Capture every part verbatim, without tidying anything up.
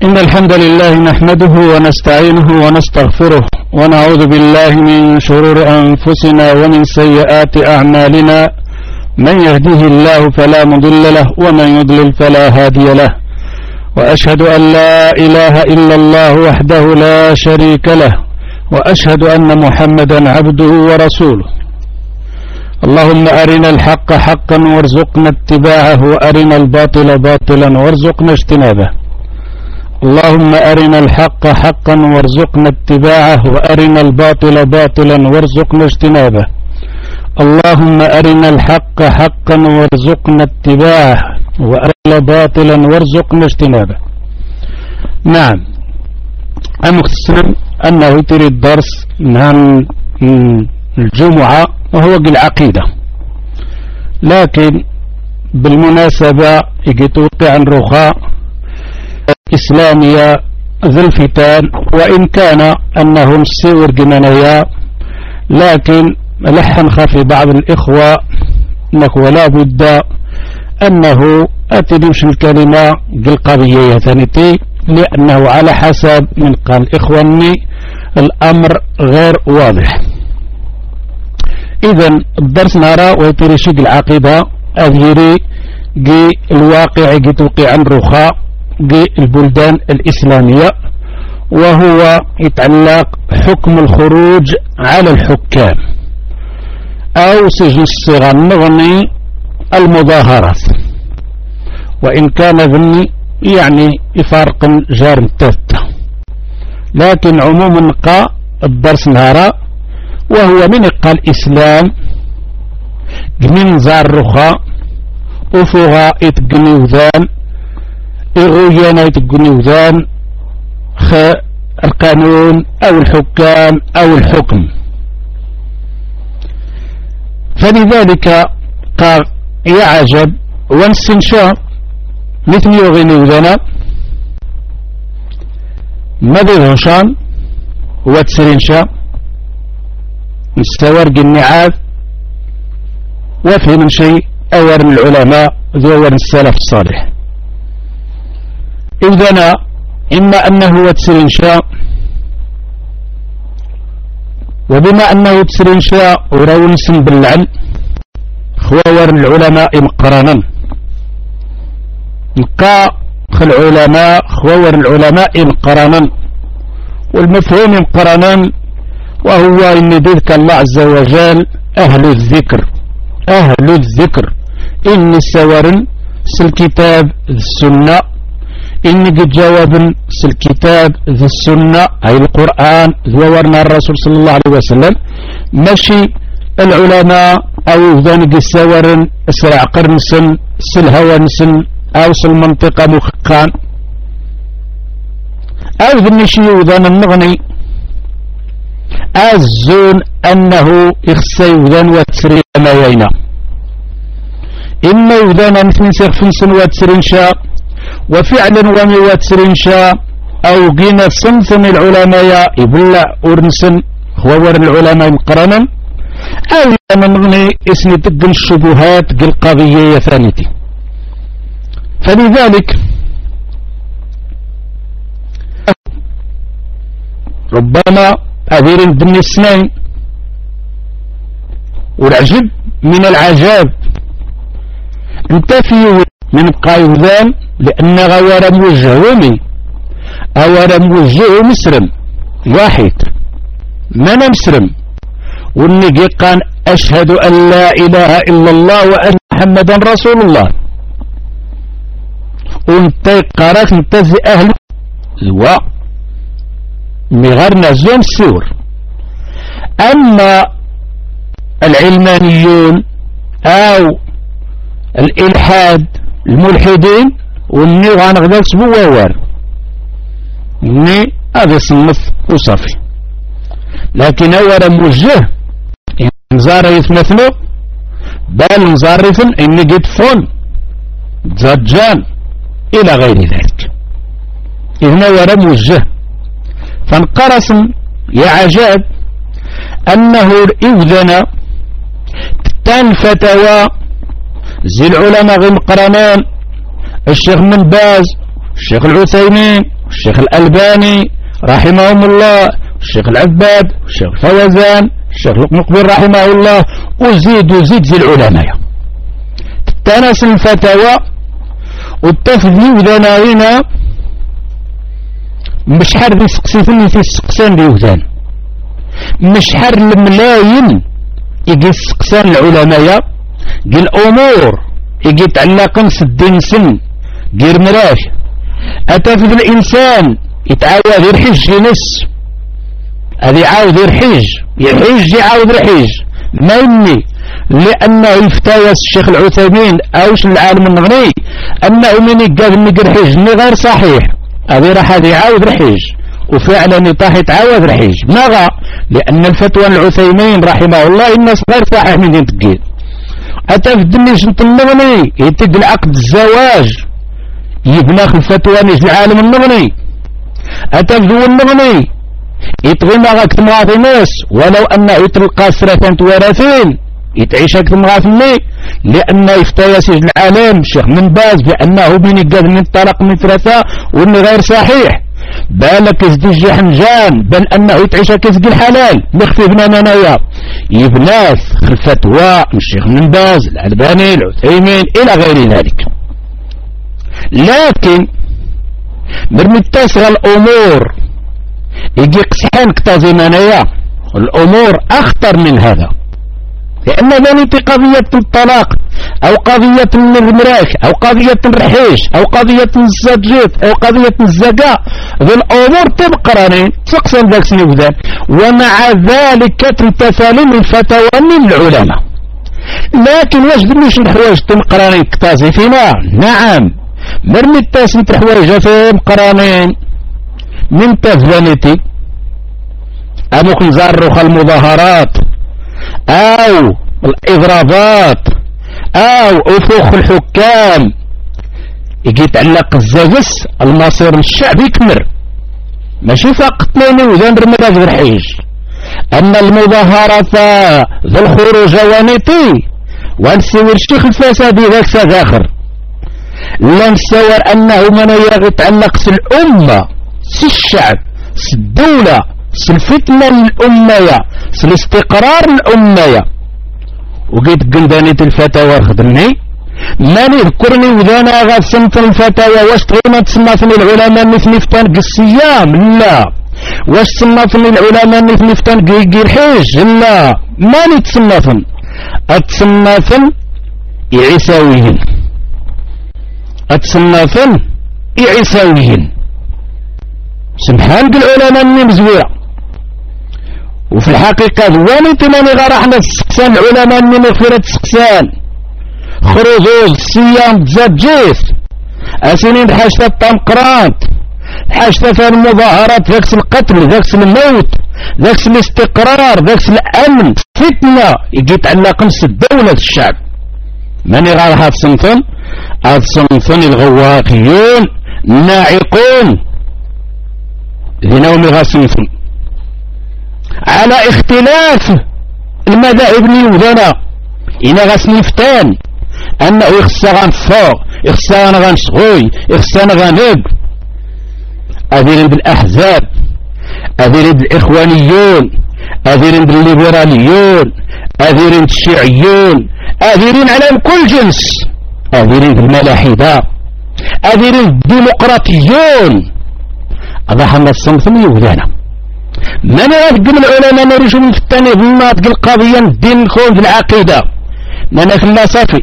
إن الحمد لله نحمده ونستعينه ونستغفره ونعوذ بالله من شرور أنفسنا ومن سيئات أعمالنا. من يهده الله فلا مضل له ومن يضلل فلا هادي له، وأشهد أن لا إله إلا الله وحده لا شريك له، وأشهد أن محمدا عبده ورسوله. اللهم أرنا الحق حقا وارزقنا اتباعه، وأرنا الباطل باطلا وارزقنا اجتنابه. اللهم أرنا الحق حقا وارزقنا اتباعه، وأرنا الباطل باطلا وارزقنا اجتنابه. اللهم أرنا الحق حقا وارزقنا اتباعه، وأرنا باطلا وارزقنا اجتنابه. نعم، المقتسم أنه يتري الدرس عن الجمعة وهو العقيدة، لكن بالمناسبة يجي توقع عن رخاء إسلامية ذي الفتان، وإن كان أنهم سيور جنانيا، لكن لحن خفي بعض الإخوة أنه ولا بد أنه أتدمش الكلمة القضية ثانيتي، لأنه على حسب من قال إخواني الأمر غير واضح. إذن الدرس نرى ويترشق العقيدة أذيري جي الواقع جي توقع عن رخاء جي البلدان الإسلامية، وهو يتعلق حكم الخروج على الحكام أو سجن الصغار نغني المظاهرات، وإن كان ذني يعني يفارق جار التالتة، لكن عموما نقا الدرس نهارا وهو من قا الإسلام من زار رخاء وفوها يتقني وذان إغويانا يتقني وذان خ القانون أو الحكام أو الحكم. فلذلك قال يا عجب وانسنشا مثل يغني وذانا ماذا يغشان واتسرينشا مستورق النعاذ وفي من شيء أور العلماء ذو أور السلف الصالح. إذن إما أنه واتسرينشا، وبما أنه واتسرينشا ورونسن بالعلم خوار العلماء مقرانا نقا العلماء خوار العلماء مقرانا، والمفهوم مقرانا وهو إن ذلك الله عز وجل أهل الذكر أهل الذكر إن السوارن سالكتاب السنة، إن قد جواب سالكتاب ذي السنة أي القرآن ذورنا الرسول صلى الله عليه وسلم، ماشي العلماء أو ذانق السوارن اسرع قرنسن سلهوانسن أو سالمنطقة مخقان أو ذنشي وذان النغني أزون أنه إخسي وذان واتسري ما يينا، إما وذان مثل سيخفنسن واتسرين شاء وفعلا ومي واتسرين شاء أو قينا صنفن العلماء يبلع ورنسن خوار العلماء مقرنا، أو أنا نغني اسمي تقل الشبهات قل قضية ثانيتي. فلذلك ربما أذير الدنيا السنين، والعجب من العجاب انتفي من قايوذان لأن غوار موجه ومي أوار موجه مسرم واحد من مسرم والنجي قال أشهد أن لا إله إلا الله وأن محمدا رسول الله، وانتي قارات انتزي أهل الواء مغرنا زون السور. أما العلمانيون أو الإلحاد الملحدين والني غانغدال سبووار ني هذا صنف وصفي، لكن أولا موجه نزار يثمثنو بل نزارفن إن قد فون زجان إلى غير ذلك. إذن أولا موجه فانقرصن يا عجاب أنه إذن تتان فتوى زي العلماء غير مقرنان الشيخ من باز الشيخ العثيمين الشيخ الألباني رحمهم الله، الشيخ العباد، الشيخ الفوزان، الشيخ المقبل رحمه الله، وزيد وزيد زي العلماء تتناسل الفتاوى والتفذي وذناوينا مش حر دي سقسيتني في السقسان ديوثان، مش حر الملايين يجي السقسان العلماء جي الأمور يجي تعلقن سدين سن دير مراش أتفذ الإنسان يتعاود يرحج لنس هذا يعاود يرحج يحج يعاود يرحج ما يمي لأنه يفتاوى الشيخ العثيمين أوش العالم النغني أنه من يقال من يرحج غير صحيح، هذا راح هذا يعاود رحيج وفعلا يطاح يتعاود رحيج ماذا؟ لأن الفتوى العثيمين رحمه الله الناس غير صحيح من ينتقيد. أتفدني شنط النغني يتقل عقد الزواج يبنى الفتوى نيش العالم النغني، أتفدو النغني يتغي مغاك تمغاثي ناس ولو أنه يتلقى سرطان توراثين يتعيش هكذا مغاثني، لأنه يفتى يسيج العالم الشيخ من باز بأنه بين يقاد من الطلاق من ثلاثة وأنه غير صحيح، بالك يزدي حنجان بل أنه يتعيش كيزدي الحلال نخفي بنا منايا يبناث الفتوى الشيخ من باز الألباني العثيمين إلى غير ذلك. لكن مرمي تسغى الأمور يجي قسحان كتازي منايا الأمور أخطر من هذا، لأن ذلك قضية الطلاق أو قضية المراش أو قضية الرحيش أو قضية الزجيت أو قضية الزكاة ذي الأمور تبقى راني تقسم ذاك سنوذان، ومع ذلك تمتثل من فتاوى من العلماء. لكن واش دميش الحوايج تمقرانين كتازي فينا؟ نعم مرمي التاسم الحوايج فيهم قرانين من تفانيتي أموك نزارخ المظاهرات أو الإضرابات أو أفوخ الحكام يجي يتعلق الزجس المصير الشعب يكمر ماشي فقط لاني وذان رمضان غير حيج. أما المظاهرات ذا الخروج وانيتي ونسور الشيخ الفساد ذاك ساخر لا نسور أنه من يتعلق سل الأمة سل الشعب سل الدولة سل الفتنة الأمية سل الاستقرار الأمية. وقيت قندانية الفتاوى خدمني ماني ذكرني وذانا غاد سنت الفتاوى واش تغيما تصنفني العلماء مثل فتان قسيام لا، واش تصنفني العلماء مثل فتان قير حيج لا، ماني تصنفن اتصنفن عيساويين اتصنفن عيساويين سبحان العلماء من مزويرة. وفي الحقيقة ذواني تماني غير احنا السقسان العلماء من مغفرة السقسان خروجوز الصيام تزجيث اسنين حاجة الطمقرات حاجة في المظاهرات ذاكس القتل ذاكس الموت ذاكس الاستقرار ذاكس الامن فتنة يجي يتعلق نفس الدولة الشعب. ماني غير هاد صنفن هاد صنفن الغواقيون الناعقون ذنومي غا صنفن على اختلاف المذاهب اليوذنا إنا غسنفتان أنه يخصى غنفوق يخصى غنشغوي يخصى غنب أذيرين بالأحزاب أذيرين بالإخوانيون أذيرين بالليبراليون أذيرين بالشيعيون أذيرين على كل جنس أذيرين بالملاحدة أذيرين بالديمقراطيون هذا حنا الصنف اليوذنا. من يقدم العلماء نريش من الثاني بالناطق القضية الدين الكون في العقيدة من خلا صافي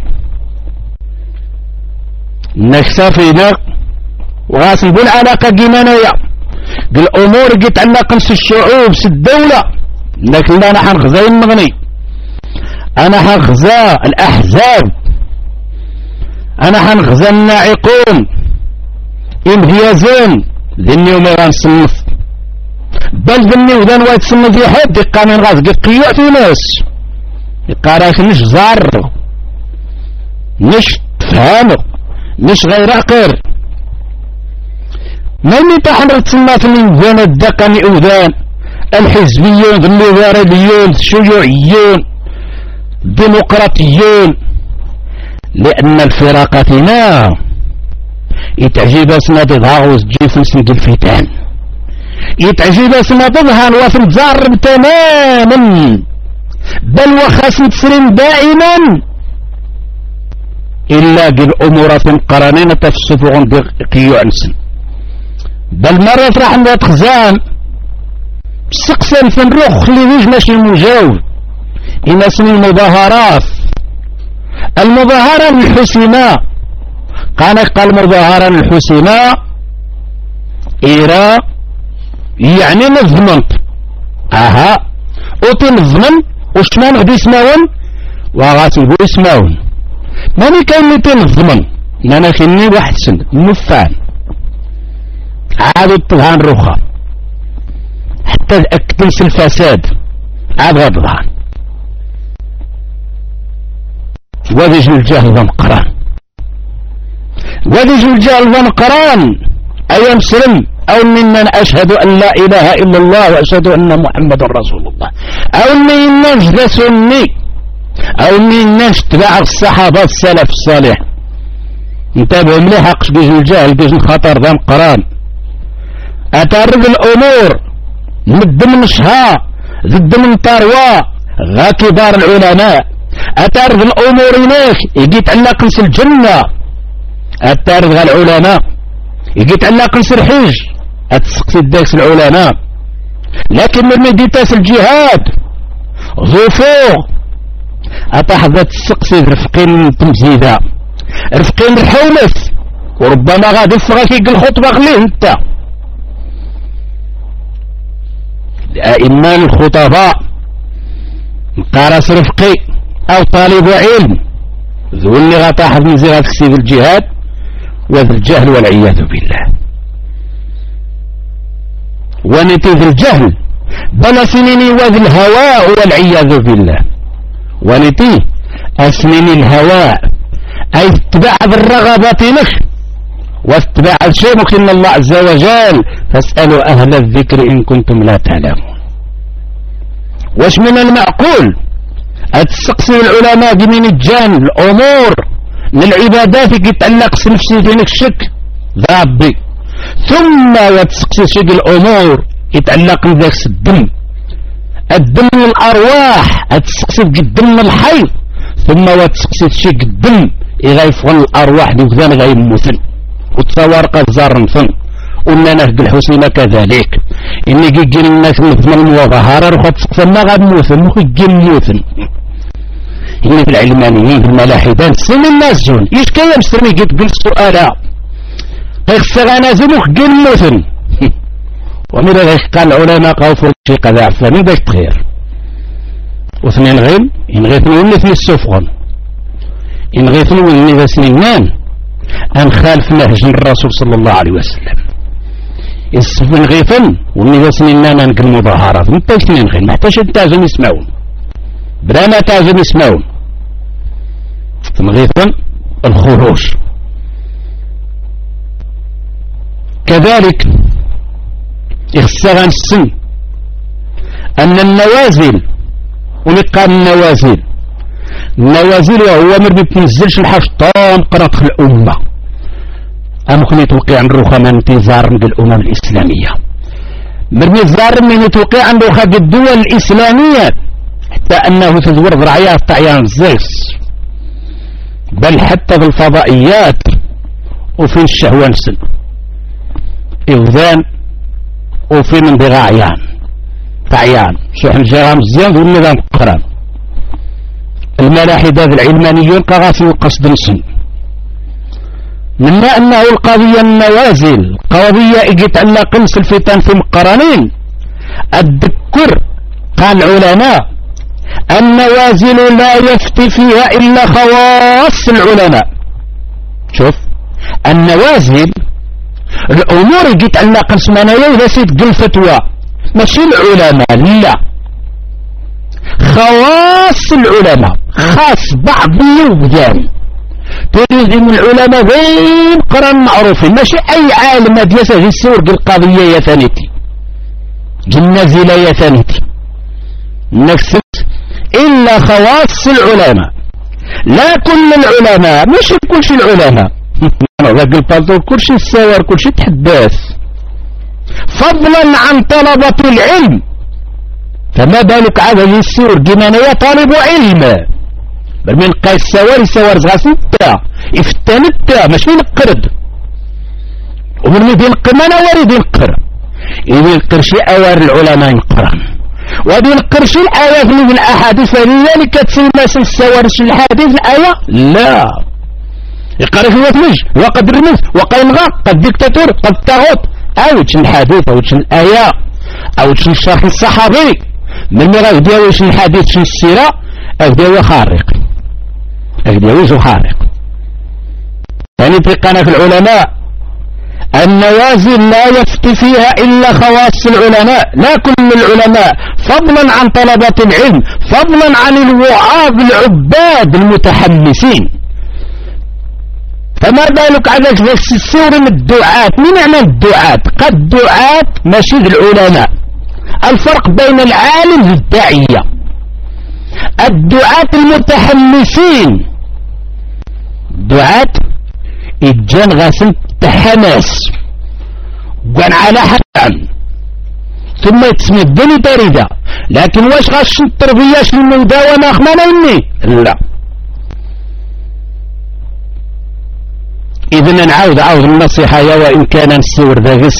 نك صافي وغاسل بالعلاقة جيمانية بالأمور اللي تعلق نفس الشعوب س الدولة لكن لا أنا حنخزا المغني أنا حنخزا الأحزاب أنا حنخزا الناعقون امتيازين ذني وما غنصنف بل ذني وذن وايت صنف في حد يقامين غاز قيوع في ناس يقاراك نش زار نش تفهمه نش غير عقير ماني تحمل تصنف من ذن الدقني أوذان الحزبيون الليبراليون الشيوعيون الديمقراطيون لأن الفراقتنا يتعجب سنادها غوز جيف نسند الفتان يتعجب سنادها الوثن تزارب تماما بل وخاس تسرين دائما إلا قل أمورات قرانين تفسفون قيو عنسن بل مرة راح نتخزان سقسا فنروخ لذيج ماشي مجاوب إن اسم المظاهرات المظاهرة الحسنى قال قال المظاهرة الحسنى إيرا يعني نظمنت أها أوتي نظمن وشمان غدي يسماون وغاتبو يسماون ماني كاين اللي تنظمن انا خلني واحد سن نفان عادوا الطلهان رخا حتى اكتنس الفساد عاد غضبان وذج الجهل ونقران وذج الجهل ونقران أي مسلم أو منا أشهد أن لا إله إلا الله وأشهد أن محمد رسول الله أو منا نجد سني أو منا نتبع الصحابة السلف الصالح انتبه مليح حقش بيج الجهل بيج الخطر ذا مقران أتعرض الأمور مد من شها ضد من طروى غا كبار العلماء أتعرض الأمور هناك يجي تعلق نس الجنة أتعرض غا العلماء يجي تعلق نس الحج أتسقسي داكس العلماء لكن من مديتاس الجهاد ظفوق أتحظى تسقسي رفقين تمزيدا رفقين الحولف وربما غادي يفغاك يقل خطبة غليه انت الأئمان الخطباء مقارس رفقي أو طالب علم ذو اللي غطاحظ من زي غتكسيب الجهاد وذا الجهل والعياذ بالله ونتيذ الجهل بلا سنيني وذا الهواء والعياذ بالله ونتي أسنين الهواء أي اتباع الرغبات لك واتباع الشيء مكن الله عز وجل فاسألوا أهل الذكر إن كنتم لا تعلمون واش من المعقول أتسقسي العلماء من الجان الأمور من العبادات يتعلق نفسي دينك الشك ذا ربي ثم يتسقسي شك الأمور يتعلق ذاك الدم الدم الأرواح أتسقسي الدم الحي ثم وتسقسي شك الدم يغيفون الأرواح دوك ذا غيموتن وتصور قد زارنفن قلنا نهد الحسين كذلك إني جيجين الناس مثل المظاهرة رخط سقسنا غاد موثن مخي جين موثن إني في العلمانيين في الملاحدان سن الناس جون إيش كان يمسرني جيت قلت سؤالا قيخ السغانا زموخ جين موثن ومن ذلك قال العلماء قوفوا شي قذا عفلاني باش تغير واثنين غيم إن غيثنون مثل السفغن إن غيثنون إني سنينان أن خالف نهج الرسول صلى الله عليه وسلم السفن غيثن ومن سنينان أنك المظاهرات متى سنين غير ما حتاش تازم يسمعون بلا ما تازم يسمعون غيثن الخروج كذلك اخسران السن أن النوازل ونقام النوازل النوازل هو ما بيتنزلش الحاج طام قرط الأمة أمكن يتوقع عن روخة من انتظار من الأمم الإسلامية من يزار من يتوقع عن روخة الدول الإسلامية حتى أنه تزور ذرعيات طعيان الزيس بل حتى بالفضائيات وفي الشهوة نسل إذان وفي من ضغاعيان طعيان شحن جرام الزيان ذو النظام قرام الملاحدة العلمانيون قغافي وقصد نسن مما أنه القضية النوازل قضية اجت على قمس الفتان في مقرنين الذكر قال العلماء النوازل لا يفتي فيها إلا خواص العلماء شوف النوازل الأمور اجت على قمس منايا إذا سيد قل فتوى ماشي العلماء لا خواص العلماء خاص بعض الوجدان تريد من العلماء غير قرن معروفين ماشي أي عالم ديسه في السورق القضية يا ثانيتي جنازلة يا ثانيتي نفسك إلا خواص العلماء لا كل العلماء مش كل شيء العلماء ذاك البالطو كلشي السوار كلشي تحداث، فضلا عن طلبة العلم. فما بالك عاد هذه السور كيما انايا طالب علم، بل من قاي السوار السوار زغاس نتا يفتن نتا ماشي نقرد، ومن مين ينقر ما انا وريد ينقر، إذا ينقر شي اوار العلماء ينقرا، وهذا ينقر شي الايات من الاحاديث اللي كتسمى اسم السوار شي الحديث الايه لا يقرا في الوثمج وقد الرمز وقد ينغى قد ديكتاتور قد الطاغوت او تشن الحديث او تشن الايه او تشن الشرح الصحابي من مي غادي شي الحديث شي السيره اغداوي خارق اغداوي جو خارق. يعني تلقانا في العلماء النوازل لا يفتي فيها إلا خواص العلماء، لا كل العلماء، فضلا عن طلبة العلم، فضلا عن الوعاظ العباد المتحمسين. فما بالك على السور من الدعاة؟ من معنى الدعاة؟ قد الدعاة ماشي العلماء، الفرق بين العالم والداعية. الدعاة المتحمسين دعاة إجان غاسم تحماس وقان على حقا ثم يتسمي الدنيا تاريدا، لكن واش غاش التربية شنو المداومة أخمانا إني لا. إذن نعاود عاود النصيحة يا وإن كان نسور داغس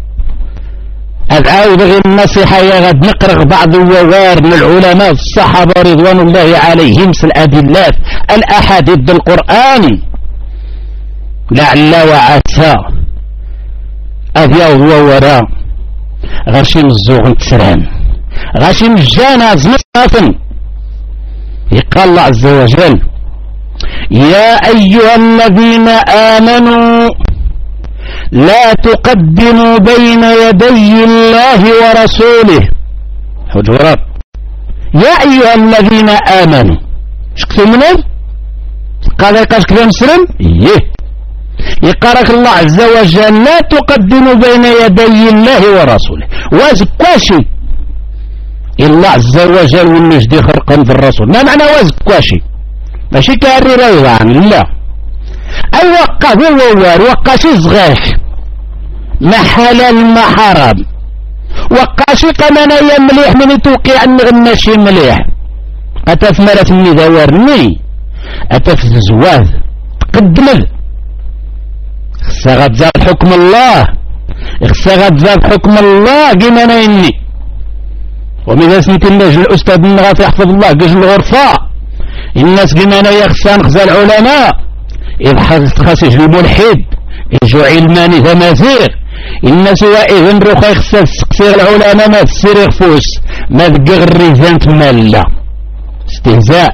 أعاود غير النصيحة يا غاد نقرأ بعض الووار من العلماء الصحابة رضوان الله عليهم الأدلات الأحاديث بالقرآن لعل وعسى أذياو وورا غاشي مزوغ تسران غاشي مجانا زمطافن. يقال الله عز وجل يا أيها الذين آمنوا لا تقدموا بين يدي الله ورسوله. حجرات يا أيها الذين آمنوا شكتوا منه قال يقاش كذا مسلم إيه يقارك الله عز وجل لا تقدموا بين يدي الله ورسوله وازكواشي الله عز وجل والنجد خرقا بالرسول. ما معنى وازكواشي؟ ماشي كاري ريضان لا، أي وقف ووار وقاشي صغاش ما حلال ما حرام، وقاشي قمنا يا مليح من توقيع النغماشي مليح أتف مرة مني داورني أتف الزواج تقدمل خصها غتزاد حكم الله، خصها غتزاد حكم الله كيما انا اني. ومن سنت الناس الاستاذ من غادي يحفظ الله كاج الغرفه الناس كيما انايا خصها نخزى العلماء اذ خاص يجي الملحد يجوا علماني تمازيغ الناس واذن روخا خصها تسقسي العلماء ما تسير يخفوس ما تقغ الريزان تما لا استهزاء.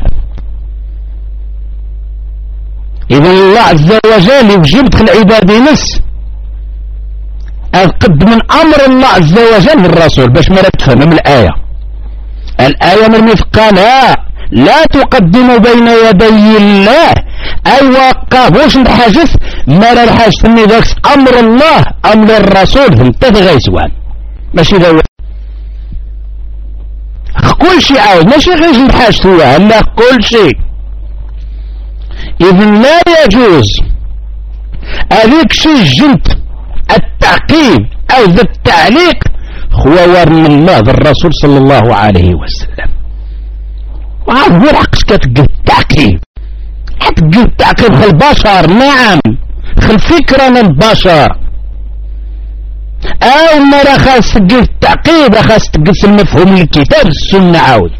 إذن الله عز وجل يوجب دخل عبادي نس قد من أمر الله عز وجل للرسول باش ما تفهم من الآية. الآية من مثقالها لا تقدموا بين يدي الله أي وقف واش نحاجس ما لا نحاجس اني ذاك أمر الله أمر الرسول فانت غيسوان ماشي ذا كل شيء عاود ماشي غير نحاجس هو لا كل شيء. إذن لا يجوز هذيك شي جنت التعقيب أو ذا التعليق هو ورن الله بالرسول صلى الله عليه وسلم. وعاد هو الحقش كتقل التعقيب كتقل التعقيب في البشر نعم في الفكرة البشر أو مرة خاص تقل التعقيب خاص تقل في المفهوم الكتاب السنة عاود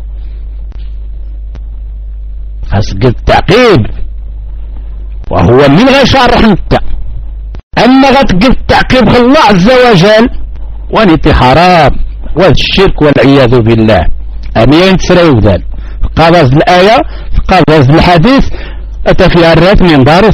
خاص تقل التعقيب وهو من غير شرح انت. اما غتقف التعقيب الله عز وجل ونيتي حرام والشرك والعياذ بالله امين تسريو ذلك قابز الايه قابز الحديث اتى فيها الرات من دارس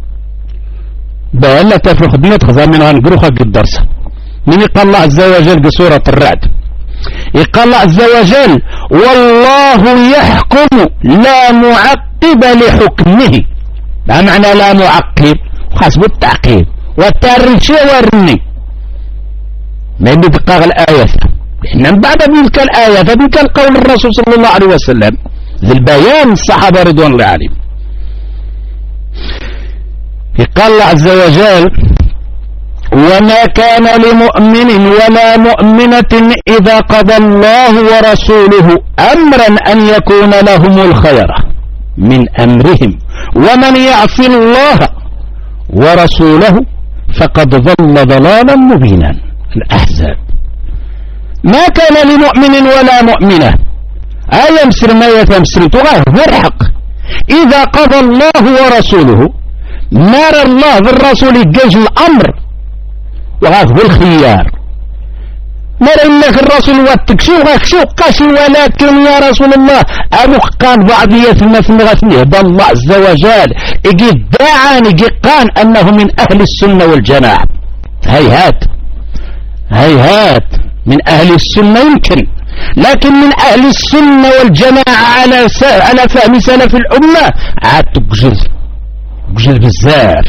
بان اتى في خدمه خزا من غنقروخه قد الدرس من قال الله عز وجل بسوره الرعد يقال الله عز وجل والله يحكم لا معقب لحكمه. ما معنى لا معقب حسب التعقيب والتاريخ ورني ما يبقى الآية إحنا بعد تلك الآية تلك القول الرسول صلى الله عليه وسلم ذي البيان الصحابة رضوان الله عليهم. قال الله عز وجل وما كان لمؤمن ولا مؤمنة إذا قضى الله ورسوله أمرا أن يكون لهم الخيرة من أمرهم ومن يعص الله ورسوله فقد ضل ضلالا مبينا. الأحزاب. ما كان لمؤمن ولا مؤمنة آية مسلمة يتمسل تغاه الحق إذا قضى الله ورسوله نار الله بالرسول يجيج الأمر وغاك بالخيار نار إنك الرسول واتكشو غاكشو قاشي ولكن يا رسول الله أبوك قان بعضية الناس نغثنيه بالله عز وجل يجي داعان يجي قان أنه من أهل السنة والجماعة. هيهات هيهات من أهل السنة يمكن لكن من أهل السنة والجماعة على على فهم سلف الأمة عاد تقجل تقجل بزاف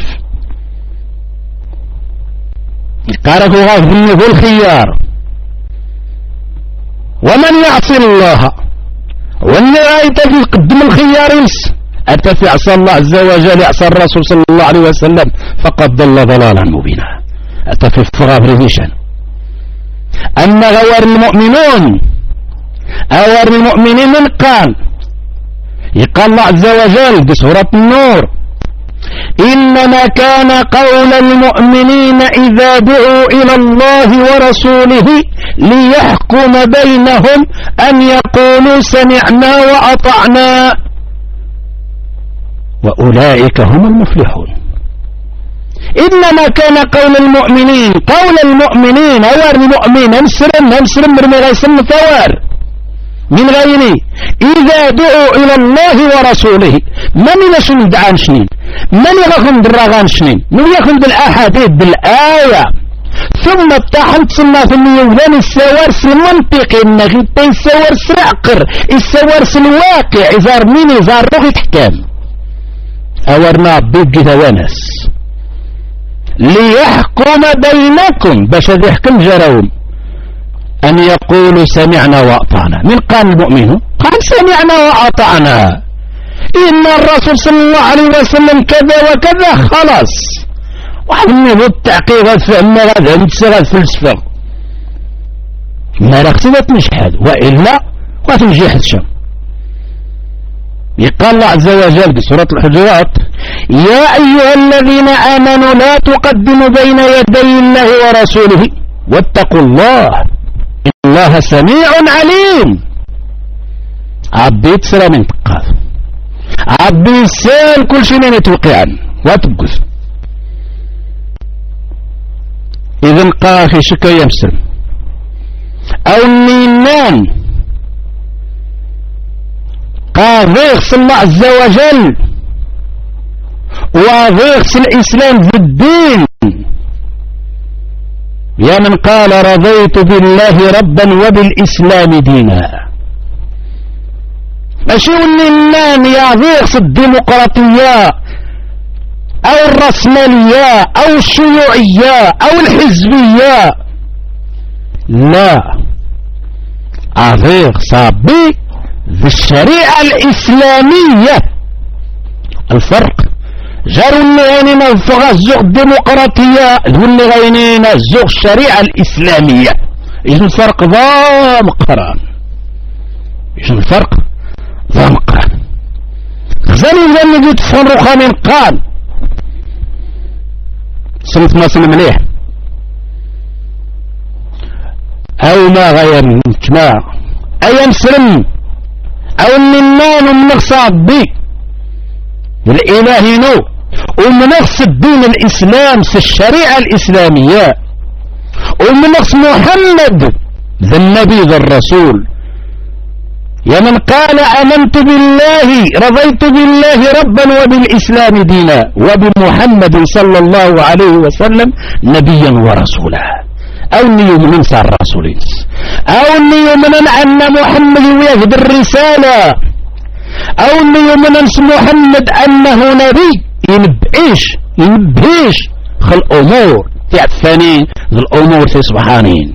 قارك غاف منه الخيار ومن يعصي الله واللي رايت يقدم الخيار ينس أتى في عصى الله عز وجل يعصى الرسول صلى الله عليه وسلم فقد ضل ضلالا مبينا. أتى في الفراب ريفيشن. أما غوار المؤمنون أوار المؤمنين من قال يقال الله عز وجل بسورة النور إنما كان قول المؤمنين إذا دعوا إلى الله ورسوله ليحكم بينهم أن يقولوا سمعنا وأطعنا وأولئك هم المفلحون. إنما كان قول المؤمنين قول المؤمنين أوار المؤمن أمسرم أمسرم مرمي غيسم ثوار من غيري إذا دعوا إلى الله ورسوله من يشن دعان شنين من يغن دراغان شنين من يغن بالأحاديث بالآية ثم اتحنت ثم في اليولان السوار سلمنطق النغيب السوار سرعقر السوار سلواقع إزار مين إزار روغي تحكام أورنا بيبقى ثوانس ليحكم بينكم باش يحكم جراوم أن يقولوا سمعنا وأطعنا. من قال المؤمن قال سمعنا وأطعنا إن الرسول صلى الله عليه وسلم كذا وكذا خلاص واحد منه التعقيد فهم هذا نتسغى فلسفة ما رخصت مشهد وإلا وتنجي حسشم. يقال الله عز وجل بسورة الحجرات يا أيها الذين آمنوا لا تقدموا بين يدي الله ورسوله واتقوا الله إن الله سميع عليم. عبيت سرى من تقاف عبي سال كل شيء من يتوقعا وتقف إذن قاخي شكا يمسر أو النينان قاضيخ الله عز وجل وضيخ الإسلام في الدين. يا من قال رضيت بالله ربا وبالإسلام دينا ماشي النان يضيخ الديمقراطية أو الرأسمالية أو الشيوعية أو الحزبية لا أضيخ صابي في الشريعة الإسلامية. الفرق جاروا اللي غينينا الفغا الزوغ الديمقراطية اللي غينينا الزوغ الشريعة الإسلامية. إذن الفرق ضا مقران إذن الفرق ضا مقران خزاني اللي جيت فون رخامين قال صمت ما صمم مليح أو ما غير جماعة أيام سلم أو النمان ومنغصى بي الإله نو ومنغص الدين الإسلام في الشريعة الإسلامية ومنغص محمد ذا النبي ذا الرسول. يا من قال آمنت بالله رضيت بالله ربا وبالإسلام دينا وبمحمد صلى الله عليه وسلم نبيا ورسولا أو أني يؤمن صار الرسولين أو أني يؤمن أن محمد يهدي الرسالة أو أني يؤمن محمد أنه نبي ينبئيش ينبئيش خل الأمور تعفاني ذو الأمور في سبحانين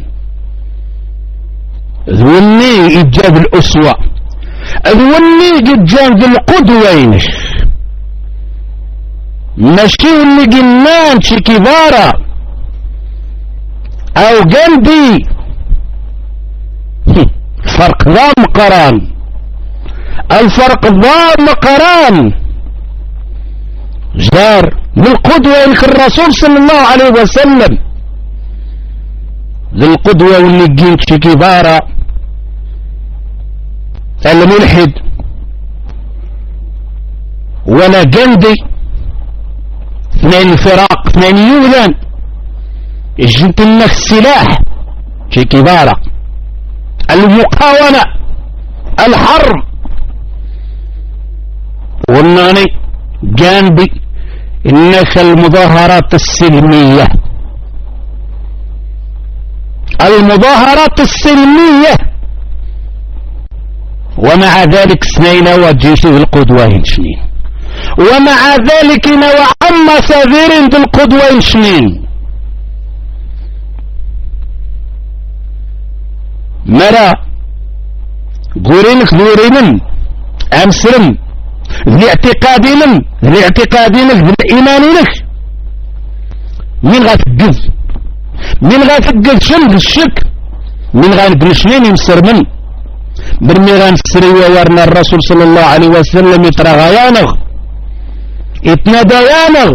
ذوني إجاب الأسوة ذوني إجاب القدوين ماشي اللي قلنا شي كبارة او جنبي فرق ذا مقران، الفرق ذا مقران جار من القدوة الرسول صلى الله عليه وسلم ذي القدوة واللي قلت شي كبارة الملحد ولا جندي اثنين الفراق اثنين يولان جنت لنا السلاح شي كبارة المقاومة الحرب والناني جانبي إنك المظاهرات السلمية المظاهرات السلمية ومع ذلك سنين وجيش القدوة شنين ومع ذلك نوعا سافرين بالقدوة شنين مرا قورينك دورينن أمسرم ذي اعتقادين ذي اعتقادينك ذي إيمانينك من غاتقذ من غاتقذ شن الشك من غانقل شنين يمسر من برمي غانسري وورنا الرسول صلى الله عليه وسلم يترى غيانغ اتنادى يانغ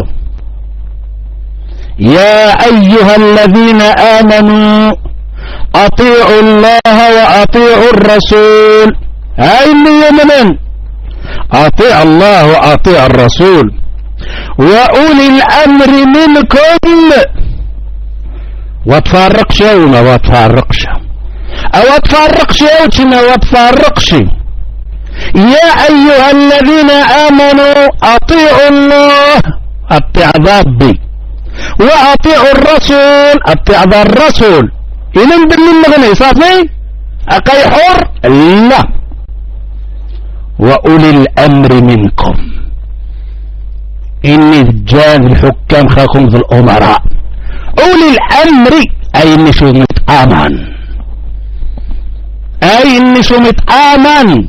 يا أيها الذين آمنوا أطيعوا الله وأطيعوا الرسول هاي اللي يمنن أطيع الله وأطيع الرسول وأولي الأمر منكم وتفرقش وما وتفرقش أو تفرقش وما وتفرقش يا أيها الذين آمنوا أطيعوا الله أطيع ربي وأطيعوا الرسول أطيع الرسول إذن بالمغني صافي أقاي حر لا وأولي الأمر منكم إني جان الحكام خاكم ذو الأمراء أولي الأمر أي إني شو متآمن أي إني شو متآمن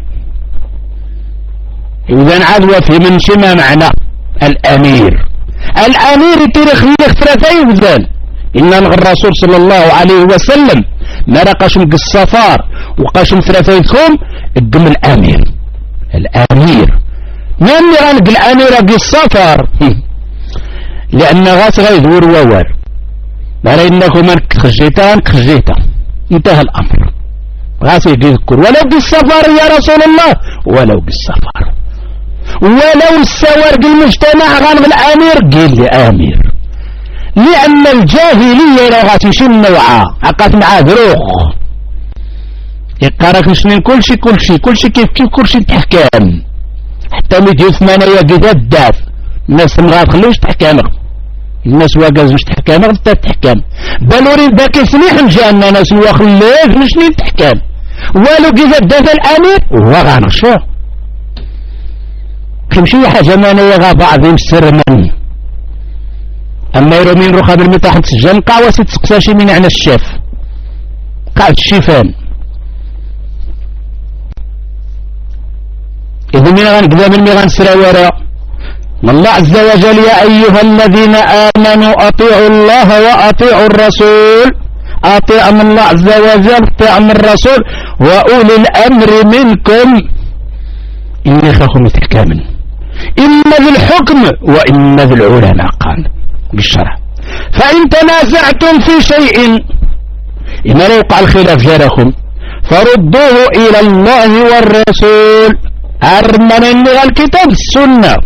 إذن عدوى في من شما معنى الأمير الأمير تاريخ اخترتين ذل إن الرسول صلى الله عليه وسلم ما رقشم السفار وقاشم ثلاثيكم الدم الأمير الأمير من غنق الأمير في السفر لأن غاس غيدور وور بلا إنكم من خجيتان خجيتا انتهى الأمر غاس يذكر ولو بالسفر يا رسول الله ولو بالسفر ولو السوارق المجتمع غنق الأمير قيل لي أمير لأن الجاهلية لو غاتشي النوعة عقات معاه دروخ يقارك سنين كل شي كل شي كل شي كيف كيف كل شي تحكام حتى ميديو ثمانية قيدة الداف الناس ما تخلوش تحكامك الناس واقاز مش تحكامك انت تحكام بل وريد باكي سميح الجنة ناس واخليك مش نين تحكام والو قيدة الداف الأمير وهو غانشا كمشي حاجة مانية غا بعضهم السر مني أما يرومين رخاب المتاحة السجن قاوة ستسقساشي من عنا الشاف قاعد الشيفان إذا من غنقذا من مغان سراورا الله عز وجل يا أيها الذين آمنوا أطيعوا الله وأطيعوا الرسول أطيع من الله عز وجل أطيع من الرسول وأولي الأمر منكم إني خاكم يتحكامن إما ذي الحكم وإما ذي العلماء قال بالشرع فإن تنازعتم في شيء إما لا يقع الخلاف جاركم فردوه إلى الله والرسول أرمنني غا الكتاب السنة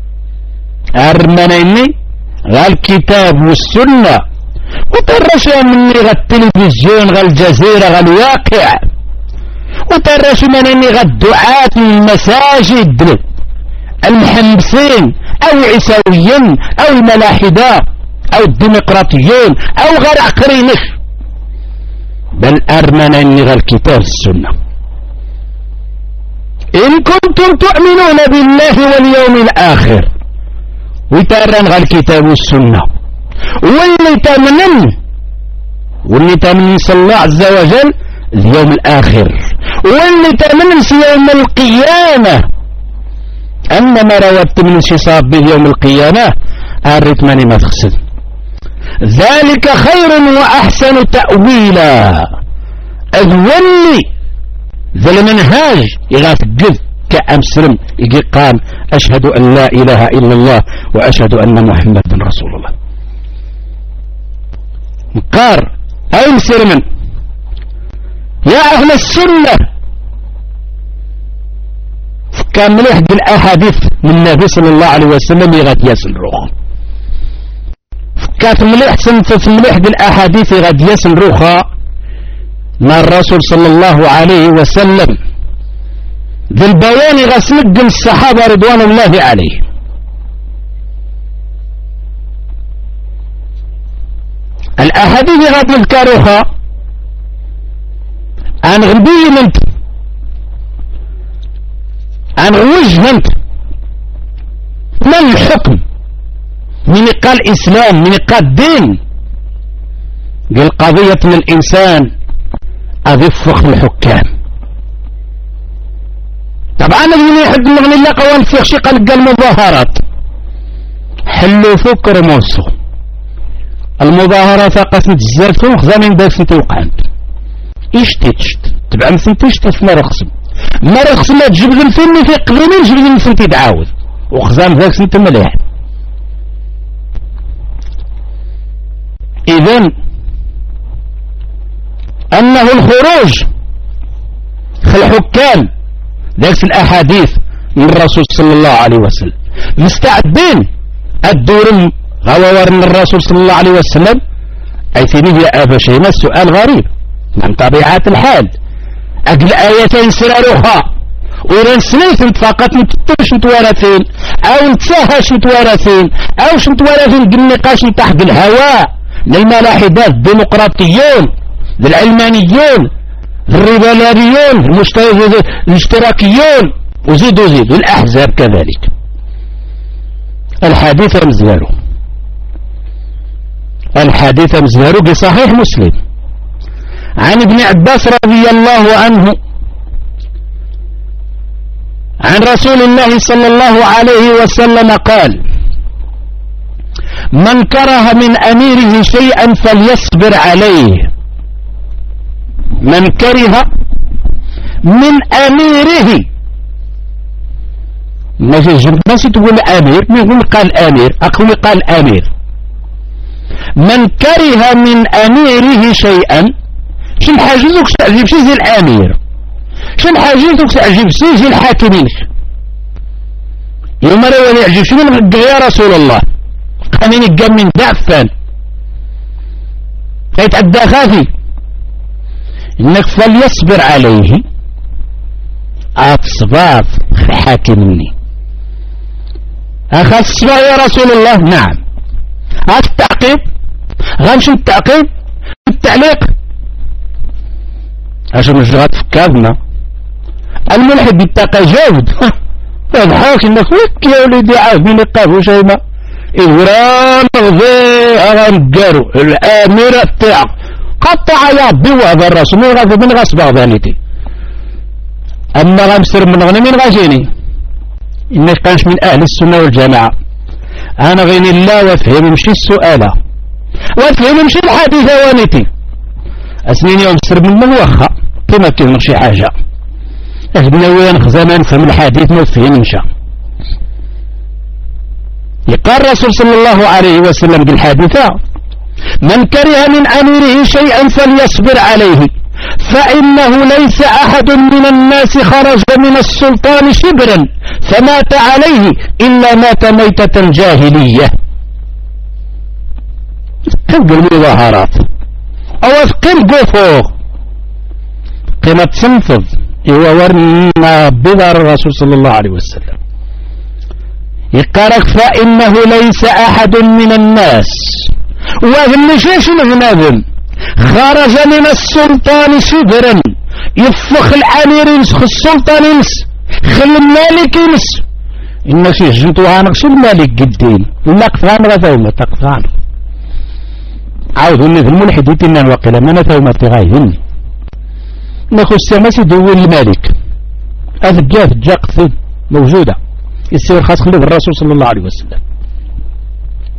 أرمنني غا الكتاب والسنة وترشوا مني غا التلفزيون غا الجزيرة غا الواقع وترشوا مني غا الدعاة المساجد المحمسين أو عيسويين أو الملاحدة أو الديمقراطيين أو غير عقرينك بل أرمنني غا الكتاب السنة إن كنتم تؤمنون بالله واليوم الآخر ويتأرن غا الكتاب والسنة واللي تمنن واللي تمنن صلى الله عز وجل اليوم الآخر واللي تمنن يوم القيامة أما ما روت من شصاب به يوم القيامة أريت ماني ما تخسد ذلك خير وأحسن تأويلا أذولي ذا المنهاج يغاتقذ كأمسلم يجي قام أشهد أن لا إله إلا الله وأشهد أن محمد رسول الله قار أي مسلم يا أهل السنة كان مليح بالأحاديث من النبي صلى الله عليه وسلم يغاد ياسن روخ كانت مليح سنت مليح بالأحاديث يغاد ياسن روخا مع الرسول صلى الله عليه وسلم ذي البيان غسلق الصحابة رضوان الله عليه الأحاديث غاد نذكروها عن غنبي منت عن وجه منت من الحكم من قال إسلام من قال دين قال قضية من الإنسان أضفخ الحكام طبعا اللي يحب مغني الله قوان فيه شي قال قال مظاهرات حلو فكر موسو المظاهرات قسمت الزرفو خزامين باك سنتي وقعت ايش تيتشت تبع مسنتي شتت ما رخصم ما رخصم ما تجيب الفيلم في قليلين جيب المسنتي تعاود وخزام باك سنتي مليح اذن انه الخروج في الحكام ذلك الأحاديث من الرسول صلى الله عليه وسلم مستعدين الدور غوار من الرسول صلى الله عليه وسلم أي ثاني يا أبا شيماء السؤال غريب من طبيعات الحال أجل آيتين سراروها وإذا سنيت فقط نتتش نتوارثين أو نتساهش نتوارثين أو شنتوارثين بالنقاش تحت الهواء للملاحدات الديمقراطيون للعلمانيون الريبالاريون الاشتراكيون وزيد وزيد والأحزاب كذلك الحديث مزيارو الحديث مزيارو بصحيح مسلم عن ابن عباس رضي الله عنه عن رسول الله صلى الله عليه وسلم قال من كره من أميره شيئا فليصبر عليه من كره من أميره ماشي تقول أمير يقول قال أمير أقول قال أمير من كره من أميره شيئا شن حاجزك تعجب شي زي الأمير شن حاجزك تعجب شي زي الحاكمين يوم رأي يعجب شنو من يا رسول الله قامين الجم من دعفان فيتعدى خافي إنك فليصبر عليه أتصبار حاكمني أخذ الصبر يا رسول الله نعم هذا التعقيب غنمشي التعقيب التعليق عشان مش غتفكرنا الملحد بالتقاجود يضحك انك وك يا وليدي عاود من القاف شيما إغرام غذي أغنقارو الأميرة تاع قطع يا ربي وهذا الرسول من غاز من غاس بغضانيتي أما غمسر من غني من غاجيني إنك كانش من أهل السنة والجماعة أنا غيني الله وفهم مشي السؤال وفهم مشي الحديث وانيتي أسنين يوم سر من موخة كما كان شي حاجة أهدنا وين خزامان فهم الحديث ما فهم مشى يقال الرسول صلى الله عليه وسلم بالحادثة من كره من أميره شيئا فليصبر عليه فإنه ليس أحد من الناس خرج من السلطان شبرا فمات عليه إلا مات ميتة جاهلية تلقى المظاهرات أو أثقل قفوق قيمة تنفذ يورنا بذر الرسول صلى الله عليه وسلم يقارك فإنه ليس أحد من الناس وهم شيش مهنذم خرج من السلطان شبرا يفخ الأمير ينسخ السلطان ينس خل المالك ينس إن شيء جنتو عانق شو المالك قدين ولا قفان غثومة تقفان عاودوني في الملحد يتنا الوقلا ما نثومة تغايهني ناخو السماس يدول المالك هذا الجاه الجاء قثيب موجودة يصير خاص خليه الرسول صلى الله عليه وسلم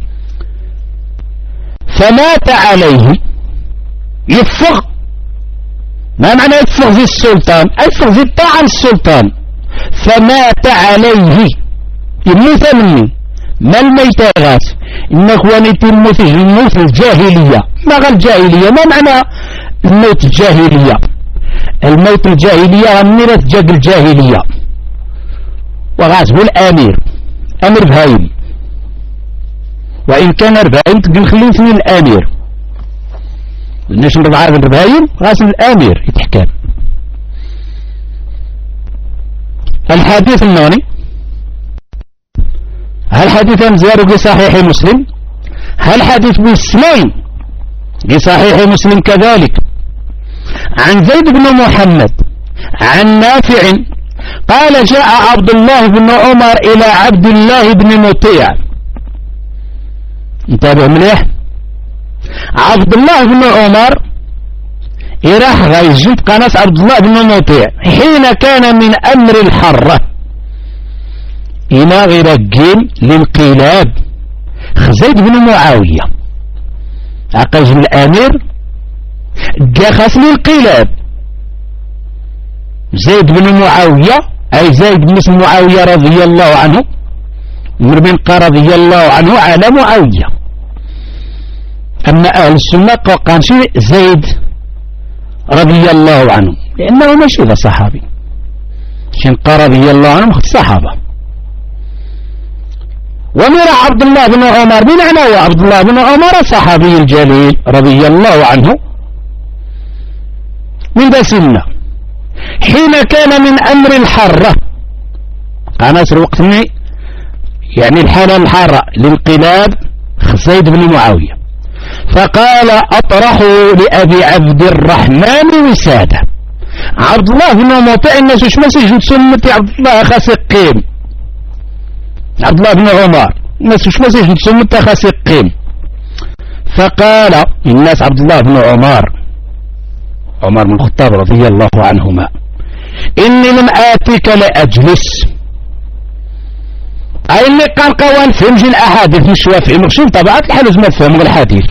فمات عليه يفغ. ما معنى يفغ زي السلطان؟ يفغ زي طاعن السلطان. فمات عليه يموت مني ما الميتات إنك ونيت الموت الموت الجاهلية. ما غير الجاهلية ما معنى الموت الجاهلية؟ الموت الجاهلية غميرة جد الجاهلية وغاسبه الأمير أمير بهايم، وإن كان أربعين تقل خلين سنين الأمير الناس ربعة البهايم غاسب الأمير يتحكم. الحديث النوني هل حديث مزيار في صحيح مسلم؟ هل حديث مسلم في صحيح مسلم كذلك عن زيد بن محمد عن نافع قال جاء عبد الله بن عمر إلى عبد الله بن مطيع. انتبه مليح. عبد الله بن عمر إراح غيجد قناة عبد الله بن مطيع حين كان من أمر الحرة إلى غير الجيم للقلاب زيد بن معاوية عقج الأمير جاخس للقلاب زيد بن معاوية أي زيد بن معاوية رضي الله عنه من بن رضي الله عنه على معاوية. أما أهل السنة قال شيء زيد رضي الله عنه لأنه ماشي ذا صحابي شنقى رضي الله عنه الصحابة. ومر عبد الله بن عمر بمعنى عبد الله بن عمر الصحابي الجليل رضي الله عنه من ذا سنة حين كان من أمر الحرة قناصر وقت يعني الحالة الحارة للانقلاب زيد بن معاوية فقال أطرحوا لأبي عبد الرحمن وسادة. عبد الله بن مطيع الناس وش مسيج سمتي عبد الله خاص قيم عبد الله بن عمر الناس وش مسيج سمتي خاص قيم. فقال الناس عبد الله بن عمر عمر بن الخطاب رضي الله عنهما إني لم آتيك لأجلس أي اللي قال قوان فهمش الأحاديث مش وافي مغشين طبعات الحالة ما تفهم الحديث.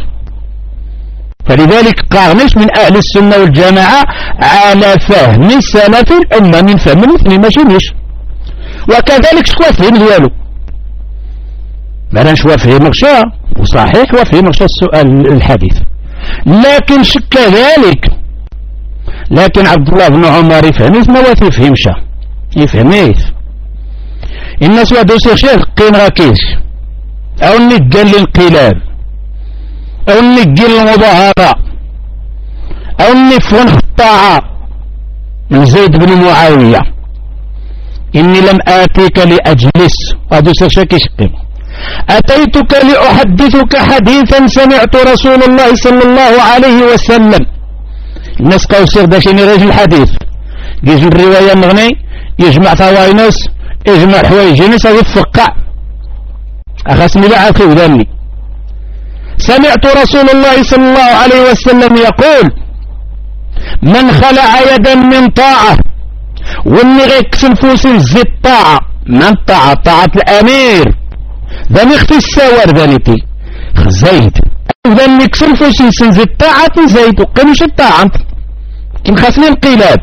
فلذلك قارنش من أهل السنة والجماعة على فهم سلف الأمة من فهم المثل ماشي مش وكذلك شكوى فهم ديالو مالا شكوى فهم مغشا وصحيح وفهم مغشا السؤال الحديث لكن شك كذلك لكن عبد الله بن عمر يفهم ما وتفهمش يفهم يف الناس وادو شيخ قين راكيش او نقل الانقلاب او نقل المظاهرة او نفون الطاعة من زيد بن معاوية. إني لم آتيك لأجلس وادو شيخ قين أتيتك لأحدثك حديثا سمعت رسول الله صلى الله عليه وسلم. الناس قوسر داشيني رجل الحديث يجي الرواية مغني يجمع ثواينس يجمع حوايجينس يفقع أخسني لعاكي وذني. سمعت رسول الله صلى الله عليه وسلم يقول من خلع يدا من طاعة واللي غيكس نفوسي زي الطاعة من طاعة طاعة الأمير ذني اختي السوار ذنيتي زيد ذني كسر نفوسي زي الطاعة زيد وقمش الطاعة كم خسني القلاب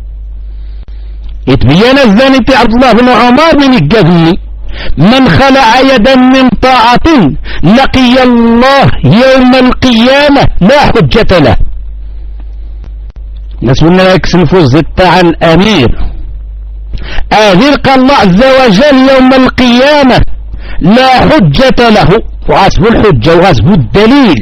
يتبين الزاني عبد الله بن عمر من الجذني من خلع يدا من طاعة لقي الله يوم القيامة لا حجة له. نسونا يكس نفوز الطاعة الأمير أذير قال الله عز وجل يوم القيامة لا حجة له وغاسب الحجة وغاسب الدليل.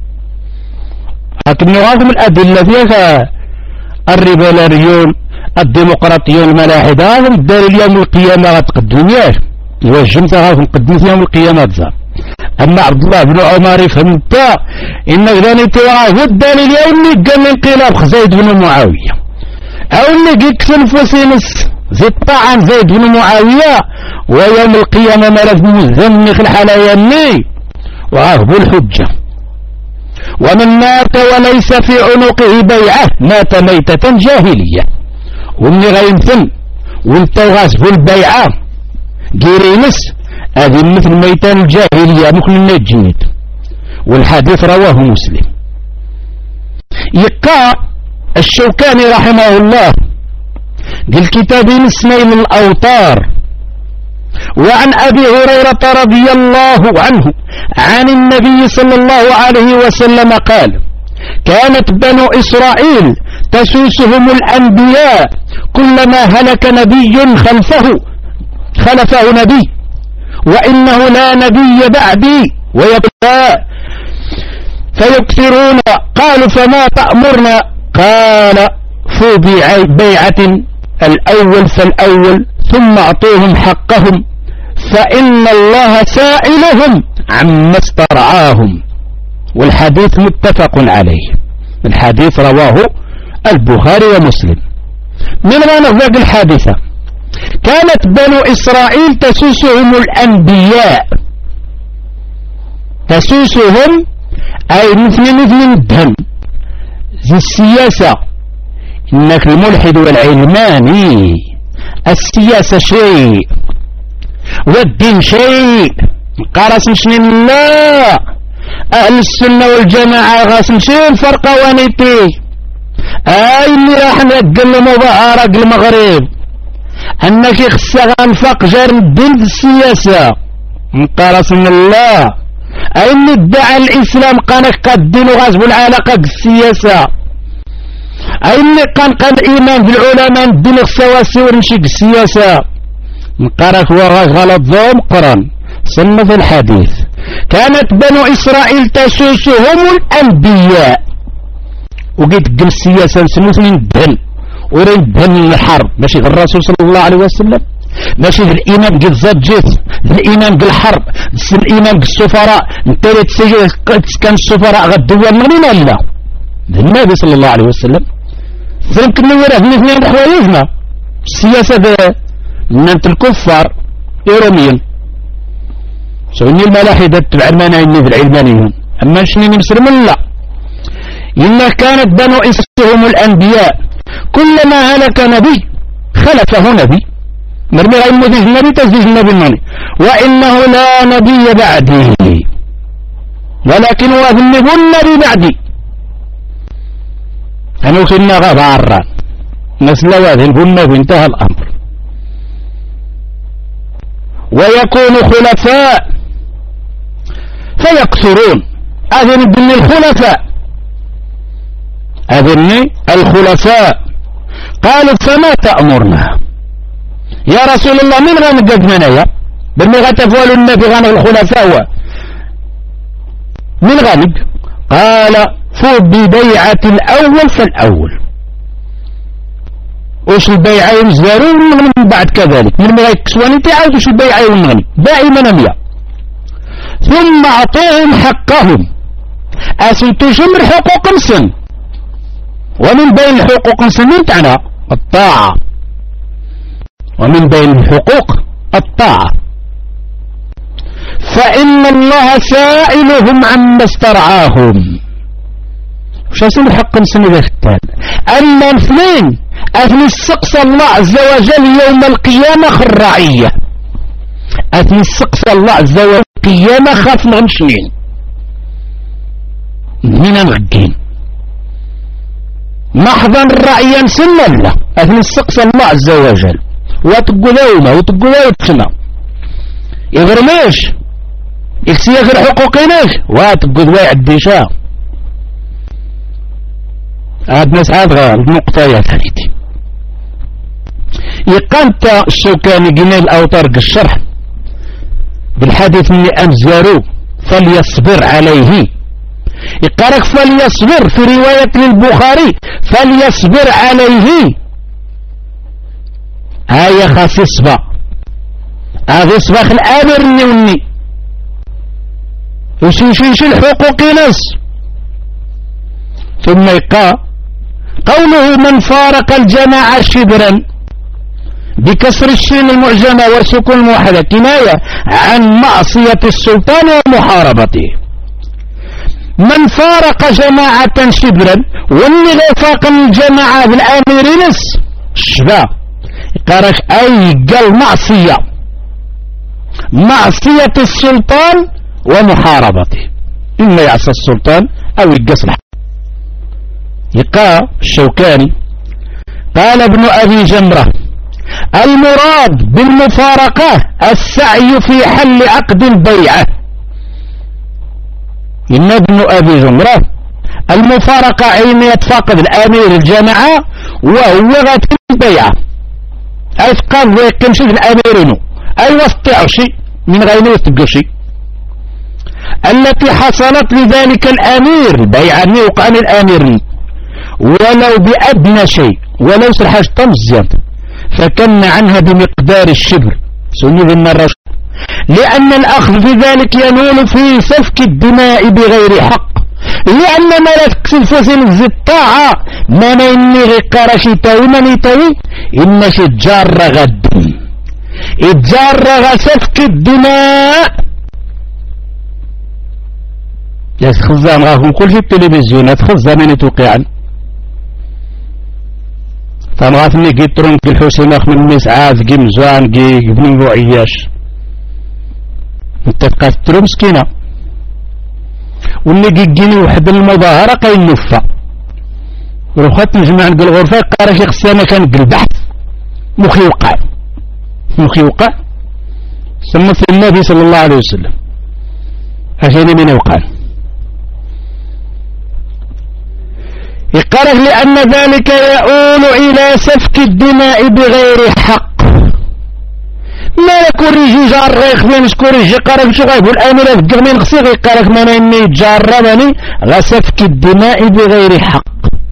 لكن هذه الأدلة فيها الريبالاريون الديمقراطيون الملاحدة هذا الدليل يوم القيامة غتقدم ياش يوجمت هذا مقدمة يوم القيامة بزاف. أما عبد الله بن عمر فهمت إنك ذاني تراه الدليل يوم اللي قال انقلاب زيد بن معاوية أو اللي قيكس نفسينس زيد طعن زيد بن معاوية ويوم القيامة ملك مزمخ الحلايا اللي وغاهب الحجة. ومن مات وليس في عنقه بيعة مات ميتة جاهلية. ومن غيمثن وانتو غاسب البيعة جيرينس هذه مثل ميتان الجاهلية ممكن النجنيت والحديث رواه مسلم. يقع الشوكاني رحمه الله قال كتابين اسمين الأوطار وعن أبي هريرة رضي الله عنه عن النبي صلى الله عليه وسلم قال كانت بنو إسرائيل تسوسهم الأنبياء كلما هلك نبي خلفه خلفه نبي وإنه لا نبي بعدي ويبقى فيكثرون. قالوا فما تأمرنا؟ قال في بيعة الأول فالأول ثم أعطوهم حقهم فإن الله سائلهم عما استرعاهم. والحديث متفق عليه، الحديث رواه البخاري ومسلم. من غنى الحادثة كانت بنو إسرائيل تسوسهم الأنبياء، تسوسهم أي مثل مثل الدم زي السياسة. إنك الملحد والعلماني السياسة شيء والدين شيء، قرص مشنين لا أهل السنة والجماعة غاس مشي الفرق وانيتي أي اللي راح نقل مظاهرة المغرب أنك يخصها غنفق جار الدين في السياسة مقارس من الله. أي اللي ادعى الإسلام قانك قدين وغازبوا العلاقة بالسياسة. أي اللي قان قان إيمان بالعلماء الدين السواسي ونمشي بالسياسة مقارك هو غلط ذو مقرن. صنف الحديث كانت بنو إسرائيل تسوسهم الأنبياء وقيت قم السياسة نسموث من الدهن ورين الدهن الحرب ماشي الرسول صلى الله عليه وسلم، ماشي الإمام قد زجت الإمام بالحرب الإمام بالسفراء انت كان السفراء غدوا من لا النبي صلى الله عليه وسلم. يمكن نوراه من اثنين حوايجنا السياسة نانت الكفار إيروميين سوني الملاحدة تبع المنايين في العلمانيين أما شنين مسلمين لا. إلا كانت بنو إسرائيل الأنبياء كلما هلك نبي خلفه نبي مرمي غير مديه النبي تزيه النبي الماني وإنه لا نبي بعدي ولكن هو النبي النبي بعدي. أنا وخلنا غبارا نسل هذه النبي انتهى الأمر. ويكون خلفاء فيكثرون أذن بني الخلفاء أذن الخلفاء. قالوا فما تأمرنا يا رسول الله من غنقد منايا بني غتفوالوا النبي غنق الخلفاء من غنق؟ قال فو ببيعة الأول فالأول. وش البيعة يمزارون من بعد كذلك من غير كسواني تعاود وش البيعة يمغني دائما نمية. ثم أعطوهم حقهم أسنتو شمر حقوق السن ومن بين الحقوق السن تاعنا الطاعة ومن بين الحقوق الطاعة فإن الله سائلهم عما استرعاهم. وش اسم حق السن ذا التال أما اثنين أثني السقس الله عز وجل يوم القيامة خرعية أثني السقس الله عز وجل القيامة خاف نغنشنين من الغدين محضا رأيا سنة الله أثني السقس الله عز وجل وتقذونا وتقذوتنا يغرميش يكسي في الحقوقيناش وتقذوا يعديشا. هاد ناس عاد غير النقطة يا ثالثي يقانت الشوكاني قلنا الأوتار الشرح بالحديث من أمزارو فليصبر عليه يقارك فليصبر في رواية للبخاري فليصبر عليه هاي خاص يصبع هذا يصبح الآمر النوني وشيشيش الحقوق ناس. ثم يقال قوله من فارق الجماعة شبرا بكسر الشين المعجمة والسكون الموحدة كناية عن معصية السلطان ومحاربته. من فارق جماعة شبرا واللي فاق الجماعة بالآمرين الشباب يقارك أي قال معصية معصية السلطان ومحاربته إما يعصى السلطان أو يقص الحق. يقى الشوكاني قال ابن أبي جمرة المراد بالمفارقة السعي في حل عقد البيعة. إن ابن أبي جمرة المفارقة عين يتفاقد الأمير الجامعة وهو غاتل البيعة أي تقاض ويقمشي الأميرين أي وسطعشي من غير وسطقشي التي حصلت لذلك الأمير البيعة وقع عن الأمير ولو بأدنى شيء ولو سرحاج طمزيان فكن عنها بمقدار الشبر سني ذن الرجل لأن الأخذ في ذلك ينول في سفك الدماء بغير حق لأن ما لا تكسل فسن الزطاعة ما نيني غير شتاوي ما نيتاوي إن شجار غد اتجار سفك الدماء يا خزان غاكم كل في التلفزيونات خزان من توقعا فمغاثني كي ترون كي الحسين اخ من مسعاف كي مزوان كي ابن بوعياش انت تبقى ترون مسكينة واللي كيجيني واحد المظاهرة قاين نفا وروخات نجمع نقول الغرفة قارا شي خصنا كان البحث مخي وقع مخي وقع سمت النبي صلى الله عليه وسلم عشان من وقع يقرر لأن ذلك يؤول إلى سفك الدماء بغير حق ما يكون ريجي جاريخ من شكون ريجي قرر شو غايبو الأمير أفقر من غسيغ يقرر من أني جاربني غسفك الدماء بغير حق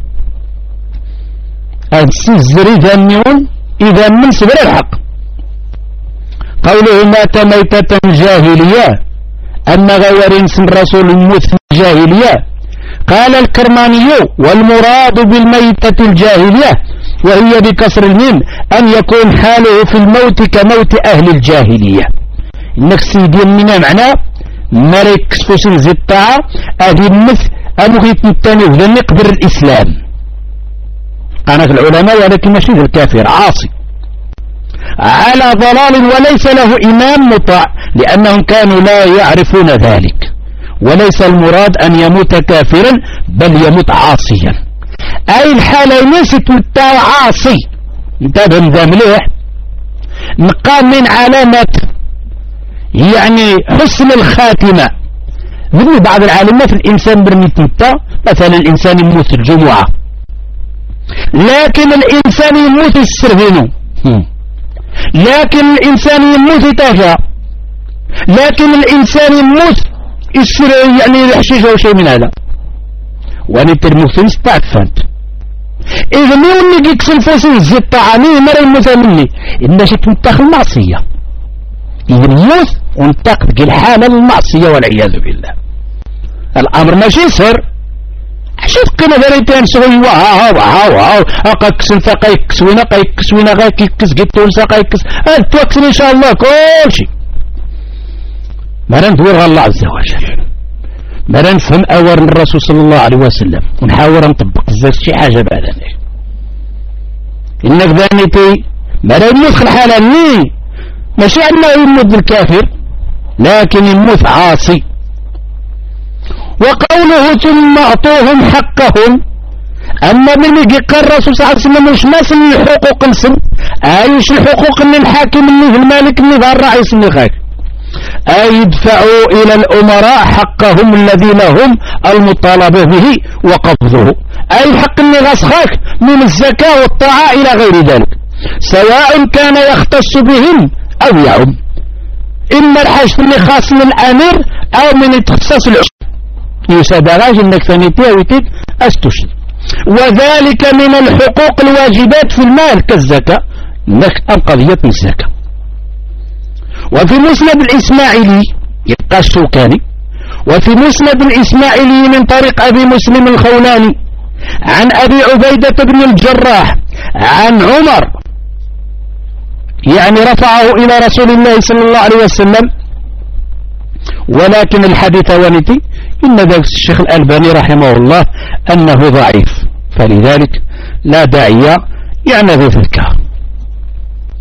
السزري ذنيون إذا من سبر الحق قوله مات ميتة جاهلية أن غير اسم الرسول الموت الجاهلية قال الكرماني والمراد بالميتة الجاهلية وهي بكسر الميم أن يكون حاله في الموت كموت أهل الجاهلية إنك سيدي منا معناه مالك سفوسن زيطاعة أهل المثل أمغيت التاني وذن قبر الإسلام قانا في العلماء ولكن ماشي الكافر عاصي على ضلال وليس له إمام مطاع لأنهم كانوا لا يعرفون ذلك وليس المراد أن يموت كافرا بل يموت عاصيا أي الحالة ليست متاع عاصي انتبه مذا مليح مقام من علامات يعني حسن الخاتمة من بعض العلامات الإنسان برميت متاع مثلا الإنسان يموت الجمعة لكن الإنسان يموت السرهن لكن الإنسان يموت تافه لكن الإنسان يموت يصير يعني الحشيش أو شيء من هذا وأنا ترموثن استعفنت إذا مين اللي يكسل فاسي الزيت طعامي مرة يموت مني إن شيء تنتقل المعصية يموت وانتقل الحالة المعصية والعياذ بالله الأمر ماشي سر شوف كنا ذريتين سوي واو واو واو أقاكس انت قايكس وين قايكس وين قايكس قلت ونسا قايكس أتوكس إن شاء الله كل شيء ما ندور الله عز وجل ما نفهم أور الرسول صلى الله عليه وسلم ونحاول نطبق زي شي حاجة بعد ذلك إنك ذانيتي ما يموت الحالة ليه ماشي أنه يموت الكافر لكن يموت عاصي وقوله ثم أعطوهم حقهم أما من يقر الرسول صلى الله عليه وسلم مش ناس اللي الحقوق نسم أيش الحقوق اللي الحاكم اللي المالك اللي ظهر رئيس اللي خاك أي يدفعوا إلى الأمراء حقهم الذي لهم المطالبة به وقبضه أي الحق اللي غسخاك من الزكاة والطاعة إلى غير ذلك سواء كان يختص بهم أو يعم إما الحاجة اللي خاص للأمير أو من يتخصص العشر يسادراج انك ثانيتي ويتيت استشهد وذلك من الحقوق الواجبات في المال كالزكاة انك قضية الزكاة. وفي مسند الإسماعيلي يبقى الشوكاني وفي مسند الإسماعيلي من طريق أبي مسلم الخولاني عن أبي عبيدة بن الجراح عن عمر يعني رفعه إلى رسول الله صلى الله عليه وسلم ولكن الحديث ونتي إن ذلك الشيخ الألباني رحمه الله أنه ضعيف فلذلك لا داعي يعني ذلك.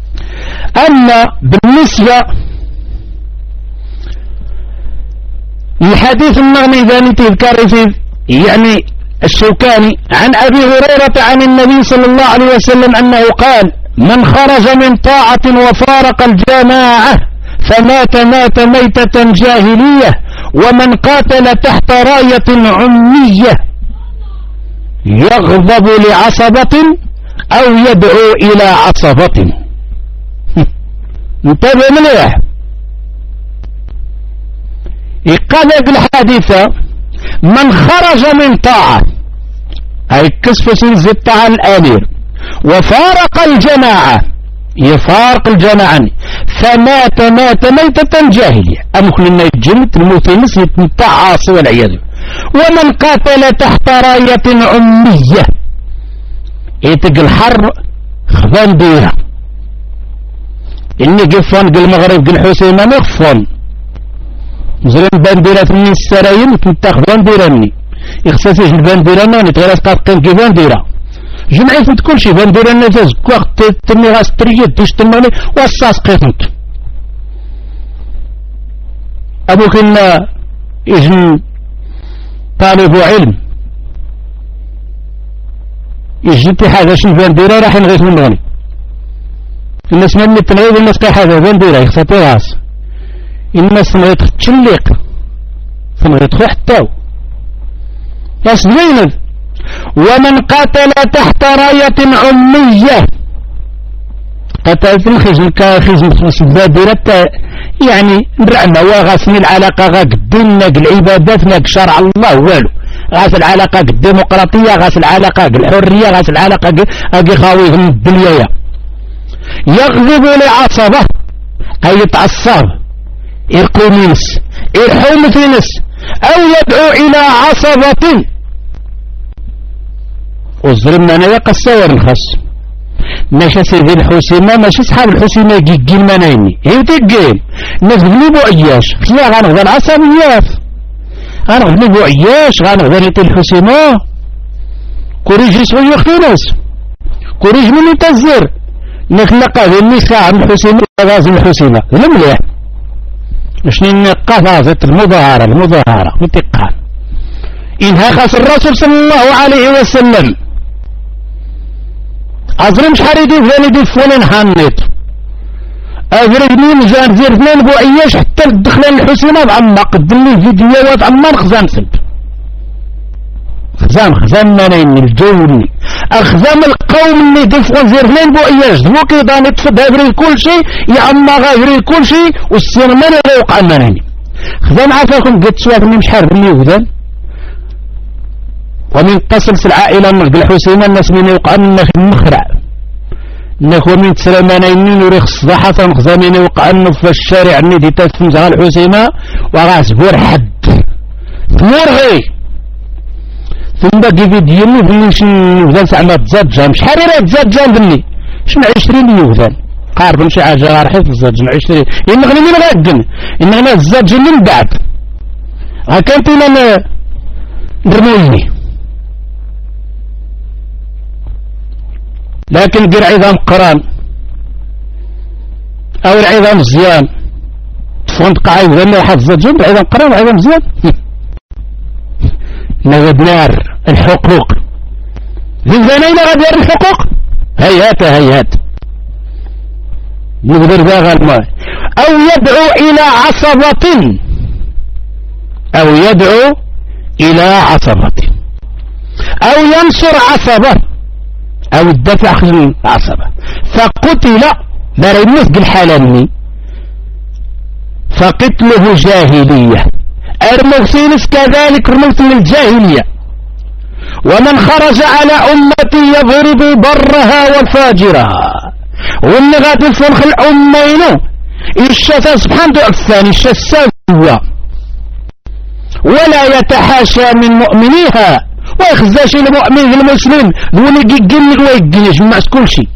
أما بالنسبة الحديث المغني ذاني تذكر فيه يعني الشوكاني عن أبي هريرة عن النبي صلى الله عليه وسلم أنه قال: من خرج من طاعة وفارق الجماعة فمات مات ميتة جاهلية، ومن قاتل تحت راية عمية يغضب لعصبة أو يدعو إلى عصبة. انتبه مليح. يقال في الحادثة: من خرج من طاعة أي كسف سنز الطاعة الآمير وفارق الجماعة يفارق الجماعة فمات مات ميتة جاهلية أمكن أن يتجمد الموتنس يتمتع عاصي والعياذ. ومن قاتل تحت راية عمية يتق الحر خفان ديرة إني قفان قل المغرب قل حسيمة مغفان مزرين بانديرة من السرايين تنتاخ بانديراني يخصصيش البانديراني ونتغير اسقاط كان كي بانديرة جمعي فنت كل شي بانديراني تاز كواخت تنمي غاس تريد تيش تنمي واساس قيتنت أبوك إن يجن طالب علم يجي حاجة شي بانديرة راح نغيث من غني الناس من التنغيث الناس كاي حاجة بانديرة يخصتي غاس الناس نغيث تشليق فنغيث خو حتاو ياس زوينذ. ومن قاتل تحت راية عمية قتلت الخزن كخزن بادرة يعني نرعنا وغاسني العلاقة غا قدين ناق العبادات ناق شرع الله والو غاس العلاقة الديمقراطية غاس العلاقة الحرية غاس العلاقة اقي خاويهم الدنيا. يغضب لعصبة اي يتعصب يرقومينس يرحومتينس او يدعو الى عصبة وظلمنا انا يقصور الخص ماشي سيدي الحسيمة ماشي صحاب الحسيمة جيجين منايني هي تجين الناس غلبوا عياش خلا غنغضى العصبيات غنغلبوا عياش غنغضى ريت الحسيمة كوريج يسوي يختنس كوريج من يتزر نخلق هذه النساء من الحسيمة غاز الحسيمة المليح شنو قفازة المظاهرة المظاهرة متقان إنها خاص الرسول صلى الله عليه وسلم أزرم شحال ذاني دي فولين هانيت أزرم مين جان زير اثنين بو عياش حتى الدخلان الحسيمة بعما قدمني فيديوهات عما خزان سلب خزان خزان منين الجولي أخزام القوم اللي دفعوا زير اثنين بو عياش دموكي داني تفد هذري كل شيء يعما غايري كل شيء والسيرمان لا يوقع منين خزان عافاكم قد سواتني مش حارب اللي يوذان. ومن تصلس العائلة من الحسيمة الناس من يوقع النخ المخرع النخ ومن تسلمانين وريخ الصباحة فمخزامين يوقع النخ في الشارع الندي تتفمز على الحسيمة وغاس بور حد مرغي ثم باقي فيديو بليش يوذان سعما تزاجان مش حريرة تزاجان بلي شنو عشرين يوذان قارب مشي عاجة راح يتزاجن عشرين ينغني من غادن ينغني تزاجن من بعد هكانت لنا نرموني لكن قر عظام قران او العظام مزيان تفندق عايز غير حافظ الجنب عظام قران وعظام مزيان نغد نار الحقوق ذنبانين غد نار الحقوق هيهات هيهات نقدر باغا الماء او يدعو الى عصبة او يدعو الى عصبة او ينصر عصبة او الدفع خزن العصبة فقتل ما ريموث الحالاني فقتله جاهلية المغسينس كذلك رموث الجاهلية. ومن خرج على أمتي يضرب برها وفاجرها واللي غادي الفرخ الأمين الشتا سبحان دو الثاني الشتا ولا يتحاشى من مؤمنيها ويخزاش المؤمن المسلم دوني يقل ويقل يجمع كل شيء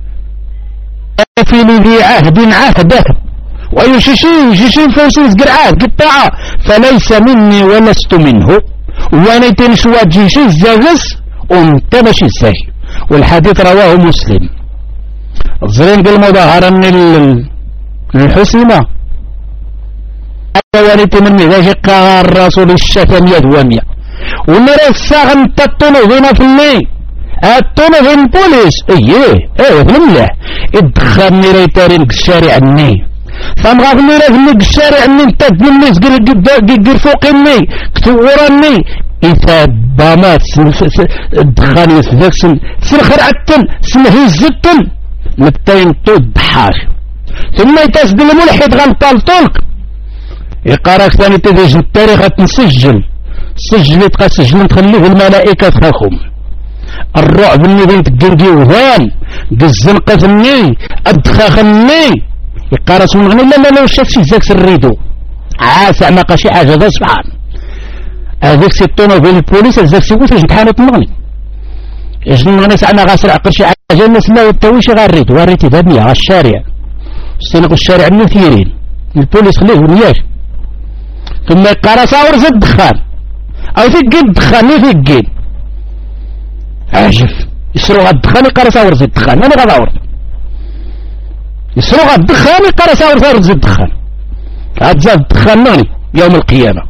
في ذي عهد عهده ويشيشين يشيشين فوسيس قرعات قطاعة فليس مني ولست منه وانا تنشوى جيشي الزاغس ومتبش الزاهي. والحديث رواه مسلم. الظلين بالمظاهرة من الحسيمة أوليت من ذاك قال الرسول الشتم يدوامية ونرى الساغن تطنوفين في الني الطنوفين بوليس ايه ايه في الملاح ادخل نريتارين الشارع الني فمغاف نريتارين الشارع الني انتاد الناس قر فوق الني كتورا الني إذا بامات دخل يسذاك سنخر عتن سنهزتن متين طود حاش ثم يتسد الملحد غنطالطولك يقارك ثاني تديج التاريخ تنسجل سجل يتقى سجل تخليه الملائكة تخاكم الرعب اللي بين تقنقي وذان الزنقة الني الدخاخ الني يقارس من غني لا لا لا وشات شي زاك الريدو عاسع ما قاشي حاجة ذا سبحان هذاك سي الطونوبيل البوليس هزاك سي وثاش امتحانات المغني اش المغني سعنا غاسر عقر شي حاجة الناس لا يتويش غاريت واريتي دابنية غا الشارع استنقوا الشارع النثيرين البوليس خليه ونياش ثم يقارس أورز الدخان أو ثقين الدخان مي ثقين عجب يسروا غا الدخان يقارس أورز الدخان ماني غا أورز يسروا غا الدخان يقارس أورز الدخان هاد زاد الدخان مغني يوم القيامة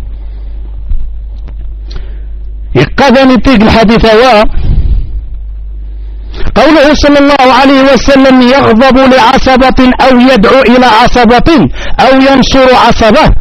يقاذني تيق الحديث هو قوله صلى الله عليه وسلم يغضب لعصبة أو يدعو إلى عصبة أو ينصر عصبة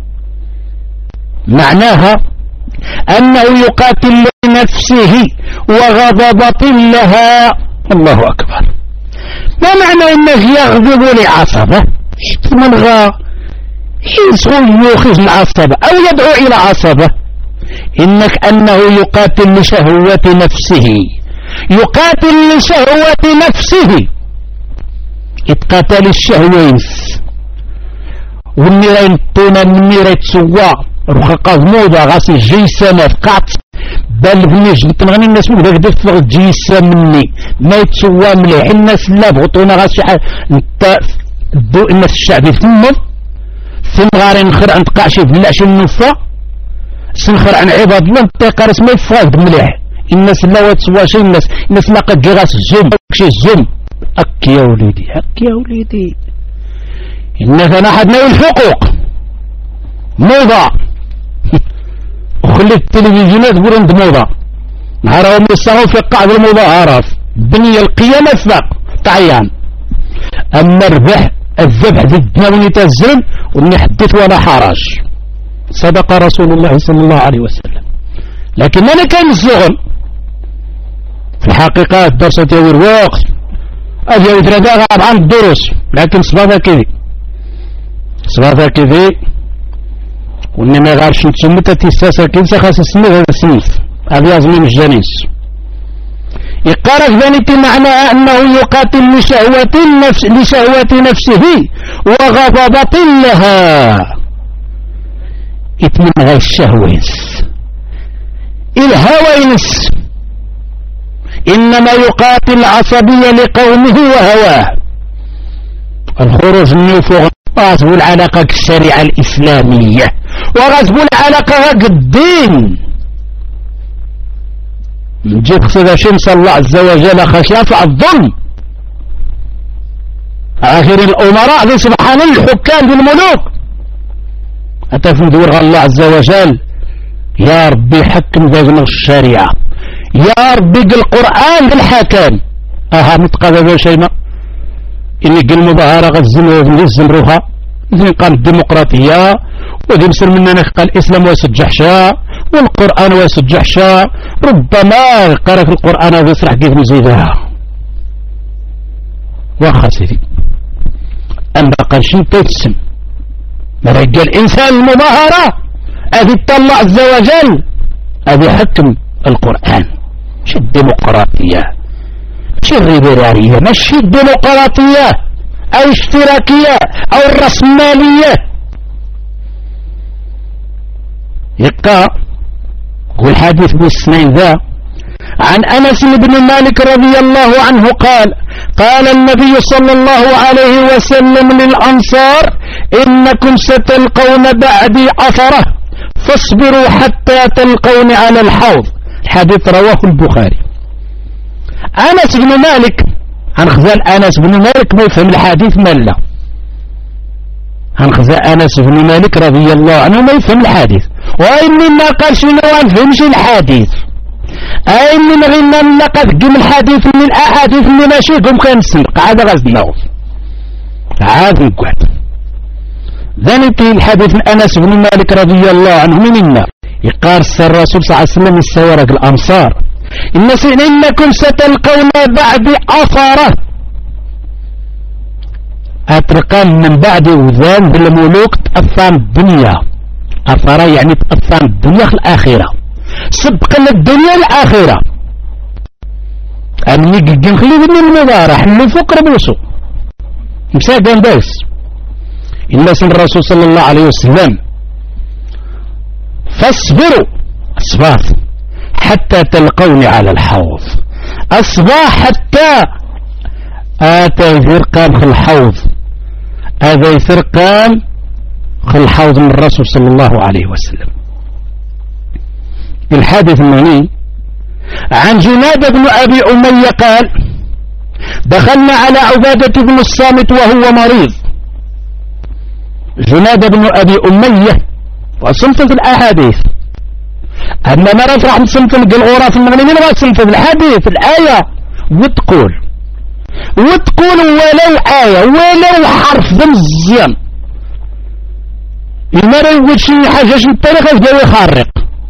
معناها أنه يقاتل لنفسه وغضبة لها. الله أكبر. ما معنى أنه يغضب لعصبة من غا يسغل يوخذ العصبة أو يدعو إلى عصبة إنك أنه يقاتل لشهوة نفسه يقاتل لشهوة نفسه يتقاتل الشهويس والنيرين طونا النيرين تسوى روخا قاضموضة غاسي جيسانة فقعت بل بنيج نتنغني الناس من ذاك دفغ جيسا مني ما يتسوى مليح الناس لا بغطونا غاسي انت الضوء الناس الشعبي ثمض ثم غاري نخر عن تقعشي بلاش النفا سنخر عن عباد الله انتقى رسمي يفاق مليح الناس لا وتسوى شي الناس الناس ما قد غاس الزوم شي الزوم اك يا وليدي اك يا وليدي الناس انا حدنا الحقوق موضة وخليت التلفزيونات برند موضة نهارهم يستغوا في قاعد الموضة عرف بني القيامة فاق طعيان اما الربح الذبح ضدنا ونتزلم ونحدث ولا حرج صدق رسول الله صلى الله عليه وسلم. لكن أنا كان الزغل في الحقيقة الدرس يوير وقت أجي وثلاثة غاب عن الدروس لكن صباثا كذي صباثا كذي وإنما غارش نتسمت تيساسا كنسا خاص السنة هذا السنف هذا يزمين الجنيس يقارك ذلك معنى أنه يقاتل لشهوة النفس لشهوة نفسه وغضبة لها اتمنى الشهويس الهوينس إنما يقاتل العصبية لقومه وهواه الخروج من فوق غصب العلاقة الشريعة الإسلامية وغصب العلاقة الدين نجيب خصوصا شمس الله عز وجل خشافة الظلم آخر الأمراء ذي سبحان الحكام بالملوك أتفهم دور الله عز وجل يا ربي حكم ذا الشريعة يا ربي القرآن بالحكام أها نتقاذب شيء إني قل مظاهرة غزم روحها إذن قام الديمقراطية وذي مسر مننا قال الإسلام ويسجح شاء والقرآن ويسجح شاء ربما قرأ في القرآن هذا يسرح كيف نزيدها واخا سيدي أما قرشين تتسم مرجع الإنسان المظاهرة أذي الله عز وجل أذي حكم القرآن مش الديمقراطية مش الليبرالية مش الديمقراطية أو اشتراكية أو الرأسمالية يبقى والحديث بالسنين ذا عن أنس بن مالك رضي الله عنه قال قال النبي صلى الله عليه وسلم للأنصار إنكم ستلقون بعدي أثره فاصبروا حتى تلقون على الحوض. الحديث رواه البخاري. أنس بن مالك عن خزال أنس بن مالك ما يفهم الحديث مالا هنخزى أنس بن مالك رضي الله عنه ما يفهم الحديث، وإني ما قال شنو ما نفهمش الحديث، أي من غينا من قد قم الحديث من الأحاديث اللي ماشي قم كان السنق عاد غاز نوض عاد نقعد. ذلك الحديث من أنس بن مالك رضي الله عنه من النار يقارس الرسول صلى الله عليه وسلم السوارق الأمصار الناس إنكم ستلقون بعد أثره أترقان من بعد وذان بالملوك تأثان الدنيا، أثر يعني تأثان الدنيا في الآخرة سبق للدنيا الآخرة أني قد نخلي من المضارح اللي فوق ربوسه مساقا بس إلا سن الرسول صلى الله عليه وسلم فاصبروا أصبات حتى تلقوني على الحوض، أصبح حتى آتى فرقان في الحوض، هذا فرقان في الحوض من الرسول صلى الله عليه وسلم. الحادث المعني عن جنادة بن أبي أمية قال دخلنا على عبادة بن الصامت وهو مريض. جنادة بن أبي أمية وصمت في الأحاديث أما مرة راح نصمت الغراف المغنمين وصمت في الحديث الآية وتقول وتقول ولو آية ولو حرف مزيان المرة يقول شي حاجة شي الطريقة يبدأ يخرق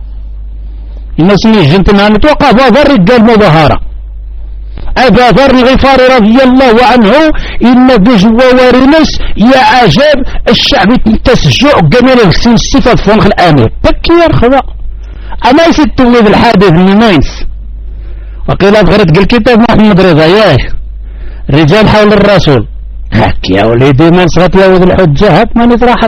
الناس اللي جنتنا نتوقع بابا رجال مظاهرة أبا ذر الغفاري رضي الله عنه إن بجوا ورنس يا عجب الشعب تسجع قميل السن الصفة فنخ الآمير بكي يرخضا أما يستوي بالحادث من ماينس وقيل أبغرت قل كتاب محمد رضا ياه رجال حول الرسول هاك يا وليدي من صغت يا ولد الحجة هات ما نتراحظ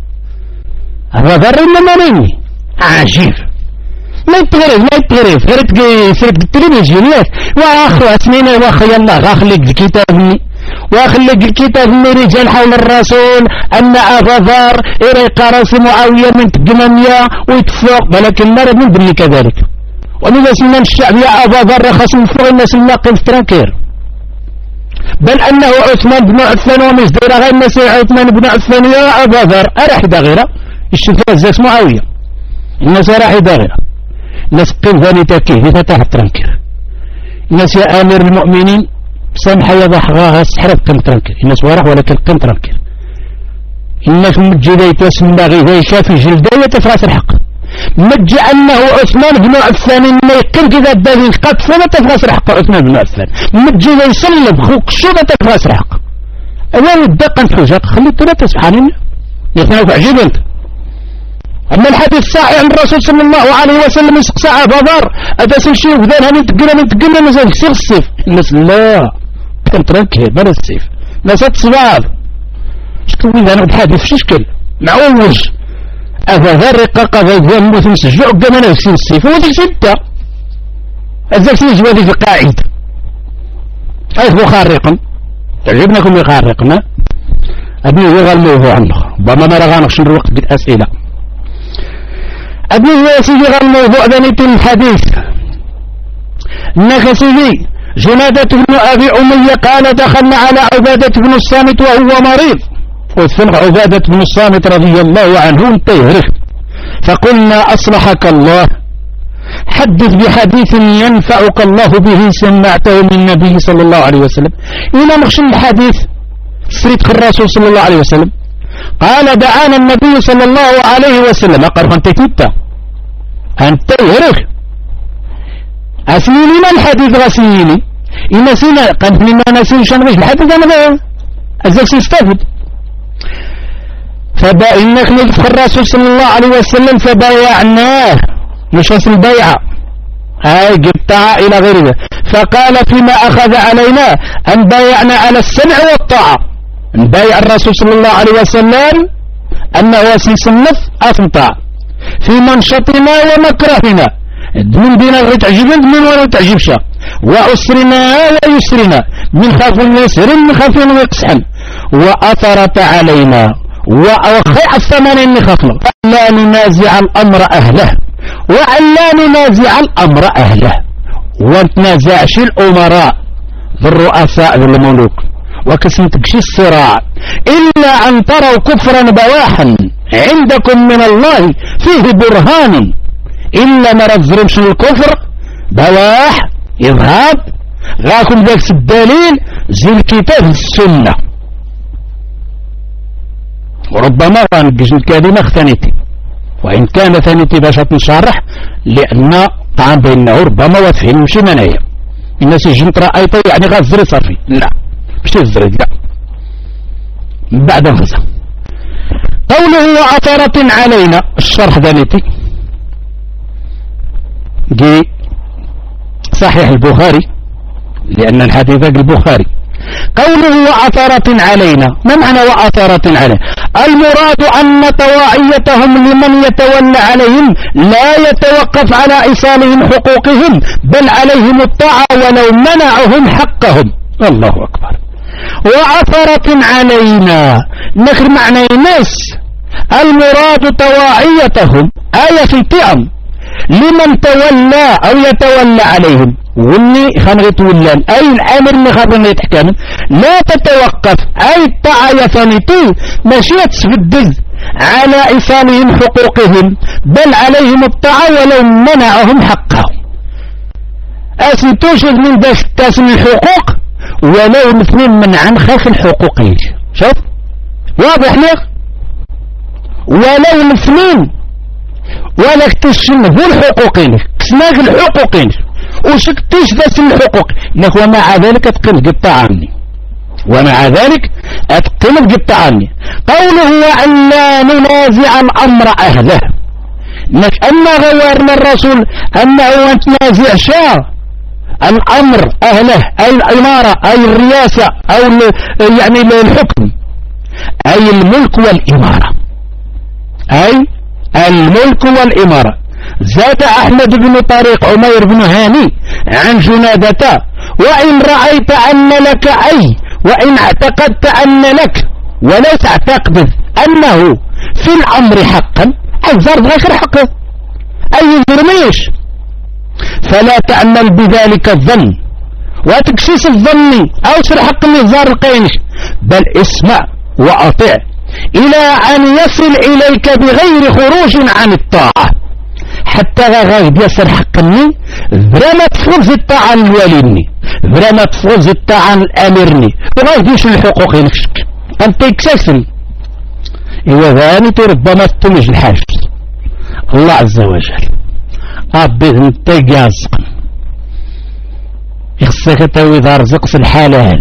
أبا ذر إنما نيني عجيب ما يتغرف ما يتغرف غيرت فرد التلفزيونات واخو اسمينا واخو يلا غاخليك الكتاب مني واخليك الكتاب من رجال حول الرسول ان ابا ذر يريق راس معاويه من تقمانيا ويتفوق ولكن لا من بني كذلك ولذا سمنا الشعب يا ابا ذر خاص من فوق الناس اللاقي في ترانكير بل انه عثمان بن عفان ومش دايره غير الناس عثمان بن عفان يا ابا ذر ارح داغره الشفاء زاس معاويه الناس راح داغره الناس قيم ذاني تاكيه لفتح الترنكر الناس يا امير المؤمنين سامحة يا ضحغاها سحرت قيم ترنكر الناس وراح ولكن قيم ترنكر الناس مجدي تسمى غير شافي جلدية تفراس الحق مجي انه عثمان بن عفان ما يقيم كذا الدين قد فلا تفراس الحق عثمان بن عفان مجي يسلم خوك شوبة تفراس الحق اوان الدقة نحوجك خليت ثلاثة سبحان الله يثنوك عجيب انت. أما الحديث الصحيح عن الرسول صلى الله عليه وسلم يسقسى أبا ذر أداس الشيء وذانها من تقلنا من تقلنا مازال سيغ السيف الناس لا كان تركه بلا السيف ناس تصباب شكوي ذا أنا بحادث شكل معوج أبا ذر رقاق أبا ذر موت مسجع قمنا يسير السيف وذي ستة أزاك سيجوا ذي في قاعد هذا هو خارقا تعجبناكم يخارقنا أبني هو الموضوع عنه بما مرغانك شنو الوقت بالأسئلة أبني هو سيدي غير الموضوع ذنيت الحديث إنك سيدي جنادة بن أبي أمية قال دخلنا على عبادة بن الصامت وهو مريض وثم عبادة بن الصامت رضي الله عنه انتهره فقلنا أصلحك الله حدث بحديث ينفعك الله به سمعته من النبي صلى الله عليه وسلم إلى مخشن الحديث سريت الرسول صلى الله عليه وسلم قال دعانا النبي صلى الله عليه وسلم قال أنت تتا أنت يرخ أسنيني ما الحديث غسيني إن سينا قد لما نسين شنغش الحديث أنا ذا أزاك سيستفد فإنك نذكر الرسول صلى الله عليه وسلم فبايعناه مش اسم البيعة هاي جبتها إلى غير ذا فقال فيما أخذ علينا أن بايعنا على السمع والطاعة نبايع الرسول صلى الله عليه وسلم أنه سيصنف أصنطاع في منشطنا ومكرهنا من بين غير تعجبنا من ولا تعجبش وأسرنا ويسرنا من خاف يسر من خاف ويقسحن وأثرت علينا وأخي الثمن نخافنا لا ننازع الأمر أهله وأن لا ننازع الأمر أهله ونتنازعش الأمراء ذو الرؤساء ذو الملوك وكسنتكشي الصراع إلا أن تروا كفرا بواحا عندكم من الله فيه برهان. إلا ما رزرمش الكفر بواح إظهار غاكم ذاك الدليل زي الكتاب السنة. وربما غنجز الكلمة اختنتي وإن كان ثانيتي باش تنشرح لأن طعام بينه ربما وتفهم شي منايا الناس يجنت رأيته يعني غازري صافي. لا مش يزري لا من بعد غزة. قوله وعثرة علينا الشرح ذانيتي دي صحيح البخاري لأن الحديث البخاري. قوله وعثرة علينا ما معنى وعثرة علينا؟ المراد أن طواعيتهم لمن يتولى عليهم لا يتوقف على إيصالهم حقوقهم بل عليهم الطاعة ولو منعهم حقهم. الله أكبر. وعثرة علينا نخر معنى الناس المراد طواعيتهم آية في الطعم لمن تولى أو يتولى عليهم واللي خان يتولان أي الأمر اللي خان يتحكم لا تتوقف أي الطاعة يفنتي ماشي تسفدز على إيصالهم حقوقهم بل عليهم الطاعة ولو منعهم حقهم. أسن توجد من داش تاسم الحقوق ولو مثل منعا خاف الحقوق يجي. شوف واضح لك ولو مثلين ولا كتشن ذو الحقوقين كسناك الحقوقين وشكتش ذات الحقوق لك ومع ذلك اتقن قطع عني ومع ذلك اتقن قطع عني. قوله وأن لا ننازع الأمر أهله لك أما غيرنا الرسول أنه تنازع شاء الأمر أهله أي الإمارة أي الرياسة أو يعني الحكم أي الملك والإمارة أي الملك والإمارة. زاد أحمد بن طريق عمير بن هاني عن جنادة وإن رأيت أن لك أي وإن اعتقدت أن لك ولا تعتقد أنه في الأمر حقا أجزر بغير حقه أي جرميش فلا تعمل بذلك الظن وتكسيس الظن أو سر حق النظار القينش بل اسمع وأطيع إلى أن يصل إليك بغير خروج عن الطاعة حتى غايب يصل حقني برما تفوز الطاعة الواليني برما تفوز الطاعة الأمرني وغايبيش الحقوق نكشك أنت يكسسني إيوا ذاني ربما تتمج الحاجز. الله عز وجل ربي انت قازق يخصك تاوي ذا رزق الحلال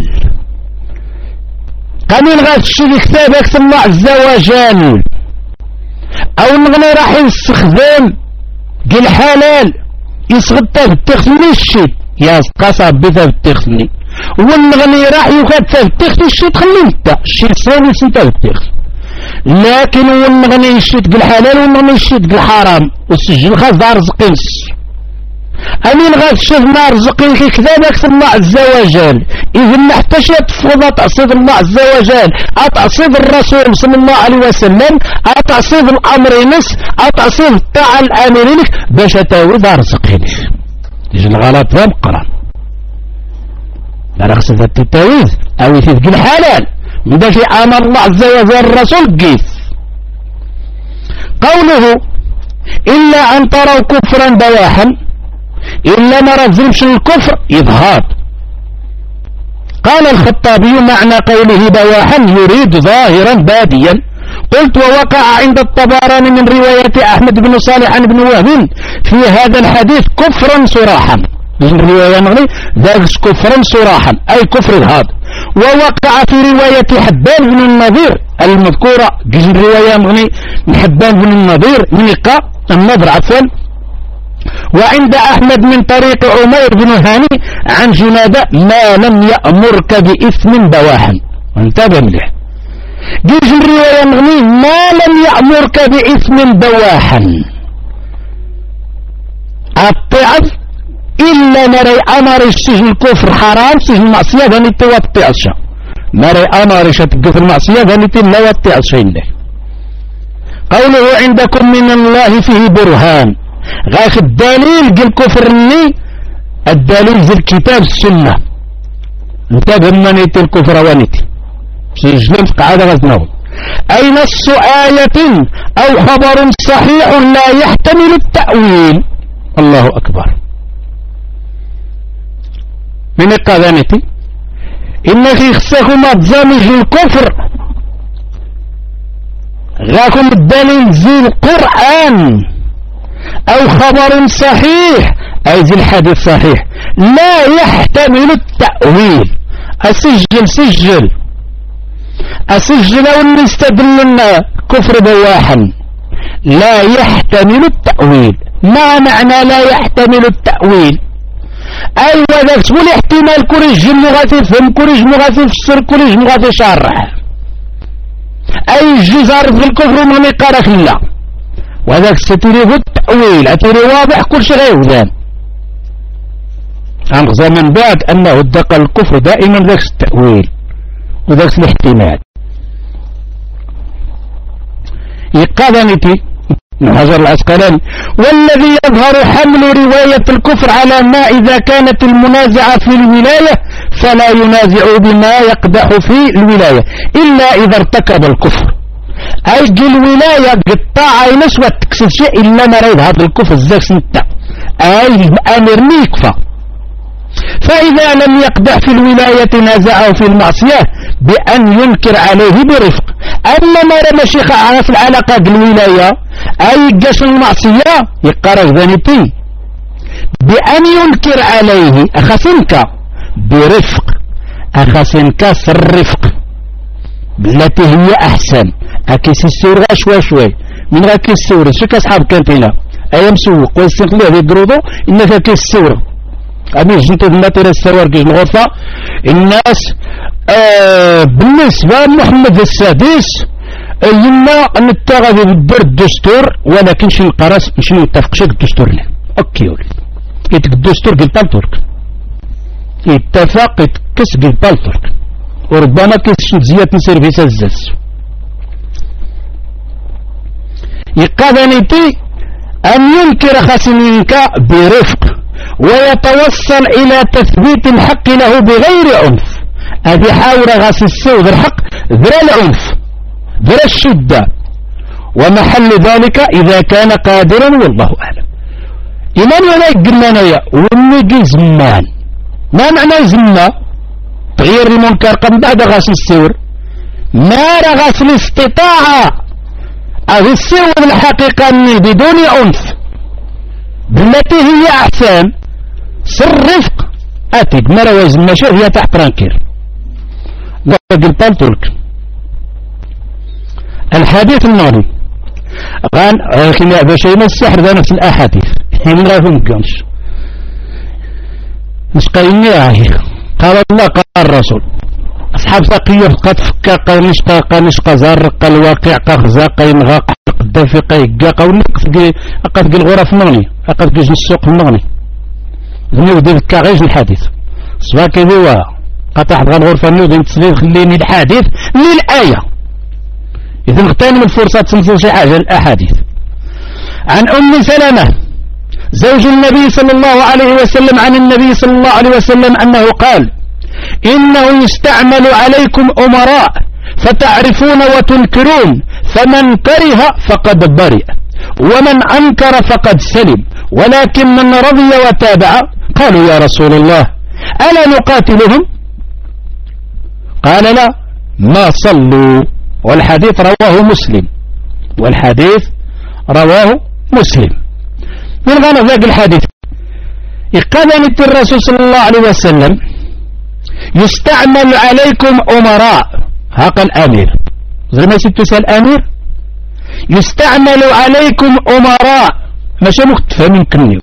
قانون غاتشي كتابك الله عز وجل او نغني راح يستخدم دي الحلال يسغدها بالتخزني الشيء يا قصب بذا بالتخزني والنغني راح يكتب بالتخزني الشيء تخلي انت الشيء صاني سنتا بالتخزن لكن والنغني الشيء الحلال والنغني الشيء الحرام والسجل خاص دار رزقين أمين غاد شوف ما رزقين كي كذابك الله عز وجل إذا ما احتاج تفوض تعصيد الله عز وجل أتعصيد الرسول صلى الله عليه وسلم أتعصيد الأمر نس أتعصيد الطاعة الأمرين باش تاوي دار رزقين يجي الغلط ذا مقران لا رخصة التتاويذ أو يثبت الحلال من ذلك أمر الله عز وجل الرسول قيف. قوله إلا أن تروا كفرا بواحا إلا ما رزمش الكفر إظهار. قال الخطابي معنى قوله بواحا يريد ظاهرا باديا. قلت ووقع عند الطبراني من رواية أحمد بن صالح عن ابن وهب في هذا الحديث كفرا صراحا من رواية مغني ذلك كفرا صراحا أي كفر الهاد. ووقع في رواية حبان بن النظير المذكورة من رواية مغني من حبان بن النظير من إقاء النظر عفوا. وعند أحمد من طريق عمير بن هاني عن جنادة ما لم يأمرك بإثم بواحا. وانتبه مليح جيج الرواية مغني ما لم يأمرك بإثم بواحا الطعب إلا مري أمر السجن الكفر حرام سجن المعصية ذاني توطعش مري أمر شتقف المعصية ذاني لا وطعش إله. قوله عندكم من الله فيه برهان غاخ الدليل قل كفرني الدليل زي الكتاب السنة كتاب همانيتي الكفر ونيتي سجلت قاعدة غزناهم أي نص آية أو خبر صحيح لا يحتمل التأويل. الله أكبر. من القذانتي إن في خصكم تزامج الكفر غاكم الدليل زي القرآن أو خبر صحيح أي زي الحديث صحيح لا يحتمل التأويل. أسجل سجل أسجل ونستدل لنا كفر بواحا لا يحتمل التأويل. ما معنى لا يحتمل التأويل؟ أيوة ذاك شو الاحتمال كوريج مغاثي فهم كوريج مغاثي فسر كوريج مغاثي شرح أي جزار في الكفر من يقارك لا وذاك ستريه التأويل أتري واضح كل شيء غير أنغزى من بعد أنه ادقى الكفر دائما ذاك التأويل وذاك الاحتمال. يقاذنتي من حجر العسقلاني والذي يظهر حمل رواية الكفر على ما إذا كانت المنازعة في الولاية فلا ينازع بما يقدح في الولاية إلا إذا ارتكب الكفر. أي الولاية قطاع أي نسوة تكسب شيء إلا ما رأيد هذا الكفر الزاك سنتا أي الأمر ميكفى. فإذا لم يقدح في الولاية نازعه في المعصية بأن ينكر عليه برفق. أما ما رمى شيخ في العلاقة بالولاية أي قش المعصية يقرأ ذنبي بأن ينكر عليه أخسنك برفق أخسنك الرفق بالتي هي أحسن أكيس السورة شوي شوي من غير كيس السورة شو كأصحاب كانتينا أيام سوق ويستنقلوا هذه القروضة إنك كيس السورة أمي جنتو الماتيريال السوار كيش الغرفة الناس آه بالنسبة محمد السادس يما نتغذي بالدر الدستور ولكن شنو القراص شنو نتفق شك الدستور له اوكي ولد يتك الدستور قلت بالترك يتفق يتكس قلت بالترك وربما كيس زيادة سيرفيس الزاز يقاذنيتي أن ينكر خصمينك برفق ويتوصل إلى تثبيت الحق له بغير عنف. هذه حاول غاس السود الحق ذرا العنف ذرا الشدة ومحل ذلك إذا كان قادرا والله أعلم. إمام ولا قلنا نيا ونجي زمان ما معنى زمان تغيير المنكر قم بعد غاس السور ما رغاس الاستطاعة هذه السور الحقيقة بدون عنف بالتي هي أحسن سر رفق أتيك مرة وزن ماشي هي تحت رانكير قلت لك الحديث النوري غان كما بشينا السحر ذا نفس الأحاديث من غيرهم قامش نسقيني عاهي قال الله قال الرسول أصحاب ثقية قد فكا قانش قانش قزار قال الواقع قغزا قيمغا قدافي قيقا قول قد الغرف نغني قد جيج السوق نغني ذنيو دير الكاغيج الحديث صبا كذوا قطع الغرفة نيو دين تسليل خليني الحديث من الآية إذا اغتنم الفرصة تنزل شي حاجة الأحاديث. عن أم سلمة زوج النبي صلى الله عليه وسلم عن النبي صلى الله عليه وسلم أنه قال إنه يستعمل عليكم أمراء فتعرفون وتنكرون فمن كره فقد برئ ومن أنكر فقد سلم ولكن من رضي وتابع. قالوا يا رسول الله ألا نقاتلهم؟ قال لا ما صلوا. والحديث رواه مسلم والحديث رواه مسلم. من غنى ذاك الحديث إقامة الرسول صلى الله عليه وسلم يستعمل عليكم أمراء هاق الأمير زي ما تسأل أمير يستعمل عليكم أمراء ماشي مختفى من كنيو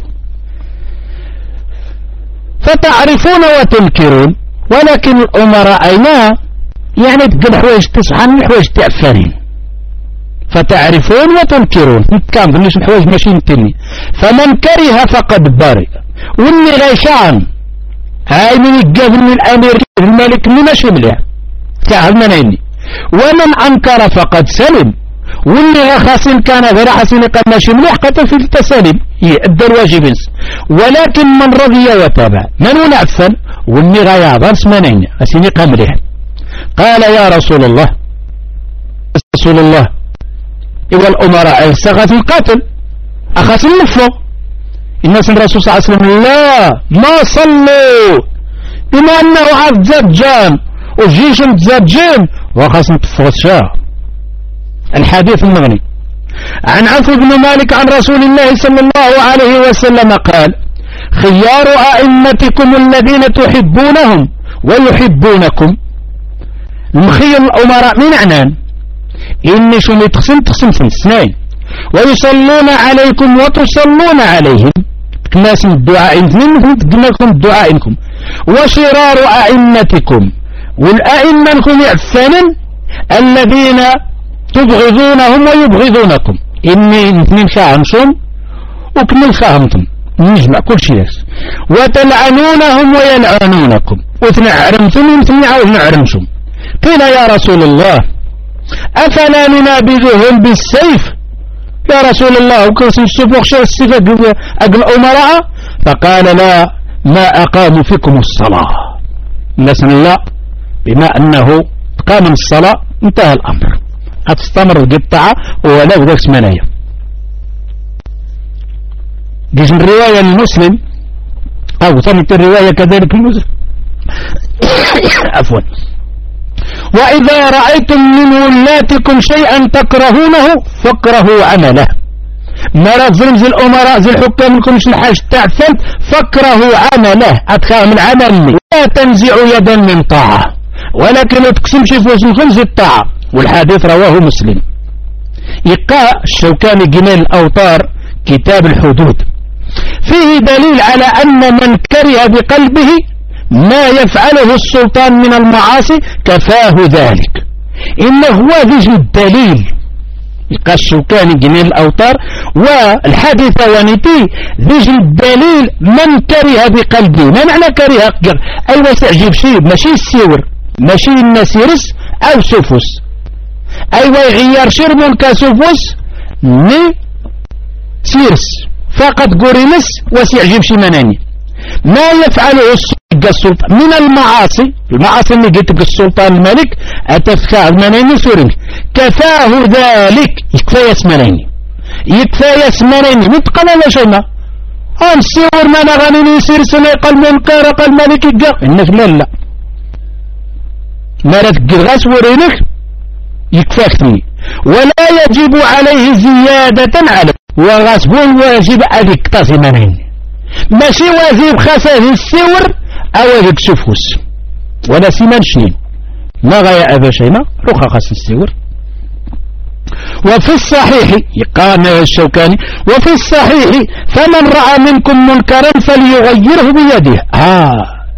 فتعرفون وتنكرون ولكن الأمراء أينها يعني تقل حوايج تصحن حوايج تأفرين فتعرفون وتنكرون كان بنيش الحوايج ماشي نتني فمن كره فقد برئ واللي غيشان هاي من الجاب من الأمير الملك من ماشي مليح تعال منيني ومن أنكر فقد سلم واللي خاصين كان غير حسين قال ماشي مليح قتل في التساليم يؤدى الواجب، ولكن من رضي وتابع من ونعفن واللي غاية غير سمانين أسيني قام مليح. قال يا رسول الله رسول الله إذا الأمراء استغاثوا القاتل أخاص النفو الناس الرسول صلى الله عليه وسلم لا ما صلوا بما أنه عاد زجان والجيش متزجين وخاص نتفغ الشاه. الحديث المغني عن عفو بن مالك عن رسول الله صلى الله عليه وسلم قال خيار أئمتكم الذين تحبونهم ويحبونكم. المخير الأمراء من عنان إني شو تقسم تقسم في الاثنين ويصلون عليكم وتصلون عليهم ناس الدعاء منهم تقناكم الدعاء إنكم. وشرار أئمتكم والأئمة لكم يعفنا الذين تبغضونهم ويبغضونكم. إني اثنين فاهمتم وكمل فاهمتم نجمع كل شيء. وتلعنونهم ويلعنونكم وتنعرمتم ومثل عاوز نعرمتم. قيل يا رسول الله أفلا ننابذهم بالسيف يا رسول الله وكرسي السبوخ شو السيف أقل أمراء؟ فقال لا ما أقاموا فيكم الصلاة. نسأل الله بما أنه قام الصلاة انتهى الأمر هتستمر القطعة ولا ذاك سمانية. جيش الرواية المسلم أو ثانية الرواية كذلك المسلم عفوا وإذا رأيتم من ولاتكم شيئا تكرهونه فاكرهوا عمله. مرات ظلم زي الأمراء زي الحكام لكم مش الحاج تعفن فاكرهوا عمله أتخام العمل. لا تنزع يدا من طاعة ولكن لا تقسمش في وزن خمس الطاعة. والحديث رواه مسلم. يقع الشوكاني جنان الأوطار كتاب الحدود فيه دليل على أن من كره بقلبه ما يفعله السلطان من المعاصي كفاه ذلك. إنه هو ذي الدليل. يقع الشوكاني جنين الأوطار والحديث ونتي ذي الدليل من كره بقلبه. ما معنى كره؟ أيوة تعجب شيء ماشي السيور ماشي الناس يرس أو سفس أيوة يغير شرب كسفس ني سيرس فقط قرنس وسيعجب شي مناني. ما يفعله السلطان من المعاصي المعاصي اللي قلت السلطان الملك أتفكى المناني سورين كفاه ذلك يكفى يسمنيني يكفى يسمنيني متقل لا شيء ما هم سيور ما نغنيني يسير سنة قال منكر قال ملك الجر إنك لا لا ما رتك غاس ورينك يكفاكتني ولا يجب عليه زيادة على وغاسب واجب عليك تازمانين ماشي واجب خاصه السور او هيك سفوس ولا سيمان شنين ما غاية أبا شيما رخا خاص السور. وفي الصحيح قال الشوكاني وفي الصحيح فمن رأى منكم منكرا فليغيره بيده. ها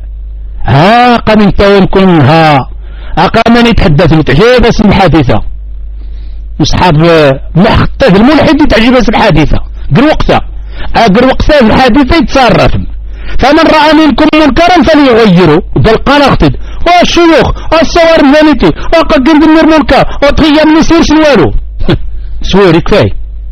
ها قام يمكن ها أقام يتحدث متعجب بس الحادثة أصحاب محتاج الملحد يتعجب بس الحادثة قر وقتها قر وقتها الحادثة يتصرف. فمن رأى منكم منكرا فليغيره بالقان اختد والشيوخ والصور المانيتي وقدم بالنور منكر وتغير من يسير شنوالو سوري كفاية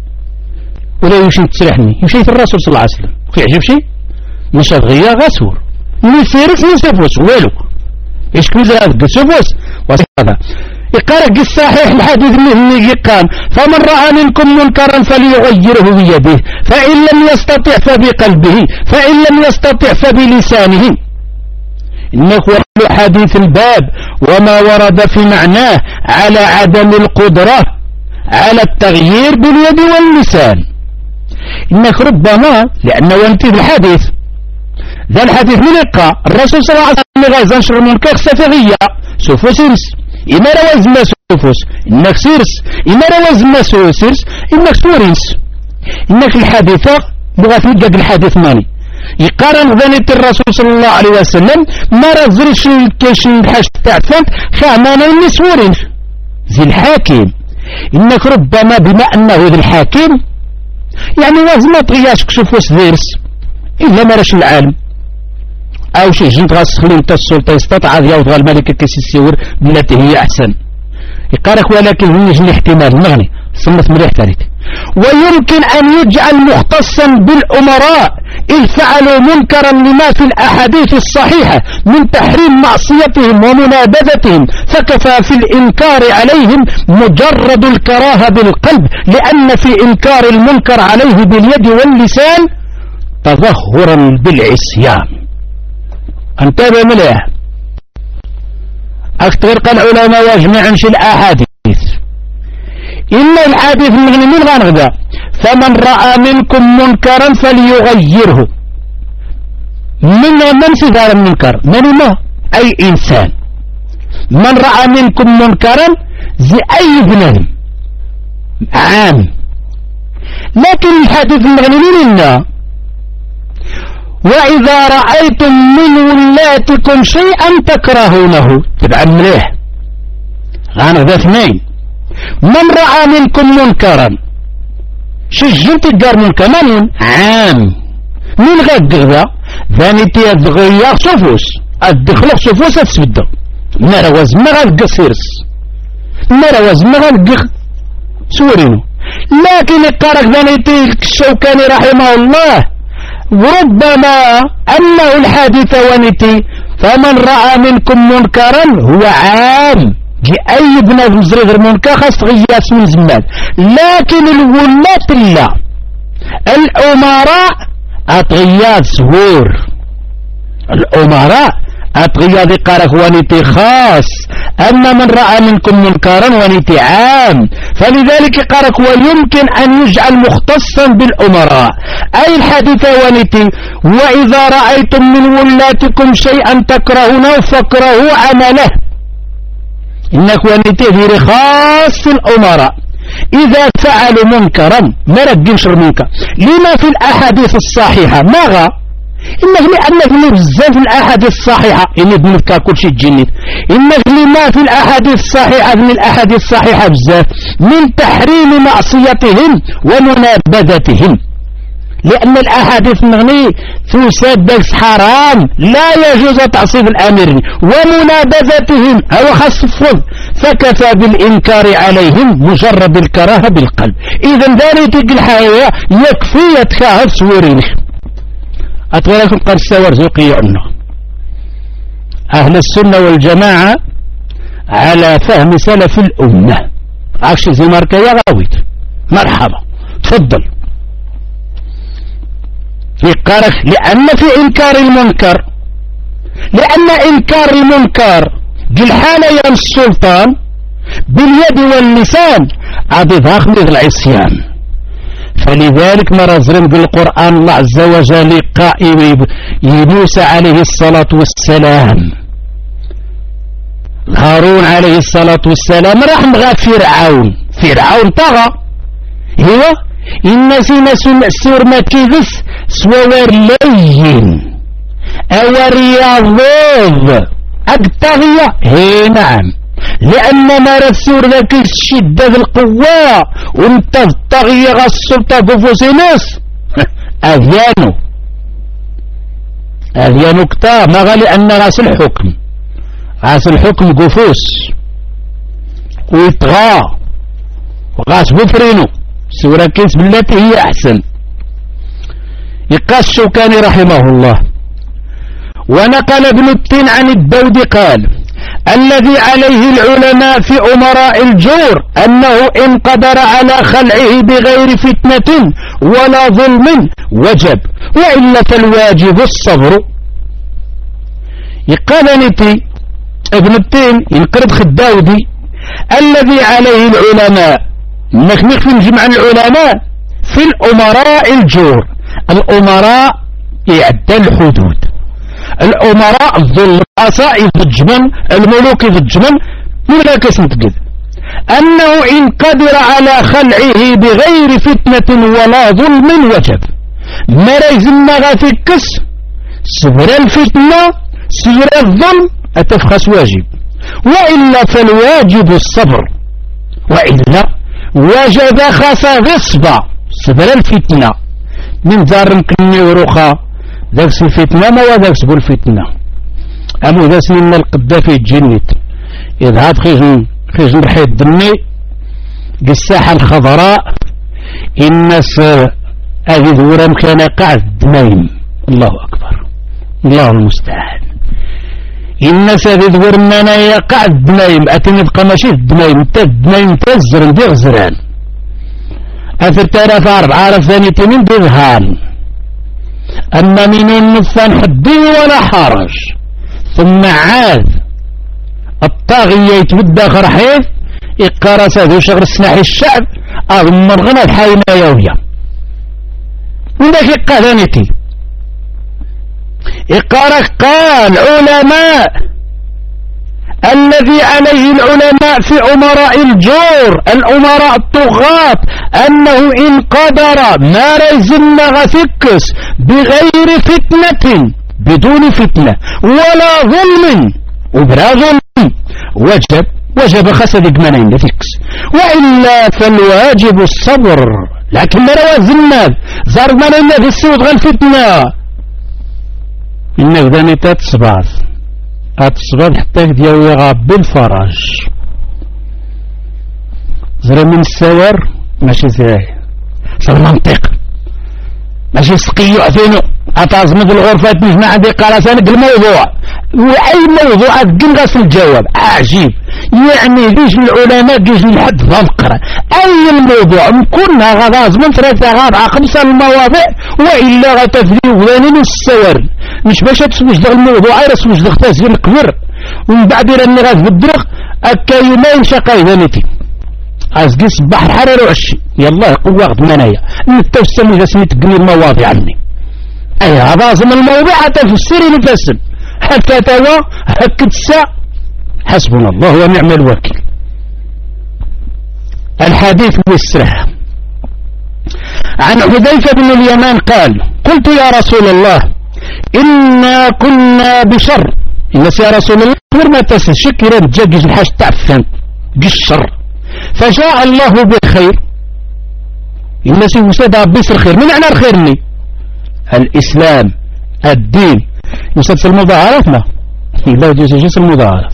ولا يمشي تسرحني يمشي الرسول صلى الله عليه وسلم يعجب شيء مش هتغير غاسور نسيرك نسفوس والو ايش كوز هذا سفوس وهذا يقرأ الصحيح الحديث اللي قال فمن رأى منكم منكرا فليغيره بيده فإن لم يستطع فبقلبه فإن لم يستطع فبلسانه. إنه هو حديث الباب وما ورد في معناه على عدم القدرة على التغيير باليد واللسان. إنك ربما لأنه ينتهي الحديث ذا الحديث من يقع الرسول صلى الله عليه وسلم غازان شر منكر سفغية سوفوسيرس إما رواز ما سوفوس إنك سيرس إما رواز ما سوسيرس إنك سورينس. إنك الحادثة بغا تلقى الحادث ماني يقارن ذنيت الرسول صلى الله عليه وسلم ما رزرش الكيشن الحاج تعفنت خامانا النسورين زي الحاكم. إنك ربما بما أنه ذي الحاكم يعني لازم ما تغياش كشوفوس ذيرس إلا ما راش العالم أو شيء جنت غاس خلين السلطة يستطيع يوضغ الملكة كيس السيور بالتي هي أحسن يقارك ولكن هو يجني احتمال مغني صمت مليح ذلك. ويمكن أن يجعل مختصا بالأمراء إذ فعلوا منكرا لما في الأحاديث الصحيحة من تحريم معصيتهم ومنابذتهم، فكفى في الإنكار عليهم مجرد الكراهة بالقلب، لأن في إنكار المنكر عليه باليد واللسان تظهرا بالعصيان. انتبه مليح. أكثر قال العلماء يجمعن شي الأحاديث إلا الحديث المغني من غنغدا فمن رأى منكم منكرا فليغيره. من من صدار المنكر؟ من ما؟ أي إنسان. من رأى منكم منكرا زي أي بنادم عام. لكن الحديث المغني منا وإذا رأيتم من ولاتكم شيئا تكرهونه. تبع مليح غنغدا اثنين. من رأى منكم منكرا شجنت الدار منكر من عام من غد غدا ذانيتي الغيار صفوس الدخلق صفوس تسبدا مروز ما غنقصيرس مروز ما غنقص سورينو. لكن القارك ذانيتي الشوكاني رحمه الله وربما أنه الحادث ونتي فمن رأى منكم منكرا هو عام جي أي بنادم زريغ المنكر خاص غياس من زمان. لكن الولات لا الأمراء أتغياد سهور الأمراء أتغياد قارك ونتي خاص. أما من رأى منكم منكرا ونتي عام. فلذلك قارك ويمكن أن يجعل مختصا بالأمراء أي الحديث ونتي وإذا رأيتم من ولاتكم شيئا تكرهونه فاكرهوا عمله. إنك ونتي غير خاص الأمراء إذا فعلوا منكرا ما رجمش المنكر لما في الأحاديث الصحيحة ما غا إنك لأنك بزاف الأحاديث الصحيحة إني بنذكر كل شيء تجني إنك لما في الأحاديث الصحيحة من الأحاديث الصحيحة بزاف من تحريم معصيتهم ومنابذتهم. لأن الأحاديث المغني تساد داكس حرام لا يجوز تعصيب الأمير ومنابذتهم أو خاص الفضل فكفى بالإنكار عليهم مجرد الكراهة بالقلب. إذا ذلك الحياة يكفي يتكاهد سورينك أتغلقكم قال السوار زوقي عنا أهل السنة والجماعة على فهم سلف الأمة. عكش زي ماركا يا غاويت مرحبا تفضل. يقارك لأن في إنكار المنكر لأن إنكار المنكر جلحان يا السلطان باليد واللسان عدي ضاخم العصيان. فلذلك مرزرم بالقرآن الله عز وجل قائم يموسى عليه الصلاة والسلام هارون عليه الصلاة والسلام راح مغا فرعون فرعون طغى هو إن سينا سور ما كيفس سوار لين أو رياضوض الطغية هي نعم لأن ما رسول ذاك الشدة القوة وانت الطغية غا السلطة بفوسينس أذيانو أذيانو كتا ما غا لأن غاس الحكم غاس الحكم قفوس ويطغى وغاس بفرينو سورة كيس بالتي هي أحسن. يقاس الشوكاني رحمه الله ونقل ابن التين عن الدود قال الذي عليه العلماء في أمراء الجور أنه إن قدر على خلعه بغير فتنة ولا ظلم وجب وإلا فالواجب الصبر. يقال نتي ابن التين ينقرض خداودي الذي عليه العلماء نخنخ في جمع العلماء في الأمراء الجور. الأمراء يعدى الحدود الأمراء الظلم الأصائب الجمن الملوك الجمن من لا كسم تقد أنه إن قدر على خلعه بغير فتنة ولا ظلم وجب ما ريزم غافكس سبر الفتنة سبر الظلم أتفخس واجب وإلا فالواجب الصبر وإلا وجب خاص غصبة سبر الفتنة من دار مكني وروخا ذاك الفتنة ما وذاك سبو الفتنة أمو ذا سنين القدافي الجنيت إذهاب خيجن خيجن بحيد دمي الساحة الخضراء الناس هذه ذورة مكان قاعد دمايم. الله أكبر، الله المستعان. الناس هذه ذور منايا قاعد دمايم أتني بقى ماشي الدمايم تا الدمايم تا الزرن دي غزران أثر تلاف أربعة آلاف ثاني تمين بظهان. أما من النفان حدي ولا حرج. ثم عاد الطاغية يتبدى خرحيث إقارة هذا شغل السلاحي الشعب أظن مرغنا الحاينة يوميا وذاك إقاذانيتي إقارة قال علماء الذي عليه العلماء في أمراء الجور الأمراء الطغاة أنه إن قدر ما ريزن غفكس بغير فتنة بدون فتنة ولا ظلم وبلا ظلم وجب وجب خسد جمانين لفكس وإلا فالواجب الصبر. لكن روازلنا زار جمانين في السود غير فتنة إنك ذاني تتصبر أتصبر حتى ديالو يغاب بالفرج زر من السوار ماشي زراي صار منطق ماشي سقيو عفينو أتعزمد الغرفة نجمع دي قراسانك الموضوع وأي موضوع أتقنغس الجواب عجيب. يعني جيش العلماء جيش الحد ذنقرة أي الموضوع مكونها غاز من ثلاثة غابعة خمسة المواضيع وإلا غتفدي وذاني من السوار مش باش تسوج دغ الموضوع غير تسوج دغ تسجيل الكبر ومن بعد راني غاز بالدرق أكا يومين شقاي ذانيتي أزقي صباح الحرارة وعشي يلا قوة غد منايا نتوسل جسمي تقني المواضيع عني أي هذا زم الموضوع حتى في السير نفسن حتى توا هكت الساعة حسبنا الله ونعم الوكيل. الحديث بالسرح عن حذيفة بن اليمان قال قلت يا رسول الله إنا كنا بشر الناس يا رسول الله غير ما تسل شكرا جاجز الحاج تعفن بالشر فجاء الله بالخير الناس يسادها بيس الخير من معنى الخير لي الإسلام الدين يساد في المظاهرات ما لا يجوز المظاهرات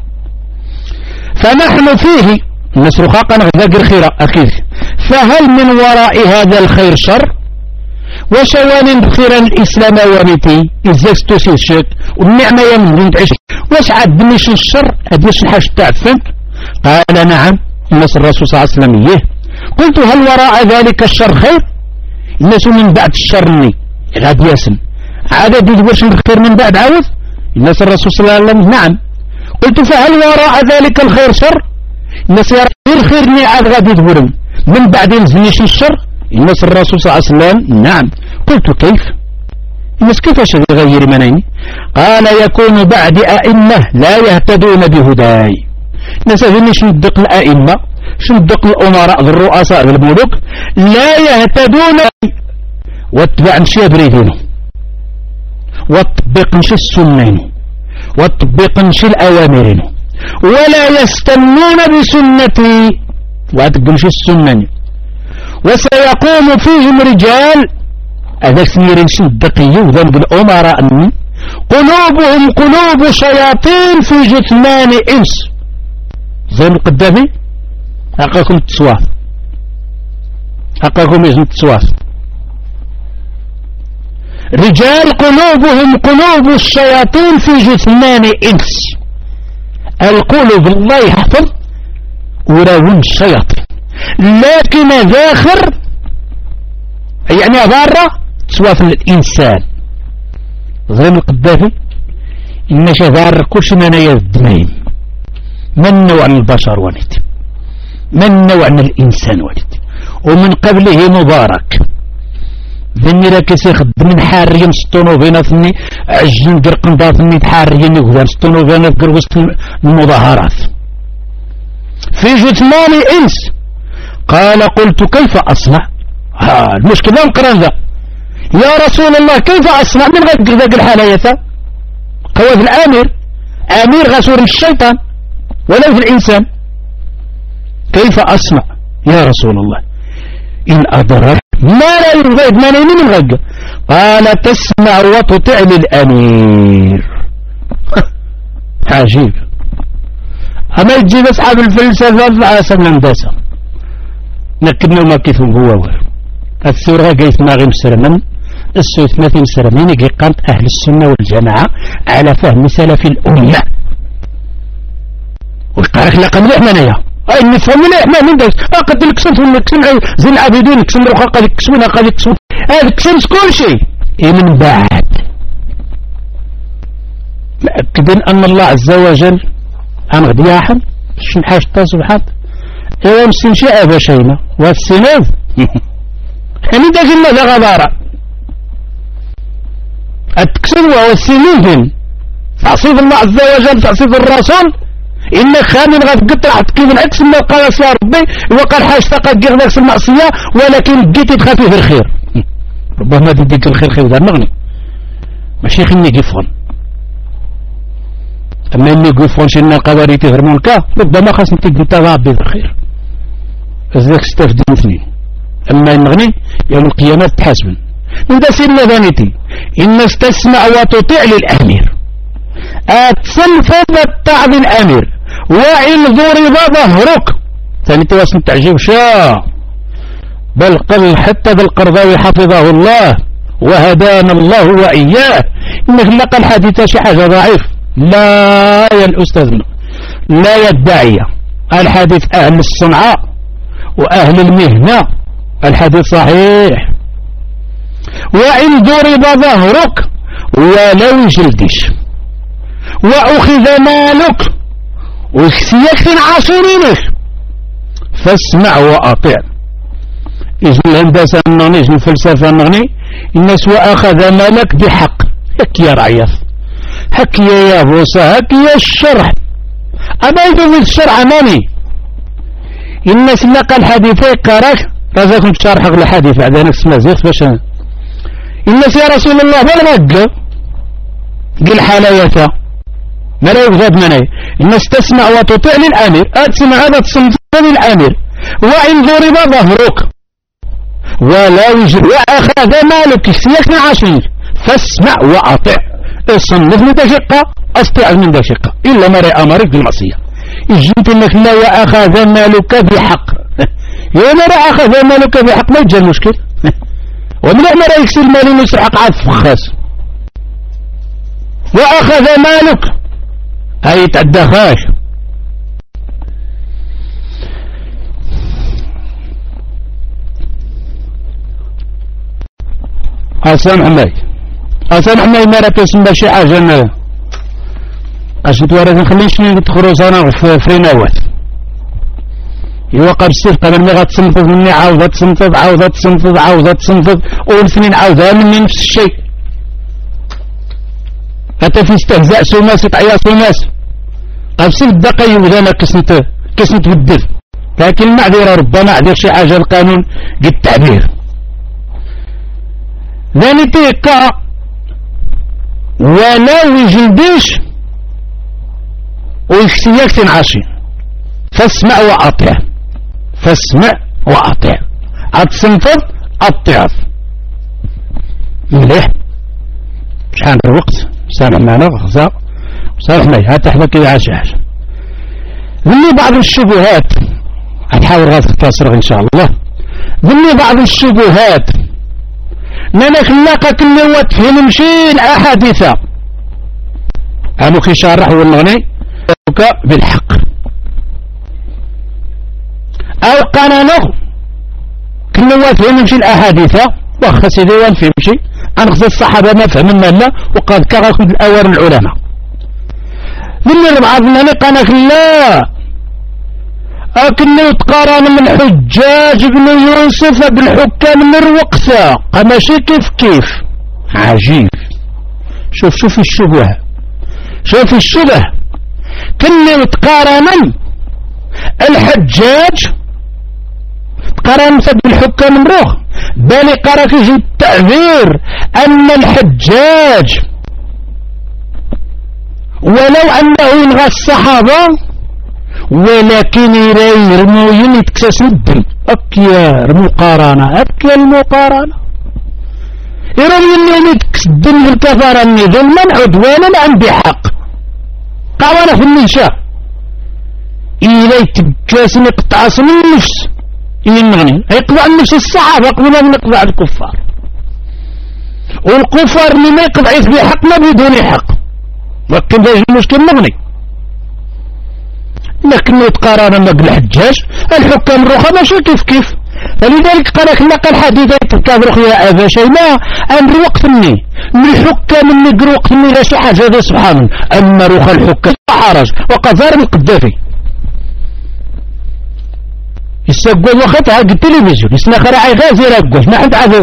فنحن فيه الناس رخاقا غذاق الخير أكيد فهل من وراء هذا الخير شر وشوان بخير الإسلام وانتي إزاز توسي الشك والنعمة يمن تعيش واش عاد مش الشر أدوش الحاج تعفن قال نعم الناس الرسول صلى الله عليه وسلم إيه قلت هل وراء ذلك الشر خير الناس من بعد الشر مني غاد ياسن عدد يدورش الخير من بعد عاوز الناس الرسول صلى الله عليه وسلم نعم قلت فهل وراء ذلك الخير شر الناس يرى الخير ني عاد غادي يدورن من بعد ينزلنيش الشر الناس الرسول صلى الله عليه وسلم نعم قلت كيف الناس كيفاش يغير منين قال يكون بعد أئمة لا يهتدون بهداي الناس هذين شندق الأئمة شندق الأمراء الرؤساء الملوك لا يهتدون واتبع نشي بريدينه واتبق نشي السنين واتبق نشي الأوامرين ولا يستنون بسنتي واتبق نشي السنين وسيقوم فيهم رجال هذا سميرين شندقي وذنب الأمراء أني قلوبهم قلوب شياطين في جثمان إنس زي القدامي أقاكم التسواف أقاكم يزن التسواف رجال قلوبهم قلوب الشياطين في جثمان إنس القلوب الله يحفظ وراون الشياطين لكن ذاخر يعني بارة تسواف الإنسان غير القدافي إن شذار كلش منايا الدمين من نوع البشر ولد من نوع الإنسان ولد ومن قبله مبارك ذني راكس يخدم من حاريا مسطونو بينا ثني عجن قرقن ثني حاريا يقدر مسطونو بينا في وسط المظاهرات في جثمان إنس قال قلت كيف أصنع ها المشكلة نقرأ ذا يا رسول الله كيف أصنع من غير ذاك الحالية قواد الآمر آمير غسور الشيطان ولا في الإنسان كيف أصنع يا رسول الله إن أدرك ما لا يرغب ما لا من غير قال تسمع وتطع للأمير عجيب أما يجيب أصحاب الفلسفة في عاصم الهندسة نكدنا ما كيف هو الثورة قيت ما غير مسرمن السوث مثل مسرمين كي قامت أهل السنة والجماعة على فهم سلف الأمة وقالك لقد نحمنايا أي نفهم لا إحنا من داش قد الكسن في الكسن زين العابدين كسن روحا قد يكسون قد يكسون هذا كسن كل شيء إيه من بعد مأكدين أن الله عز وجل أن غدي أحد شن حاجة سبحانه إيه مسين شيء أبا شينا والسناد يعني داش الله ذا غبارة التكسر وهو السنين تعصيب الله عز وجل تعصيب الرسول إنك خامن غتقط راح تكيف العكس ما قال يا ربي وقال حاجة تقد نفس المعصية ولكن جيت تخافي في الخير ربما تديك الخير خير ذا مغني ماشي خلني قفون أما اللي قفون شنا القواري تهرمون كا ربما خاص نتيك تغابي في الخير أزدك ستفدين اثنين أما المغني يوم القيامة تحاسبن إذا سيدنا ذانيتي إن استسمع وتطيع للأمير أتسنفذ الطاعة الأمير وإن ضرب ظهرك ثاني تواسن تعجب شا بل قل حتى بالقرضاوي حفظه الله وهدانا الله وإياه إنك لقى الحديث شي حاجة ضعيف لا يا الأستاذ لا يدعي الحديث أهل الصنعاء وأهل المهنة الحديث صحيح وإن ضرب ظهرك ولو جلدش وأخذ مالك وكسيك عشرينك فاسمع وأطيع إذن الهندسة النغني إذن الفلسفة النغني الناس وأخذ مالك بحق هك يا رعيف هك يا بوسا هك يا الشرح أما إذن الشرح ماني الناس لقى الحديثي قراك رزاكم شرح الحديث بعد نفس ما زيخ باش الناس يا رسول الله بلغك قل حلايته ما لا يبغض مني الناس تسمع وتطيع للأمير أتسمع هذا تصمت للأمير وإن ضرب ظهرك ولا يجري وأخذ مالك سيكنا عشير فاسمع وأطيع الصنف من دقيقة أستطيع من دقيقة إلا مري أمرك بالمعصية إجنت لك لا وأخذ مالك بحق يا مري أخذ مالك بحق ما يجي المشكل ومن أمر يكسر المال يسحق عاد فخاس وأخذ مالك أي تعدخاش أسامح ماي أسامح ماي ما راه كيسمى شي حاجة أش نتوارد نخليش ندخلوز أنا في فريناوات يوقع السيف قبل ما غتسنفض مني عاودة تسنفض عاودة تسنفض عاودة تسنفض والسنين عاودها مني نفس الشيء حتى في استهزاء سوماس يطعيا سوماس أبسل الدقايق وذانا كسنت كسنت بدل لكن معذرة ربما عذر شي حاجة القانون قد التعبير ذاني تيكا ولا يجلديش ويكسيك تنعشي فاسمع وأطيع فاسمع وأطيع أتسنفض أطيعف مليح شحال الوقت سامع معنا غزاء سامح معي هات حدا كي عاش عاش ذني بعض الشبهات هتحاول غاز تختصر ان شاء الله ذني بعض الشبهات نانا خلاقة كل وتفهم شي الأحاديث أمو كي شارح والنغني بالحق أو قانانه كل وتفهم شي الأحاديث وخا سيدي وانفهم شي أنخذ الصحابة ما فهمنا لا وقد كغاكم الأوار العلماء من بعضنا نقنك لا أكن يتقارن من حجاج بن يوسف بالحكام من الوقسة ماشي كيف كيف عجيب شوف شوف الشبه شوف الشبه كن يتقارن الحجاج قرن بالحكام من روح بالي قرأ فيه التعبير أن الحجاج ولو أنه ينغى الصحابة ولكن يرمو يتكسس الدم أكيا المقارنة أكيا المقارنة يرمو يتكسس الدم في الكفارة ظلما عدوانا عن بحق قوانا في النشاء إلي تكاسن اقتعاص من النفس ينغني يقضى عن نفس الصحابة قبل من يقضى على الكفار، والكفار اللي ما يقضى بحق ما بدون حق، لكن باش المشكل مغني. لكن يتقارن مع الحجاج الحكام الرخا ماشي كيف كيف، فلذلك قال لك لقى الحديثات كابرخ يا أبا شيماء أمر وقتني من الحكام اللي قروا وقتني لا شي حاجة هذا سبحان الله. أما رخا الحكام حرج وقذار القذافي يسقوا وقتها حق التلفزيون يسنا خراعي غازي راقوش ما عند عذر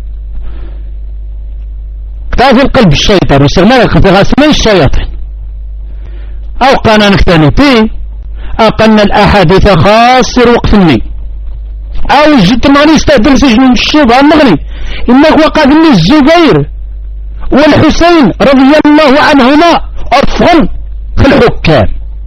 كتاف القلب الشيطان يسمى غاسمين الشياطين أو قانا نكتاني بي أقلنا الأحاديث خاصر وقتني أو جيت ماني استهدل سجن الشبهة المغني إنك وقف لي الزبير والحسين رضي الله عنهما أفضل في الحكام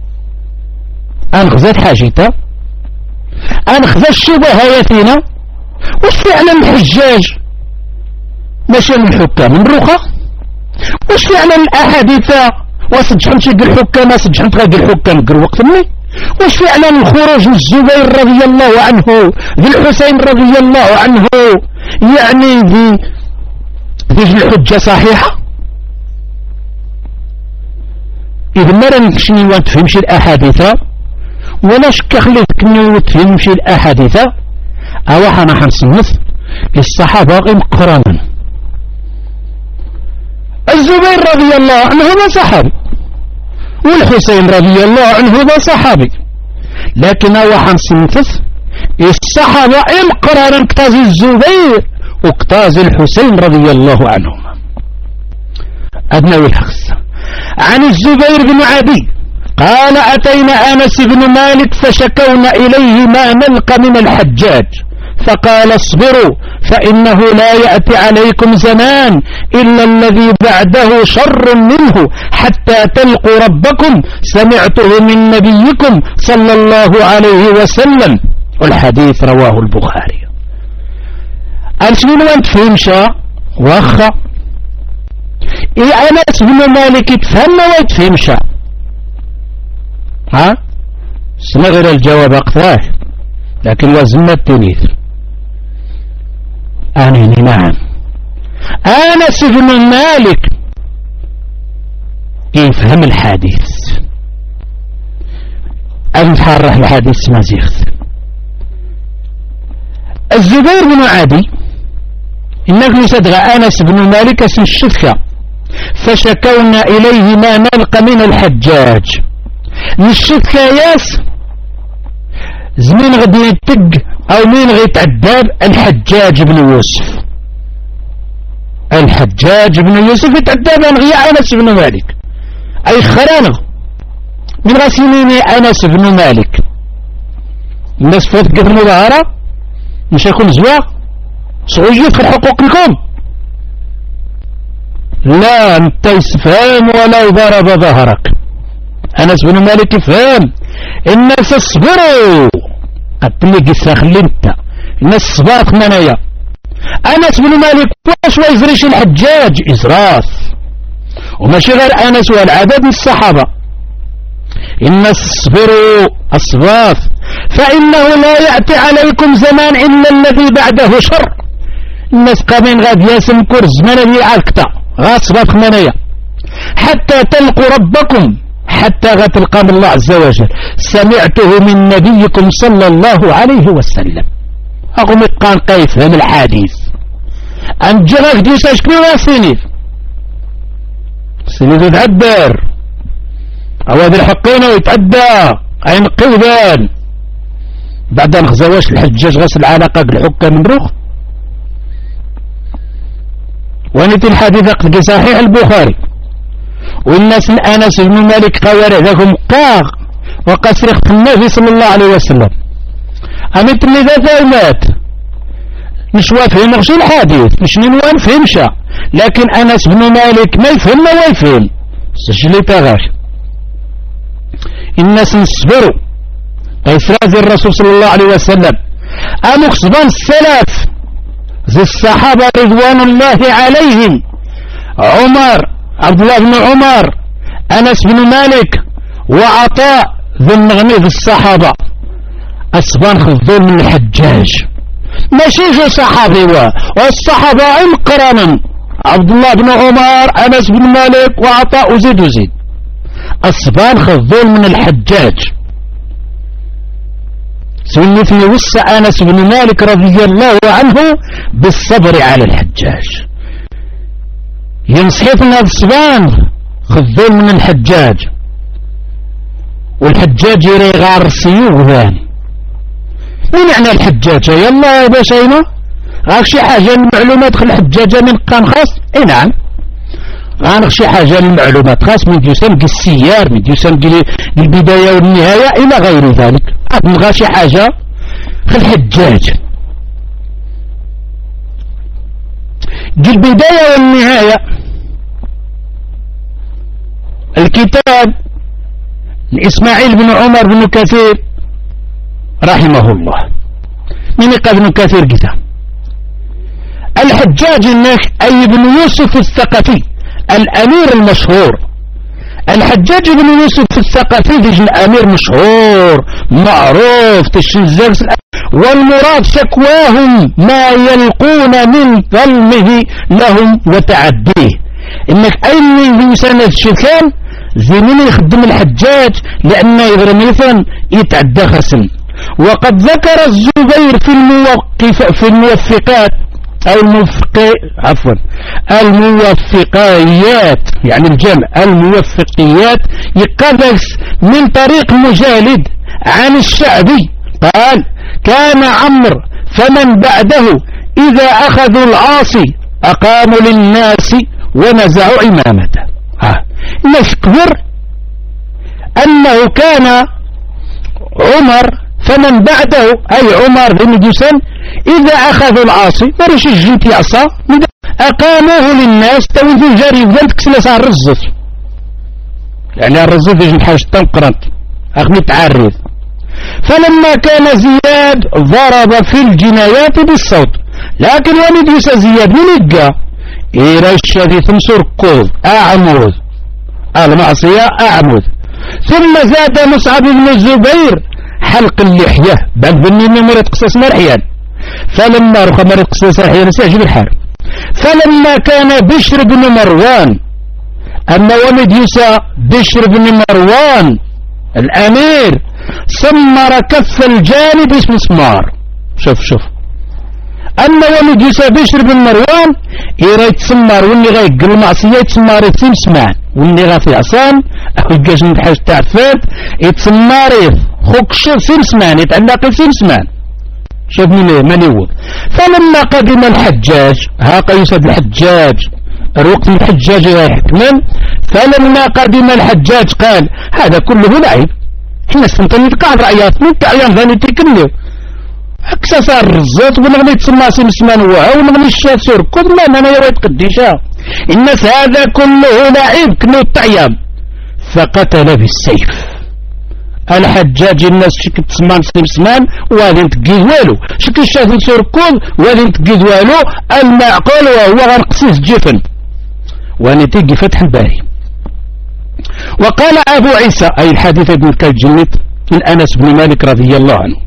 أنخذت حاجته أنخذ الشبهة ياتينا وش فعلا الحجاج ماشي من الحكام من رخا وش فعلا الأحاديث وصدحن شق الحكام وصدحن تغاق الحكام قر وقت مني وش فعلا الخروج الزبير رضي الله عنه بالحسين رضي الله عنه يعني ذي ذي الحجة صحيحة. إذا ما نكشني وانت فهمش الأحاديث ولا شك خليتك ني تفهمش الأحاديث أو حنا حنصنف الصحابة مقرانا. الزبير رضي الله عنه هذا صحابي والحسين رضي الله عنه هذا صحابي، لكن هو حنصنف الصحابة مقرانا كتازي الزبير وكتازي الحسين رضي الله عنهما. أدنى والحخص عن الزبير بن عدي قال أتينا أنس بن مالك فشكونا إليه ما نلقى من الحجاج فقال اصبروا فإنه لا يأتي عليكم زمان إلا الذي بعده شر منه حتى تلقوا ربكم سمعته من نبيكم صلى الله عليه وسلم. والحديث رواه البخاري. أنسمين وانت فهمشا واخا إيه أنس بن مالك يتفهم وانت فهمشا ها سنغير الجواب أقفاه لكن وزن التنيث آنيني نعم أنس بن مالك يفهم الحديث أنحرح الحديث ما زيخت. الزبير بن عدي إنك يصدغ أنس بن مالك اسم الشفكة فشكونا إليه ما نلقى من الحجاج الشفكة ياس زمين غدي يتق أو مين غيتعذب الحجاج بن يوسف الحجاج بن يوسف يتعذب أنغيا أنس بن مالك أي خرانغ من غسينيني أنس بن مالك الناس فوت قد المظاهرة مش يكون زواق صغير في حقوقكم لا انت يسفهم ولا يضرب ظهرك. أنس بن مالك يفهم الناس اصبروا قتلي قصة خلي انت الناس صبرت منايا. أنس بن مالك واش ما يزريش الحجاج إزراف وماشي غير أنس والعدد من الصحابة الناس اصبروا أصباف فإنه لا يأتي عليكم زمان إلا الذي بعده شر. الناس قامين غاد ياسم كرز من اللي عالكتا غاصبات منايا حتى تلقوا ربكم حتى غتلقى من الله عز وجل سمعته من نبيكم صلى الله عليه وسلم. أقوم يتقان قيف من الحديث أن جغاك ديش أشكري واسينيف سينيف يتعدر أو هذا الحقين ويتعدى أين قيبان بعد أن خزواش الحجاج غسل العلاقة بالحكام من روخ. ونتي الحديث قد صحيح البخاري والناس أنس بن مالك قوارع لكم قاغ وقسرق النبي صلى الله عليه وسلم أمت اللي ذا مات مش وافهم غشي الحديث مش ننوان فهمشا لكن أنس بن مالك ما يفهم ما يفهم سجلي تغاش. الناس نصبروا قيسراز الرسول صلى الله عليه وسلم أمو خصبان السلف زي الصحابة رضوان الله عليهم عمر عبد الله بن عمر أنس بن مالك وعطاء ذو النغمي في الصحابة أصبان خذول من الحجاج ماشي جو صحابي والصحابة مقرانا عبد الله بن عمر أنس بن مالك وعطاء وزيد وزيد أصبان خذول من الحجاج سنتني وسع أنس بن مالك رضي الله عنه بالصبر على الحجاج ينصحفنا الصبان خذول من الحجاج والحجاج يري غار السيوف ثاني من معنى الحجاج يلا يا باشا هنا غاك شي حاجة المعلومات خل الحجاجة من قام خاص اي نعم غاك شي حاجة المعلومات خاص من يسمى السيار من يسمى البداية والنهاية الى غير ذلك غا شي حاجة خل الحجاج البداية والنهاية الكتاب لإسماعيل بن عمر بن كثير رحمه الله من يقال ابن كثير كتاب الحجاج انك اي بن يوسف الثقفي الامير المشهور الحجاج بن يوسف الثقفي ديج الامير مشهور معروف تشنزل والمراد شكواهم ما يلقون من ظلمه لهم وتعديه انك اي من سنة شكال زي من يخدم الحجاج لانه يغرم مثلا يتعدى خسن وقد ذكر الزبير في الموقف في الموفقات أو الموفق عفوا الموفقيات يعني الجمع الموفقيات يقدس من طريق مجالد عن الشعبي قال كان عمرو فمن بعده إذا أخذوا العاصي أقاموا للناس ونزعوا إمامته آه. نذكر أنه كان عمر فمن بعده أي عمر بن جسن إذا أخذوا العاصي مرش الجيت يعصى أقاموه للناس توذوا جاري وذلك كسلس الرزت يعني الرزت يجب حاجة تنقرنت أخني تعرض فلما كان زياد ضرب في الجنايات بالصوت لكن ولد يسا زياد من يقى إيرش ذي تمسر كوذ أعمود المعصية أعمود ثم زاد مصعب بن الزبير حلق اللحية بعد بني مريض قصص مرحيان فلما رخى مريض قصص مرحيان سيعجب الحال فلما كان بشر بن مروان أما ولد يسا بشر بن مروان الأمير سمر كف الجانب اسم مسمار شوف شوف أما ولد يسا بشر بن مروان إيرا يتسمر واللي غيقل المعصية يتسمر يتسمان واللي غا في عصام أو يقاش من حاجة تعفات يتسمر خوك شوف سمسمان يتعلق سمسمان شوف من من يوض فلما قدم الحجاج ها قيسد الحجاج الوقت الحجاج يحكمن فلما قدم الحجاج قال هذا كله لعب حنا استنطني قاعد رأيات من تعيان ذاني تكنيو أكسا صار الرزات ونغني تسمى سمسمان وعا ونغني الشاف سيركض ما أنا يرويت قديشا الناس هذا كله لعب كنو التعيام فقتل بالسيف الحجاج الناس شك تسمان سمسمان وهذا تقيد والو شك الشاف سيركض وهذا تقيد والو المعقول وهو غنقصيص جفن ونتيجي فتح الباري وقال أبو عيسى أي الحديث ابن كالجنة من أنس بن مالك رضي الله عنه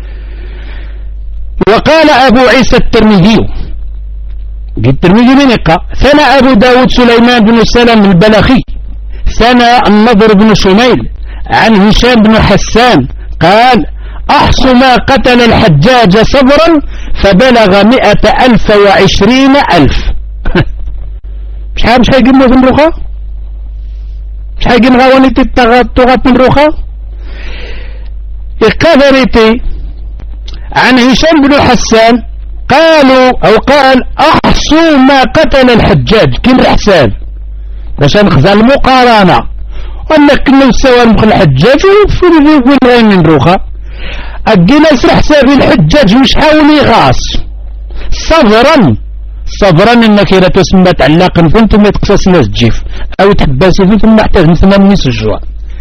وقال أبو عيسى الترمذي الترمذي من يقع ثنى أبو داود سليمان بن سلم البلخي ثنى النضر بن شميل عن هشام بن حسان قال أحص ما قتل الحجاج صبرا فبلغ مئة ألف وعشرين ألف شحال مش هيجي من روخة مش هيجي من غوانيتي التغط من روخة إقادريتي عن هشام بن حسان قالوا أو قال أحصوا ما قتل الحجاج كل حساب باش نخزى المقارنة وأنك نسوى المخل الحجاج ويفر يقول غير من روخة أجينا يسر حساب الحجاج مش حاول يغاص صبرا صبرا انك إذا تسمى تعلقا فانتم يتقصص ناس جيف أو تحباسي فانتم محتاج مثل من يسجوا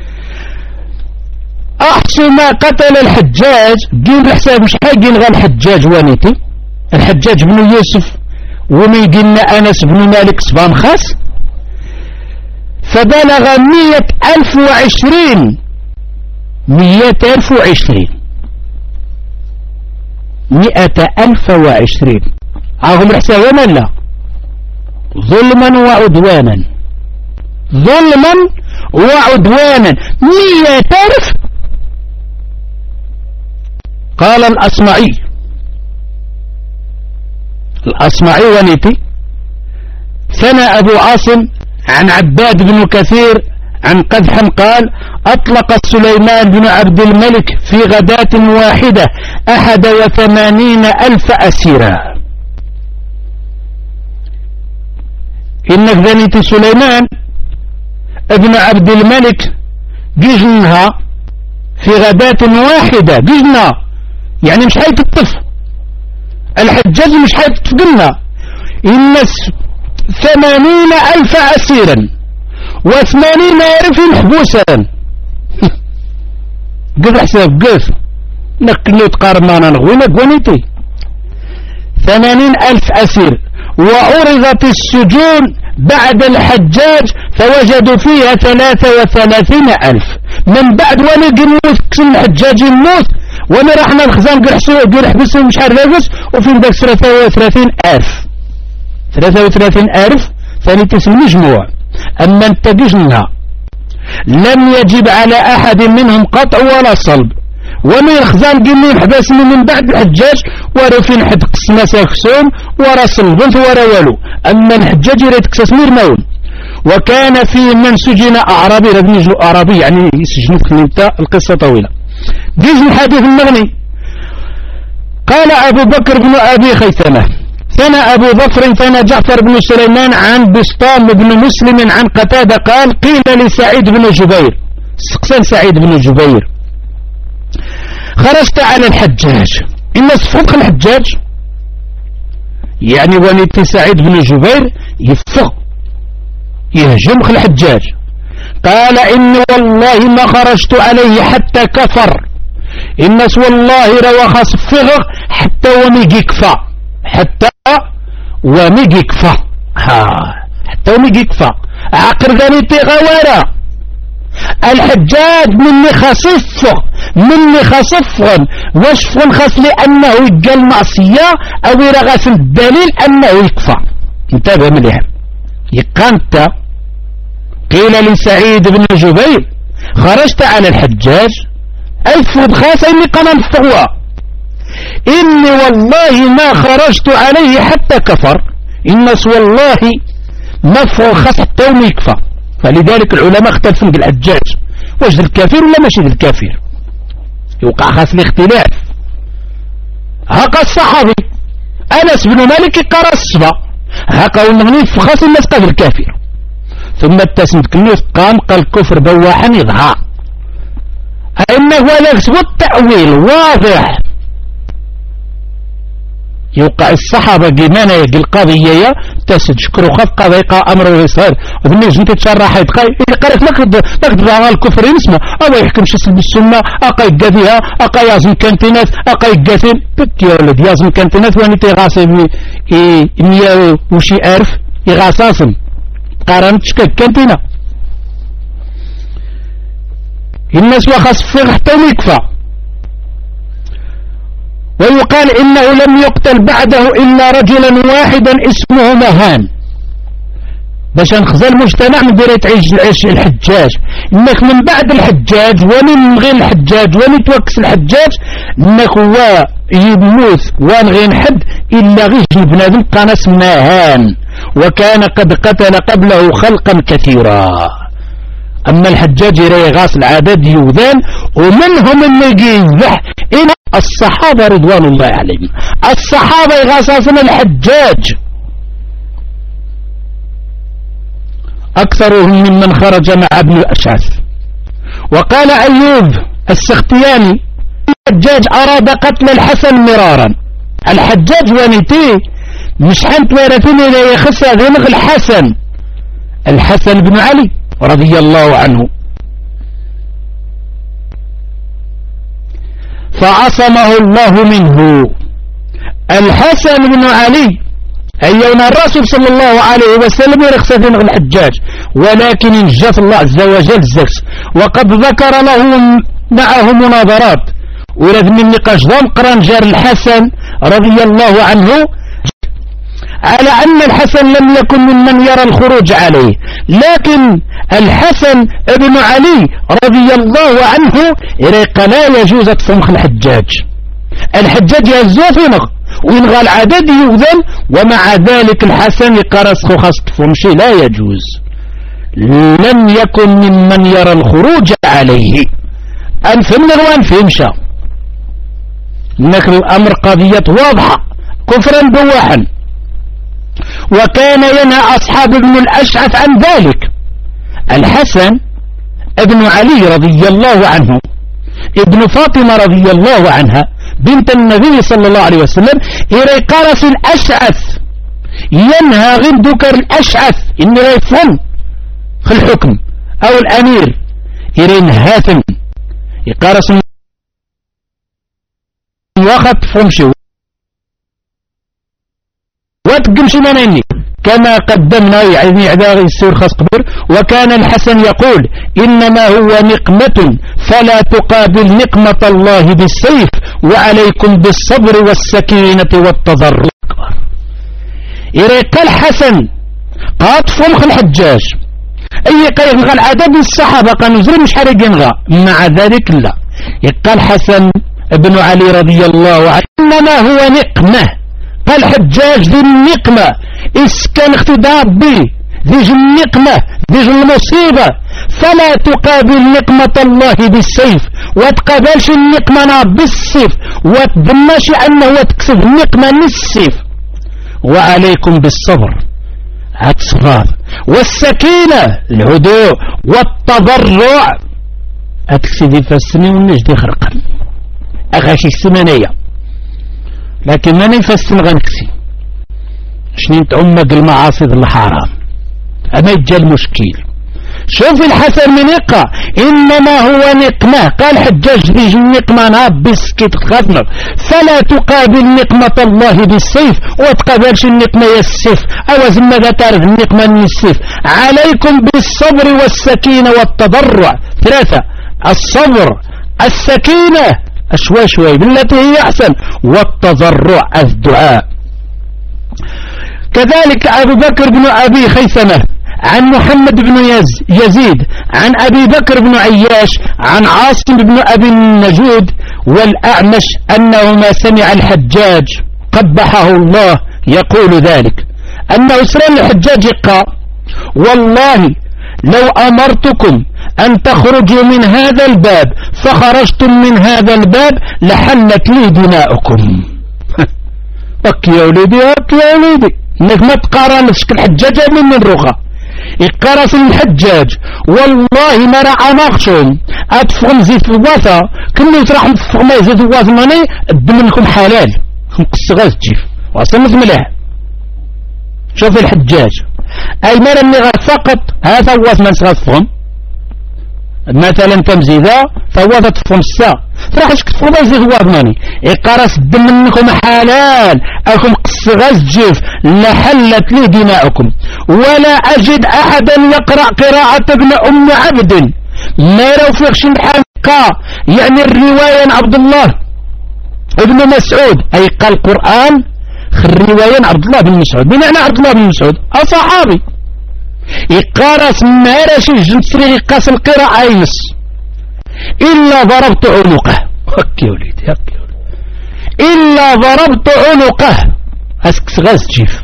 أحصوا ما قتل الحجاج دين الحساب مش حاجين غير الحجاج وانيتي الحجاج بن يوسف ومن قلنا أنس بن مالك صبام خاص فبلغ مية ألف وعشرين مية ألف وعشرين مئة ألف وعشرين. عاهم الحساب لا ظلما وعدوانا، ظلما وعدوانا مئة ألف. قال الأصمعي، الأصمعي ونيتي ثنى أبو عاصم عن عباد بن كثير عن قدح قال أطلق سليمان بن عبد الملك في غداة واحدة أحد وثمانين ألف أسيرا. إنك ذنيت سليمان ابن عبد الملك جيجنها في غداة واحدة، جيجنا يعني مش حيتطف الحجاج، مش حيتطفقنا الناس ثمانين ألف أسيرا وثمانين ألف محبوسا. قف حساب قف نقلوا تقارب معنا نغوينك ونيتي ثمانين ألف أسير. وعرضت السجون بعد الحجاج فوجدوا فيها ثلاثة وثلاثين ألف. من بعد وانا قموت كسن الحجاج يموت وانا رحنا الخزان قرح بس مش عارف لابس وفين داك ثلاثة وثلاثين ألف ثلاثة وثلاثين ألف ثاني تسمى مجموع. أما انتبجنا لم يجب على أحد منهم قطع ولا صلب، ومن الخزان قمين حباس من بعد الحجاج ورا فين حد قسنا ساكسون ورا صلبنت ورا والو. أما الحجاج يريد كساس ميرمون. وكان في من سجن أعرابي، لازم يجلو أعرابي يعني يسجنوا في كلمة القصة طويلة. جيز الحديث المغني. قال أبو بكر بن أبي خيثمة ثنى أبو ظفر ثنى جعفر بن سليمان عن بسطام بن مسلم عن قتادة قال قيل لسعيد بن جبير، سقسان سعيد بن جبير خرجت على الحجاج، إن صفوق الحجاج يعني ونيت سعيد بن جبير يفق يهجم الحجاج. قال إن والله ما خرجت عليه حتى كفر، الناس والله روا صفغ حتى وميجي كفى، حتى وميجي كفى ها حتى وميجي كفى عقر ذانيتي غوارا. الحجاج مني خصف مني خصف وشف خص لأنه يقال معصية أو يرغس الدليل أنه يكفى. انتبه مليح يقانت. قيل لسعيد بن جبير خرجت على الحجاج أي فرض خاصة إني قنان الثوى، إني والله ما خرجت عليه حتى كفر، الناس والله ما فرض خاص حتى وما يكفى. فلذلك العلماء اختلفوا بالحجاج واش الكافر ولا ماشي الكافر، يوقع خاص الاختلاف. هكا الصحابي أنس بن مالك قرأ الصفا هكا والمغني خاص الناس قال الكافر، ثم اتسمت كنوث قام قال الكفر بواحا يظهر انه ولا يكسب التأويل واضح. يوقع الصحابة قيمانا يقل القضية تسد شكرو خف قضيقة أمره يصير وبالنسبة انت تشرح يتقاي قالت لك نقدر على الكفر ينسمى أو يحكم شسل بالسنة أقا يقاذيها أقا يازم كانتينات أقا يقاثين بك يا ولد يازم كانتينات واني تيغاسي مية وشي ألف يغاساسم قارن تشكك كانتينا الناس وخاص فيه حتى يكفى. ويقال إنه لم يقتل بعده إلا رجلا واحدا اسمه مهان باش نخزى المجتمع من دير تعيش العيش الحجاج. إنك من بعد الحجاج ومن غير الحجاج ومن توكس الحجاج إنك هو يموت وان غير حد إلا غير بنادم قناس مهان وكان قد قتل قبله خلقا كثيرا. أما الحجاج يري غاس العدد يوذان ومنهم اللي يذبح إلى الصحابة رضوان الله عليهم. الصحابة يغاسسون الحجاج أكثرهم ممن خرج مع ابن الأشعث. وقال أيوب السختياني الحجاج أراد قتل الحسن مرارا. الحجاج ونتي مش حنت ورثين إلى يخص غنغ الحسن الحسن بن علي رضي الله عنه فعصمه الله منه. الحسن بن علي أيون الرسول صلى الله عليه وسلم يرخص غنغ الحجاج ولكن انجف الله عز وجل الزكس. وقد ذكر له معه مناظرات ولازم من النقاش ضم قران جار الحسن رضي الله عنه على أن الحسن لم يكن ممن يرى الخروج عليه، لكن الحسن ابن علي رضي الله عنه إريق لا يجوز تفمخ الحجاج. الحجاج يزوفنغ وينغى العدد يوذن، ومع ذلك الحسن يقرص خاص تفمشي لا يجوز، لم يكن ممن يرى الخروج عليه. أنفمنا وأنفمشا إنك الأمر قضية واضحة كفرا بواحا. وكان ينهى أصحاب ابن الأشعث عن ذلك. الحسن ابن علي رضي الله عنه ابن فاطمة رضي الله عنها بنت النبي صلى الله عليه وسلم إلي قرص الأشعث ينهى غير ذكر الأشعث إنه يفهم في الحكم أو الأمير إلي نهاثم يقرص وقت فمشي وتقمشي مناني كما قدمنا يعني عداغي السور خاص قبر. وكان الحسن يقول إنما هو نقمة فلا تقابل نقمة الله بالسيف وعليكم بالصبر والسكينة والتضرع. إريق الحسن قاد فمخ الحجاج أي قيغ العدد الصحابة قالوا زر مش حرق ينغى، مع ذلك لا يقال الحسن ابن علي رضي الله عنه إنما هو نقمة. قال حجاج ذي النقمة إسكان اختدار به ذي النقمة ذي المصيبة، فلا تقابل نقمة الله بالسيف وتقابلش النقمة بالسيف وتدمش أنه وتكسب النقمة للسيف. وعليكم بالصبر هتصبر والسكينة الهدوء والتضرع أكسدي فالسنين والنجد خرقا أغاشي السمانية، لكن ماني فسن غنكسي شنين تعمق المعاصي الحرام أما يجي المشكل. شوف الحسن من يقع إنما هو نقمة. قال حجاج بيجي النقمة ناب بسكت خدمة فلا تقابل نقمة الله بالسيف وتقابلش النقمة يالسيف أو زمّا تعرف النقمة من السيف. عليكم بالصبر والسكينة والتضرع. ثلاثة الصبر السكينة أشوي شوي بالتي هي أحسن والتضرع الدعاء. كذلك أبو بكر بن أبي خيثمة عن محمد بن يزيد عن أبي بكر بن عياش عن عاصم بن أبي النجود والأعمش أنهما سمع الحجاج قبحه الله يقول ذلك أنه سلام الحجاج قال والله لو أمرتكم أن تخرجوا من هذا الباب فخرجتم من هذا الباب لحلت لي دماؤكم. أك يا وليدي أك يا وليدي إنك ما تقارن شكل الحجاج من الرغة يقارس الحجاج والله ما رأى مخشوم أتفغم زيت الوثا كم يتراح متفغم زيت الوثا ماني الدم حلال مقص غاز تجيف وصمت مليح. شوف الحجاج أي مرة اللي غاد فقط هذا هو من سغفهم مثلا تمزيدا فهو تفهم الساعة فراح تفهم يزيد هو أضماني إقارس الدم منكم حلال أكم قص غاز جيف لحلت لي دماؤكم. ولا أجد أحدا يقرأ قراءة ابن أم عبد ما لو فيكش الحلقة يعني الرواية عن عبد الله ابن مسعود أي قال القرآن الرواية عن عبد الله بن مسعود بمعنى عبد الله بن مسعود أصحابي يقارس مارش الجنسري يقاس القراءة ينس إلا ضربت عنقه. هكي وليدي هكي وليدي إلا ضربت عنقه أسكس غاز جيف.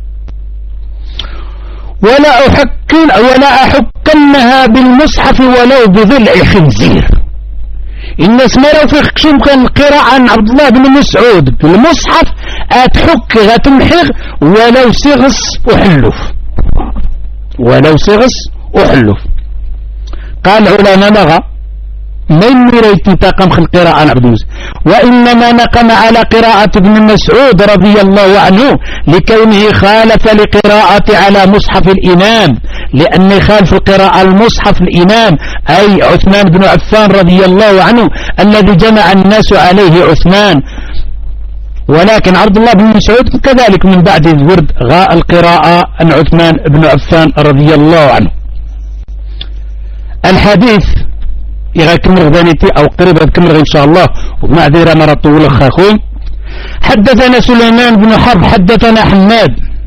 ولا أحكن ولا أحكنها بالمصحف ولو بضلع خنزير. الناس ما لو في خشم كان القراءة عن عبد الله بن مسعود بالمصحف أتحك غتمحغ ولو سغس أحلف ولو سغس أحلف. قال علماء نغى من مريت تقم خل القراءة عن عبد المسعود وإنما نقم على قراءة ابن مسعود رضي الله عنه لكونه خالف لقراءة على مصحف الإمام لأن خالف القراءة المصحف الإمام أي عثمان بن عفان رضي الله عنه الذي جمع الناس عليه عثمان. ولكن عبد الله بن مسعود كذلك من بعد الورد غاء القراءة عن عثمان بن عفان رضي الله عنه. الحديث إذا كمل غدانيتي أو قريبا كمل إن شاء الله ومعذرة مرة طول أخاكم. حدثنا سليمان بن حرب حدثنا حماد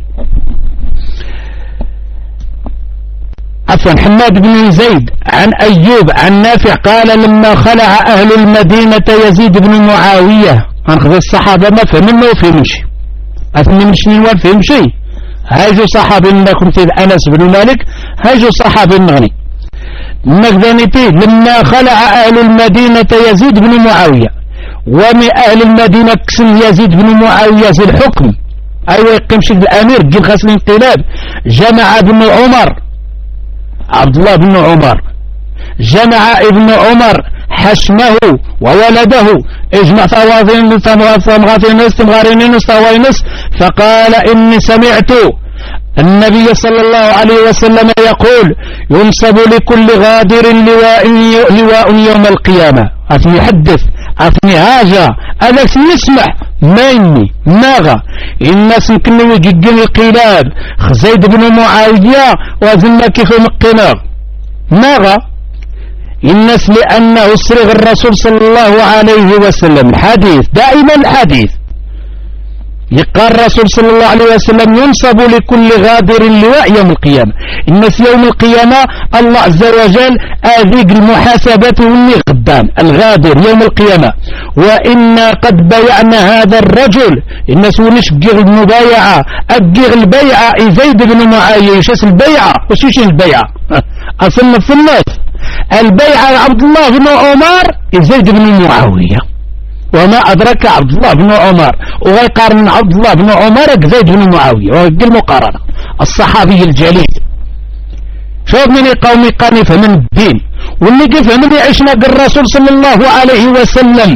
عفوا حماد بن زيد عن أيوب عن نافع قال لما خلع أهل المدينة يزيد بن معاوية أنخذ الصحابة ما فهم ما فهم شيء أثني مش نوان فهم شيء هاجوا صحابي لكم في أنس بن مالك هاجوا صحابي المغني مغدانيتي لما خلع أهل المدينة يزيد بن معاوية ومن أهل المدينة كسن يزيد بن معاوية زي الحكم أيوة يقيمش الأمير قيل خاص الانقلاب جمع ابن عمر عبد الله بن عمر جمع ابن عمر حشمه وولده اجمع ثواظين ثمغاتينس ثمغارينينس ثوينس فقال إني سمعت النبي صلى الله عليه وسلم يقول ينصب لكل غادر لواء, لواء يوم القيامة أثني حدث أثني هاجا أذاك يسمع ما إني ماغا الناس يمكن يجد القلاب خزيد بن معاوية وزلنا كيف مقنا ماغا الناس لأنه صرغ الرسول صلى الله عليه وسلم الحديث دائما الحديث يقال الرسول صلى الله عليه وسلم ينصب لكل غادر اللواء يوم القيامة الناس يوم القيامة الله عز وجل أذيق المحاسبة واللي غدان الغادر يوم القيامة وإنا قد بايعنا هذا الرجل الناس ونشقر المبايعة أقر البيعة زيد بن معاوية شاس البيعة وش يشين البيعة أصنف في الناس البيعة عبد الله بن عمر زيد بن معاوية وما أدرك عبد الله بن عمر ويقارن عبد الله بن عمر زيد بن معاوية ويقل مقارنة الصحابي الجليل شوف من قومي قام يفهم الدين واللي يفهم اللي عشنا بالرسول صلى الله عليه وسلم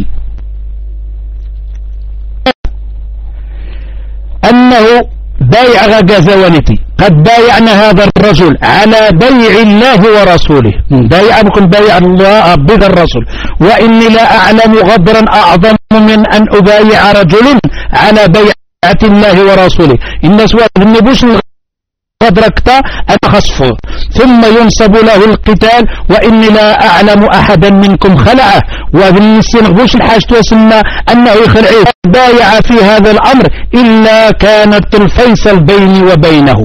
أنه بايع غزوانتي قد بايعنا هذا الرجل على بيع الله ورسوله بايع بكم بايع الله بذا الرسول وإني لا أعلم غدرا أعظم من أن أبايع رجل على بيعة الله ورسوله الناس والنبوش غدركتا أنا خصفه ثم ينصب له القتال وإني لا أعلم أحدا منكم خلعه وبالنسي نغبوش الحاج توسمى أنه يخلعه بايع في هذا الأمر إلا كانت الفيصل بيني وبينه.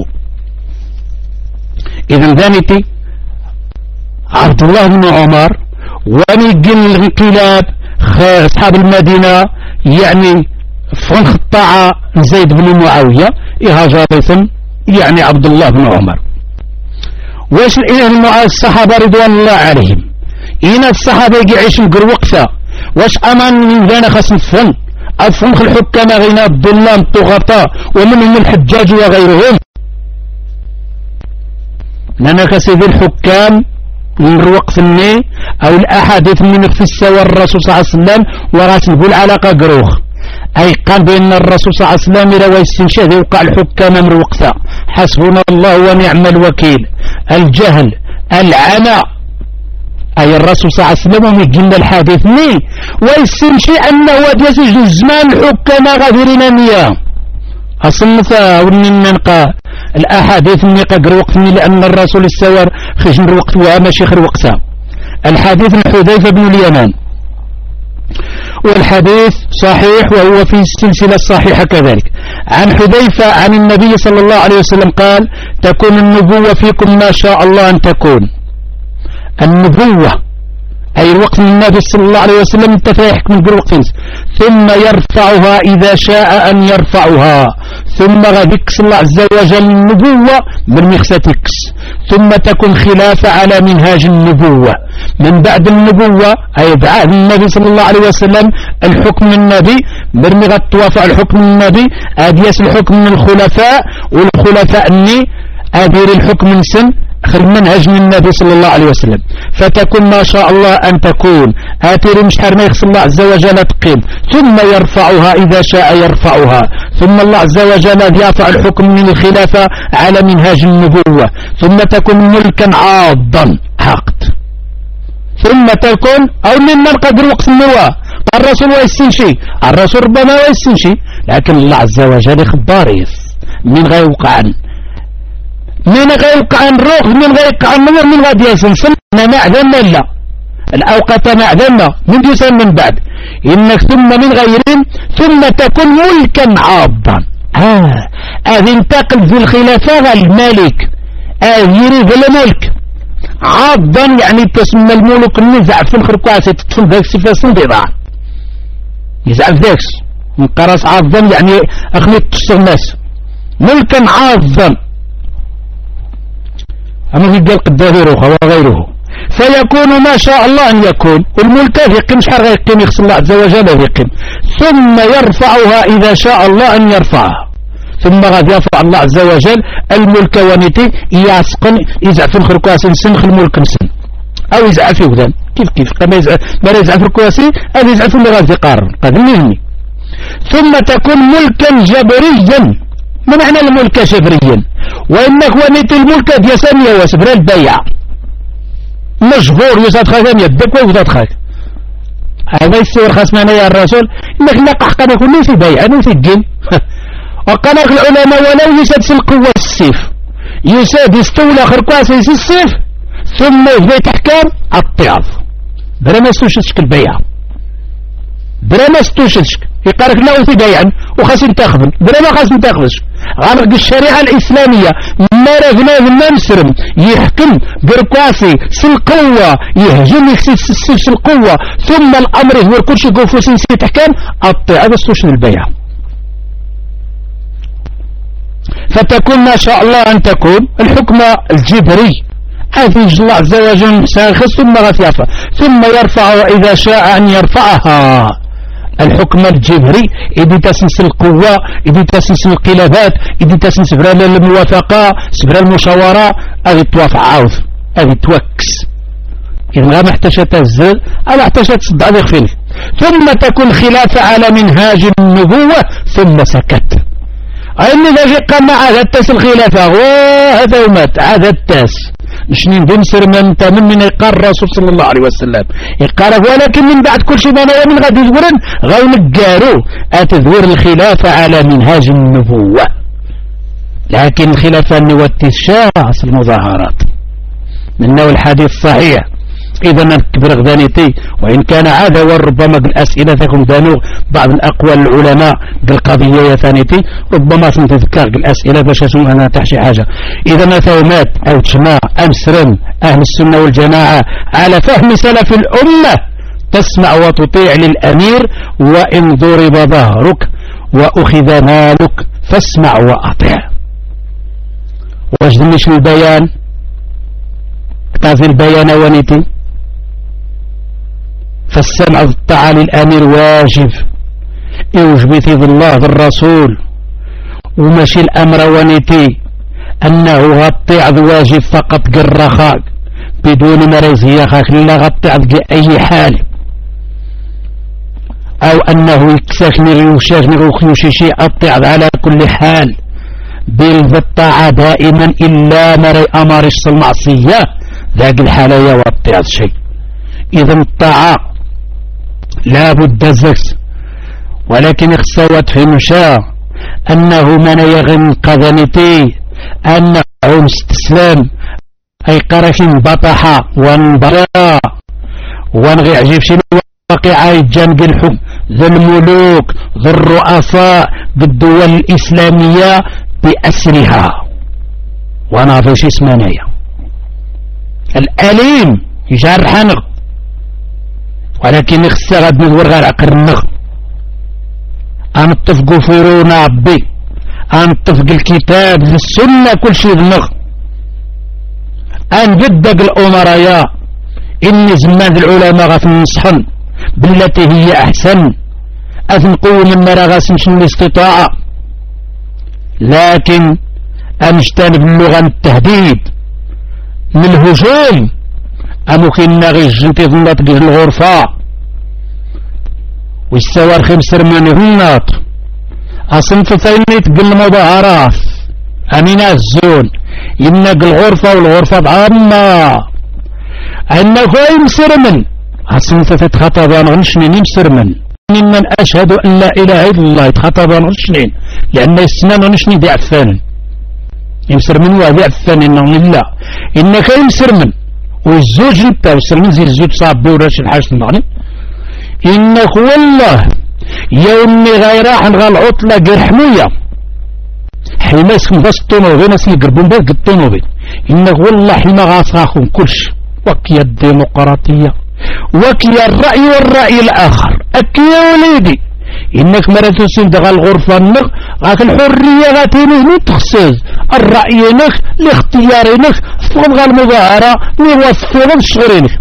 إذن ذانتي عبد الله بن عمر ونقل الانقلاب أصحاب المدينة يعني فانخطع زيد بن معاوية إهاجا ثم يعني عبد الله بن عمر واش الإله الصحابة رضوان الله عليهم إن الصحابة يعيش نقر وقتها واش أمان من ذانا خاص نفهم أفهم الحكام غينا الظلام الطغطاء ومنهم الحجاج وغيرهم لأن كسيد الحكام من الوقت الني أو الأحاديث من في السوى الرسول صلى الله عليه وسلم وراس نقول علاقة قروخ أي قال بأن الرسول صلى الله عليه وسلم روى استنشاد يوقع الحكام من وقتها حسبنا الله ونعم الوكيل الجهل العمى أي الرسول صلى الله عليه وسلم ومجلنا الحديث ني ويستنشي أنه وديسج الزمان الحكام غادرين نياه أصنفا وننقى الأحاديث من قدر وقتني لأن الرسول السوار خشن وقت وماشي خير وقتها الحديث من حذيفة بن اليمان والحديث صحيح وهو في السلسلة الصحيحة كذلك عن حذيفة عن النبي صلى الله عليه وسلم قال تكون النبوة فيكم ما شاء الله أن تكون النبوة أي الوقت من النبي صلى الله عليه وسلم تفايحك من قر وقت ثم يرفعها إذا شاء أن يرفعها ثم غدكس الله عز وجل النبوة من مخستكس ثم تكون خلافة على منهاج النبوة من بعد النبوة أي بعد النبي صلى الله عليه وسلم الحكم النبي مرمي غتوافع الحكم النبي أديس الحكم من الخلفاء والخلفاء أني أدير الحكم من سن خل منهج من النبي صلى الله عليه وسلم فتكون ما شاء الله أن تكون آتير مش حرمي يخص الله عز وجل تقيم ثم يرفعها إذا شاء يرفعها ثم الله عز وجل يرفع الحكم من الخلافة على منهاج النبوة ثم تكون ملكا عاضا عقد ثم تكون أو ممن قدر وقت النواة الرسول ويستنشي الرسول ربما ويستنشي لكن الله عز وجل يخباريس من غير وقعا من غير وقعا روح من غير وقعا من من غادي يسنسل ما معدن لا الأوقات معدنة من يسمى من بعد إنك ثم من غيرهم ثم تكون ملكا عاضا. آه هذه انتقل في الخلافة الملك أذيري في الملك عاضا يعني تسمى الملك النزع في الخرقاسة تدخل ذاك صفة صنديضة يزعف ذاكس مقراص عاضا يعني أخليت تشتغل الناس ملكا عاضا. أما في قال قدافير وغيره فيكون ما شاء الله أن يكون والملك يقيم شحال غيقيم يخص الله عز وجل يقيم ثم يرفعها إذا شاء الله أن يرفعها ثم غادي يرفع الله عز وجل الملك ونيتي يعسقن يزعف الخرقاسي نسنخ الملك نسن أو يزعف يوذن كيف كيف كما يزعف ما يزعف الخرقاسي أو يزعف اللي غادي يقارن قد نهني. ثم تكون ملكا جبريا. ما معنى الملك جبريا؟ وإنك ونيتي الملك ديال ثانية وسبر البيع مجبور يساد خاك يدك ويساد خاك هذا يصير خاصنا أنا يا الرسول إنك لقى حقنا كله في بيع أنا في الدين وقال العلماء ولو يساد القوة السيف يساد يستولى خرقاس يساد السيف ثم يبقى تحكام الطياف برا ما استوشدشك البيع برا ما استوشدشك يقارك لا في بيعا وخاص ينتخبن برا ما خاص ينتخبش غرق الشريعة الإسلامية ما رغنا ما نسرم يحكم بركاسي سلقوة يهجم يكسي سلقوة ثم الأمر هو كل شيء قوفو سنسي تحكام الطيعة بستوشن البيع. فتكون ما شاء الله أن تكون الحكم الجبري أذيج الله عز وجل ساخص ثم غثيافة ثم يرفع إذا شاء أن يرفعها الحكم الجبري إذا تسنس القوة إذا تسنس القلابات إذا تسنس سبرا الموافقة سبرا المشاورة أذي توافع عاوث أذي توكس إذا ما احتاجت تهزل ألا احتاجت تصدع ذي خفيل ثم تكون خلافة على منهاج النبوة ثم سكت أين ذا قام عاد التاس الخلافة وهذا ومات عاد التاس نشنين دين سرمان تامن من يقار الرسول صلى الله عليه وسلم يقار ولكن من بعد كل شيء بنا من غادي يزورن غاو نقارو أتذور الخلافة على منهاج النبوة لكن الخلافة نوتي الشاعص المظاهرات من نوع الحديث صحيح إذا نكبر غدانيتي وإن كان عادة وربما بالأسئلة تكون دانو بعض الأقوال العلماء بالقضية ثانيتي ربما تذكر الأسئلة باش أسمع أنا تحشي حاجة. إذا مثومات أو تجمع أمسرم أهل السنة والجماعة على فهم سلف الأمة تسمع وتطيع للأمير وإن ضرب ظهرك وأخذ مالك فاسمع وأطيع. واجدنيش البيان اقتضي البيان ونيتي فالسمع والطاعة للأمير واجب يوجب في الله بالرسول وماشي الأمر ونيتي أنه غطيع واجب فقط قرخاك بدون مريزية خاك لا غطيع بأي حال أو أنه يكساكني غيوشاكني غيوشيشي أطيع على كل حال بالطاعة دائما إلا مري أمارش المعصية ذاك الحالة يوطيع شيء. إذا الطاعة لا بد زكس ولكن اخسوت في مشاء أنه من يغن قذنتي أنه مستسلم أي قرشين بطحة وانبرا وانغي عجيب شنو واقع جانب الحكم ذو الملوك ذو الرؤساء بالدول الإسلامية بأسرها وناظر شي اسمانية الأليم يجرحنغ ولكن يخص غاد ندور غير عقر النغ أنطفقوا فرونا ربي أنطفق الكتاب السنة كل شيء النغ أنجدق الأمراء إني زمان العلماء غاف نصحن بالتي هي أحسن أثنقوا من مرا غاسمشن الاستطاعة لكن أنجتنب اللغة التهديد من الهجوم أمكن نغي الجنتي ظنات الغرفة والسوار خمسر من هنات أصنف ثانيت بالمظاهرات أمين الزون ينق الغرفة والغرفة عامة أنك يمسر من أصنف تتخطبان غنشنين يمسر من ممن أشهد أن لا إله إلا الله يتخطبان غنشنين لأن السنان غنشنين دي عفان يمسر من وهذا عفان إنه لله إنك يمسر من والزوج انت وسلمين زي الزوج صاب وراش الحاج المغني انك والله يومي غير راح نغا العطلة غير حموية حيما يسكن باش الطونوبيل ناس يقربون باك الطونوبيل انك والله حيما غاصاخون كلش وكيا الديمقراطية وكيا الرأي والرأي الآخر أكيا وليدي إنك مرة تسند غا الغرفة النغ غاك الحرية غاتيني هني تخصيص الرأي نخ الاختيار نخ فهم غا المظاهرة مي وصفهم الشغرينك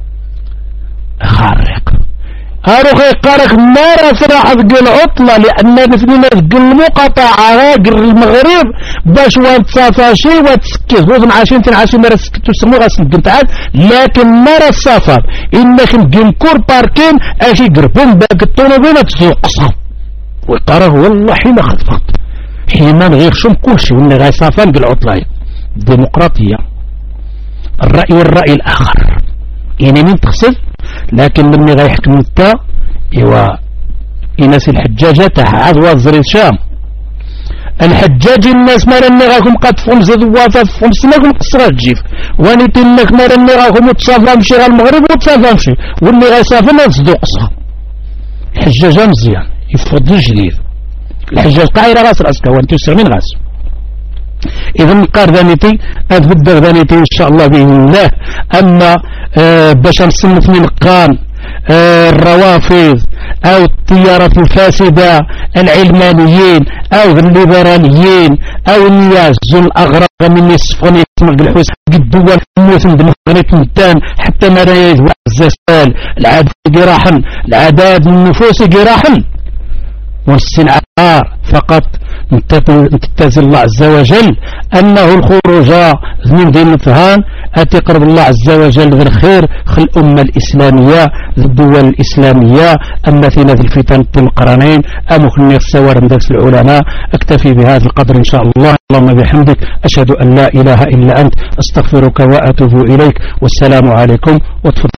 خارق أروخ يقارك ما راه ذك العطلة لأن نفنينا ذك المقاطعة غاقر المغرب باش وان تصافاشي وتسكز وذن عاشين تنعاشي مرة سكتو سمو غاسن تعاد لكن مرة السفر إنك نقنكور باركين أشي قربون باك الطونوبيلة تسوق قصر ويقارك والله حين خطفت حيما غير شم كلشي وإن غاي صافان بالعطلة الديمقراطية الرأي والرأي الآخر يعني من تخصف لكن لما غيحكم انت ايوا الناس الحجاجة تاع عدوى الزريد شام الحجاج الناس ما راني راكم قطفهم زاد وافافهم سناكم قصرات جيف واني تنك ما راني راكم تصافى مشي غا المغرب وتصافى مشي واللي غيصافى ما تصدو قصها الحجاجة مزيان يفضل جديد الحجاج قايرة غاس راسك وانتو سامين غاس إذا نقار ذانيتي أتبدل ذانيتي إن شاء الله بإذن الله أما آه باش نصنف من قان آه الروافض أو التيارات الفاسدة العلمانيين أو الليبراليين أو الناس الأغرب من يصفون يسمع الحوس الدول موثن بنفغنيت مدان حتى مرايز وعزازال العدد جراحا العدد من النفوس جراحا والسنعار فقط نتتازل الله عز وجل أنه الخروج من دين الفهان أتقرب الله عز وجل ذي الخير خل الأمة الإسلامية ذي الدول الإسلامية أما فينا ذي الفتن القرنين أمخني السوار من درس العلماء. أكتفي بهذا القدر إن شاء الله. اللهم بحمدك أشهد أن لا إله إلا أنت أستغفرك وأتوب إليك والسلام عليكم وتفضل.